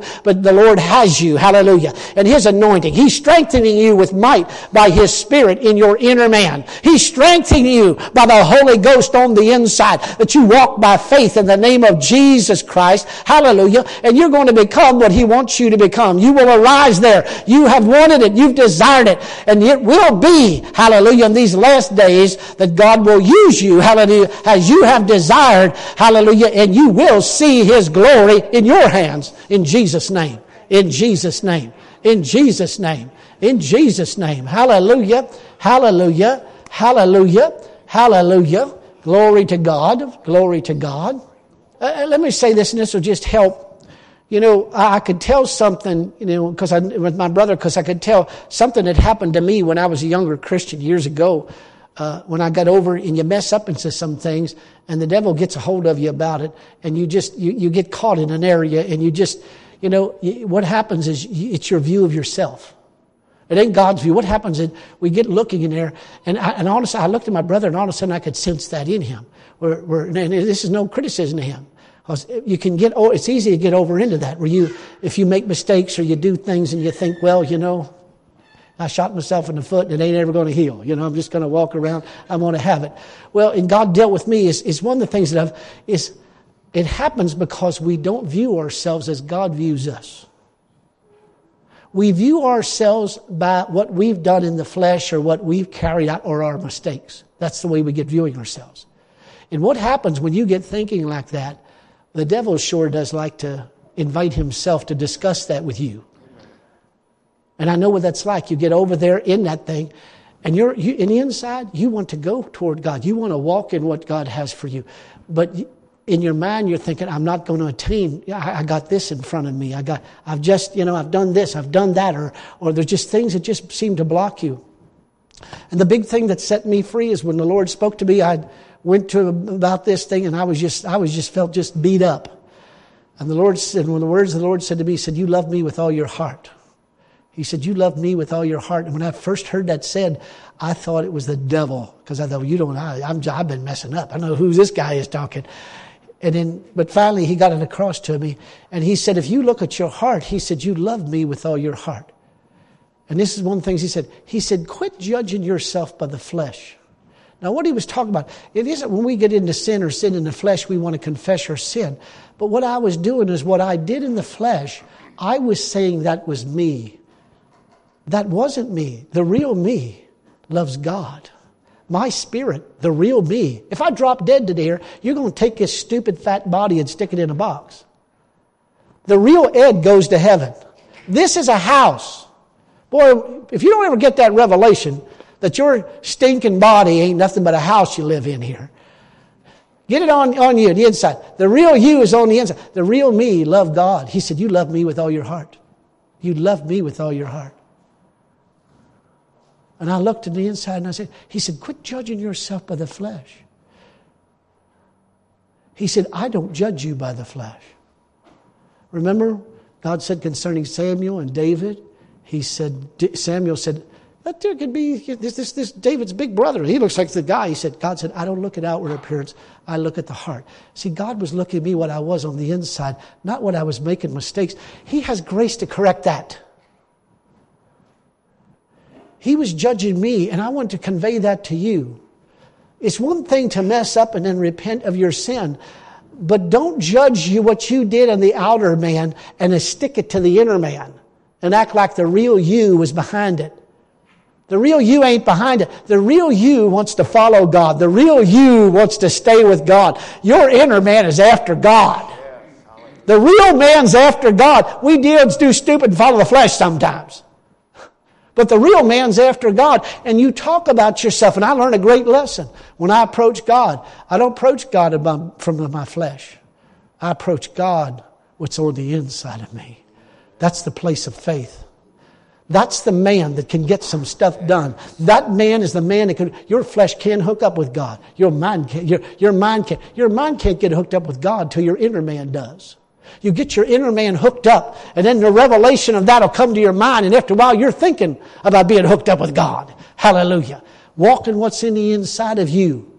but the Lord has you. Hallelujah. And His anointing. He's strengthening you with might by His Spirit in your inner man. He's strengthening you by the Holy Ghost on the inside, that you walk by faith in the name of Jesus Christ. Hallelujah. And you're going to become what He wants you to become. You will arise there. You have wanted it. You've desired it. And it will be, hallelujah, in these last days that God will use you, hallelujah, as you have desired, hallelujah, and you will see His glory in your hands. In Jesus' name. In Jesus' name. In Jesus' name. In Jesus' name. Hallelujah. Hallelujah. Hallelujah. Hallelujah. Glory to God. Glory to God. Let me say this, and this will just help. You know, I could tell something, you know, with my brother, because I could tell something that happened to me when I was a younger Christian years ago. When I got over, and you mess up into some things, and the devil gets a hold of you about it, and you get caught in an area, and you just, you know, what happens is it's your view of yourself. It ain't God's view. What happens is we get looking in there, and honestly, I looked at my brother, and all of a sudden I could sense that in him. And this is no criticism to him. You can it's easy to get over into that, where if you make mistakes or you do things and you think, well, you know, I shot myself in the foot and it ain't ever going to heal. You know, I'm just going to walk around. I'm going to have it. Well, and God dealt with me is one of the things that it happens because we don't view ourselves as God views us. We view ourselves by what we've done in the flesh or what we've carried out or our mistakes. That's the way we get viewing ourselves. And what happens when you get thinking like that, the devil sure does like to invite himself to discuss that with you. And I know what that's like. You get over there in that thing, and you in the inside, you want to go toward God. You want to walk in what God has for you. But in your mind, you're thinking, I'm not going to attain. I got this in front of me. I've done this, I've done that, or there's just things that just seem to block you. And the big thing that set me free is when the Lord spoke to me. I went to about this thing, and I felt just beat up. And the Lord said, when the words of the Lord said to me, He said, you love me with all your heart. He said, you love me with all your heart. And when I first heard that said, I thought it was the devil. Because I thought, I've been messing up. I know who this guy is talking. But finally he got it across to me. And he said, if you look at your heart, he said, you love me with all your heart. And this is one of the things he said. He said, quit judging yourself by the flesh. Now what he was talking about, it isn't when we get into sin or sin in the flesh, we want to confess our sin. But what I was doing is what I did in the flesh, I was saying that was me. That wasn't me. The real me loves God. My spirit, the real me. If I drop dead today, you're going to take this stupid fat body and stick it in a box. The real Ed goes to heaven. This is a house. Boy, if you don't ever get that revelation that your stinking body ain't nothing but a house you live in here, get it on you, the inside. The real you is on the inside. The real me loved God. He said, you love me with all your heart. You love me with all your heart. And I looked at the inside and I said, he said, quit judging yourself by the flesh. He said, I don't judge you by the flesh. Remember, God said concerning Samuel and David, Samuel said, that there could be this David's big brother. He looks like the guy. God said, I don't look at outward appearance. I look at the heart. See, God was looking at me what I was on the inside, not what I was making mistakes. He has grace to correct that. He was judging me, and I want to convey that to you. It's one thing to mess up and then repent of your sin, but don't judge what you did on the outer man and then stick it to the inner man and act like the real you was behind it. The real you ain't behind it. The real you wants to follow God. The real you wants to stay with God. Your inner man is after God. The real man's after God. We dudes do stupid and follow the flesh sometimes. But the real man's after God. And you talk about yourself. And I learned a great lesson. When I approach God, I don't approach God from my flesh. I approach God what's on the inside of me. That's the place of faith. That's the man that can get some stuff done. That man is the man that can. Your flesh can hook up with God. Your mind can't. Your mind can't get hooked up with God till your inner man does. You get your inner man hooked up, and then the revelation of that will come to your mind, and after a while you're thinking about being hooked up with God. Hallelujah. Walking what's in the inside of you.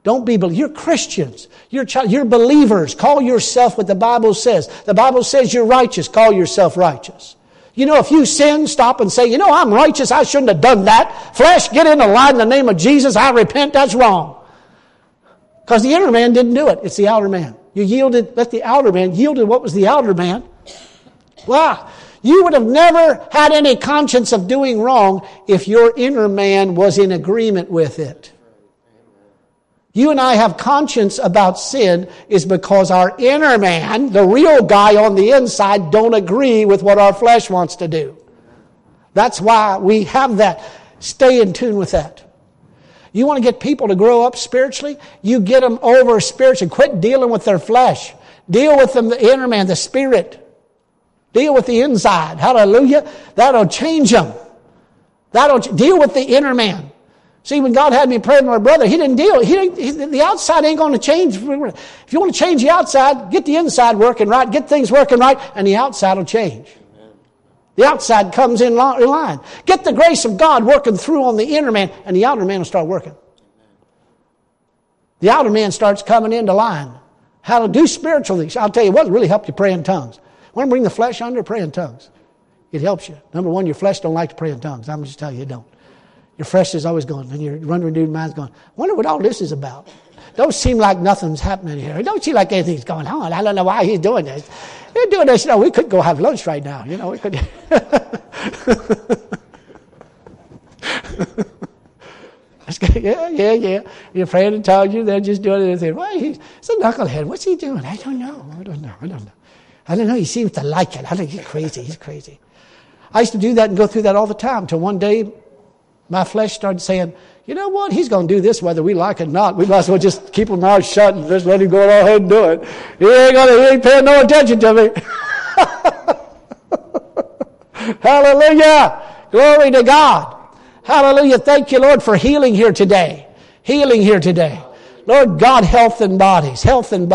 Don't be, you're Christians. You're believers. Call yourself what the Bible says. The Bible says you're righteous. Call yourself righteous. You know, if you sin, stop and say, I'm righteous. I shouldn't have done that. Flesh, get in the line in the name of Jesus. I repent. That's wrong. Because the inner man didn't do it. It's the outer man. You yielded, let the outer man yielded what was the outer man. Wow. You would have never had any conscience of doing wrong if your inner man was in agreement with it. You and I have conscience about sin is because our inner man, the real guy on the inside, don't agree with what our flesh wants to do. That's why we have that. Stay in tune with that. You want to get people to grow up spiritually? You get them over spiritually. Quit dealing with their flesh. Deal with them, the inner man, the spirit. Deal with the inside. Hallelujah. That'll change them. Deal with the inner man. See, when God had me pray with my brother, he didn't deal. The outside ain't going to change. If you want to change the outside, get the inside working right, get things working right, and the outside will change. Amen. The outside comes in line. Get the grace of God working through on the inner man, and the outer man will start working. Amen. The outer man starts coming into line. How to do spiritual things. I'll tell you what really helps you pray in tongues. Want to bring the flesh under? Pray in tongues. It helps you. Number one, your flesh don't like to pray in tongues. I'm just telling you, it don't. Your flesh is always going, and your running dude mind's going, wonder what all this is about. Don't seem like nothing's happening here. It don't seem like anything's going on. I don't know why he's doing this. He's doing this. We could go have lunch right now. We could. Yeah. You're praying in tongues. They're just doing anything. Why? He's a knucklehead. What's he doing? I don't know. He seems to like it. I think he's crazy. I used to do that and go through that all the time until one day my flesh started saying, you know what? He's going to do this whether we like it or not. We might as well just keep our mouths shut and just let him go ahead and do it. He ain't paying no attention to me. Hallelujah. Glory to God. Hallelujah. Thank you, Lord, for healing here today. Lord God, health and bodies.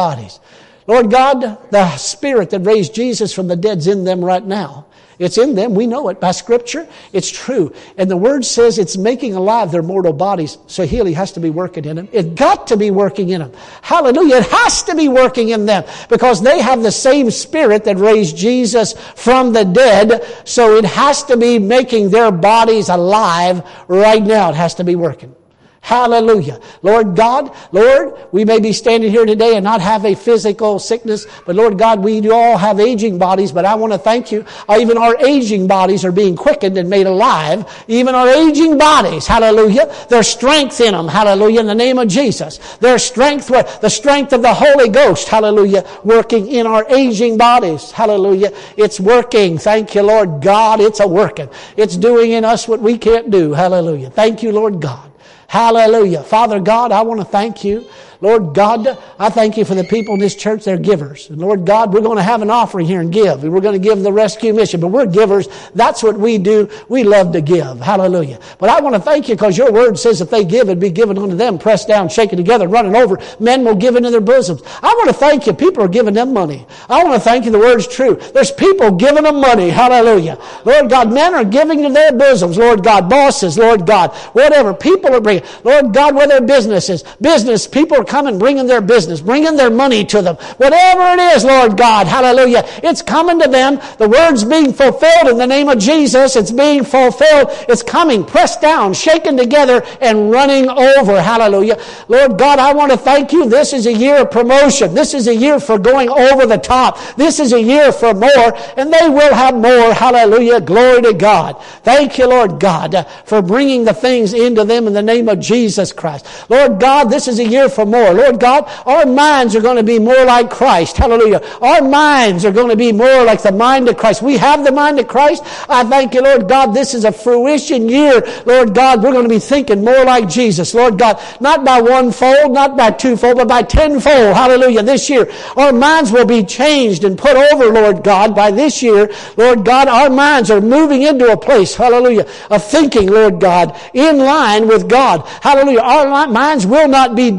Lord God, the Spirit that raised Jesus from the dead is in them right now. It's in them. We know it by Scripture. It's true. And the Word says it's making alive their mortal bodies. So healing has to be working in them. It got to be working in them. Hallelujah. It has to be working in them because they have the same Spirit that raised Jesus from the dead. So it has to be making their bodies alive right now. It has to be working. Hallelujah. Lord God, we may be standing here today and not have a physical sickness, but Lord God, we do all have aging bodies, but I want to thank you. Even our aging bodies are being quickened and made alive. Even our aging bodies, hallelujah. There's strength in them, hallelujah, in the name of Jesus. There's strength, the strength of the Holy Ghost, hallelujah, working in our aging bodies, hallelujah. It's working. Thank you, Lord God. It's a working. It's doing in us what we can't do, hallelujah. Thank you, Lord God. Hallelujah. Father God, I want to thank you. Lord God, I thank you for the people in this church. They're givers. And Lord God, we're going to have an offering here and give. And we're going to give the rescue mission. But we're givers. That's what we do. We love to give. Hallelujah. But I want to thank you because your word says if they give, it'd be given unto them, pressed down, shaken together, running over. Men will give into their bosoms. I want to thank you. People are giving them money. I want to thank you. The word's true. There's people giving them money. Hallelujah. Lord God, men are giving to their bosoms. Lord God, bosses, Lord God, whatever. People are bringing. Lord God, where their business is. People are coming, bringing their business, bringing their money to them. Whatever it is, Lord God, hallelujah, it's coming to them. The word's being fulfilled in the name of Jesus. It's being fulfilled. It's coming, pressed down, shaken together, and running over. Hallelujah. Lord God, I want to thank you. This is a year of promotion. This is a year for going over the top. This is a year for more, and they will have more. Hallelujah. Glory to God. Thank you, Lord God, for bringing the things into them in the name of Jesus Christ. Lord God, this is a year for more. Lord God, our minds are going to be more like Christ. Hallelujah. Our minds are going to be more like the mind of Christ. We have the mind of Christ. I thank you, Lord God, this is a fruition year. Lord God, we're going to be thinking more like Jesus. Lord God, not by one-fold, not by two-fold, but by tenfold. Hallelujah. This year, our minds will be changed and put over, Lord God, by this year. Lord God, our minds are moving into a place, hallelujah, of thinking, Lord God, in line with God. Hallelujah. Our minds will not be dominated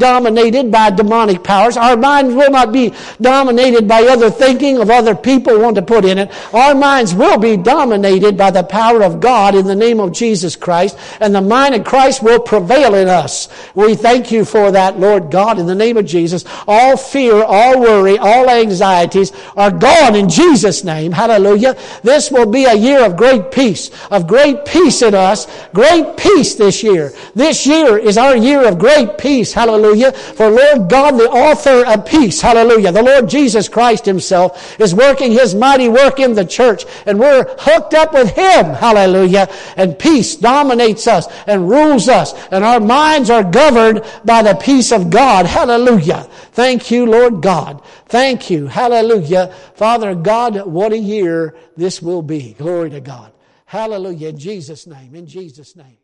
dominated by demonic powers. Our minds will not be dominated by other thinking of other people want to put in it. Our minds will be dominated by the power of God in the name of Jesus Christ, and the mind of Christ will prevail in us. We thank you for that, Lord God, in the name of Jesus. All fear, all worry, all anxieties are gone in Jesus' name. Hallelujah. This will be a year of great peace in us. Great peace this year. This year is our year of great peace. Hallelujah. For Lord God, the author of peace. Hallelujah. The Lord Jesus Christ himself is working his mighty work in the church, and we're hooked up with him. Hallelujah. And peace dominates us and rules us, and our minds are governed by the peace of God. Hallelujah. Thank you, Lord God. Thank you. Hallelujah. Father God, what a year this will be. Glory to God. Hallelujah. In Jesus' name. In Jesus' name.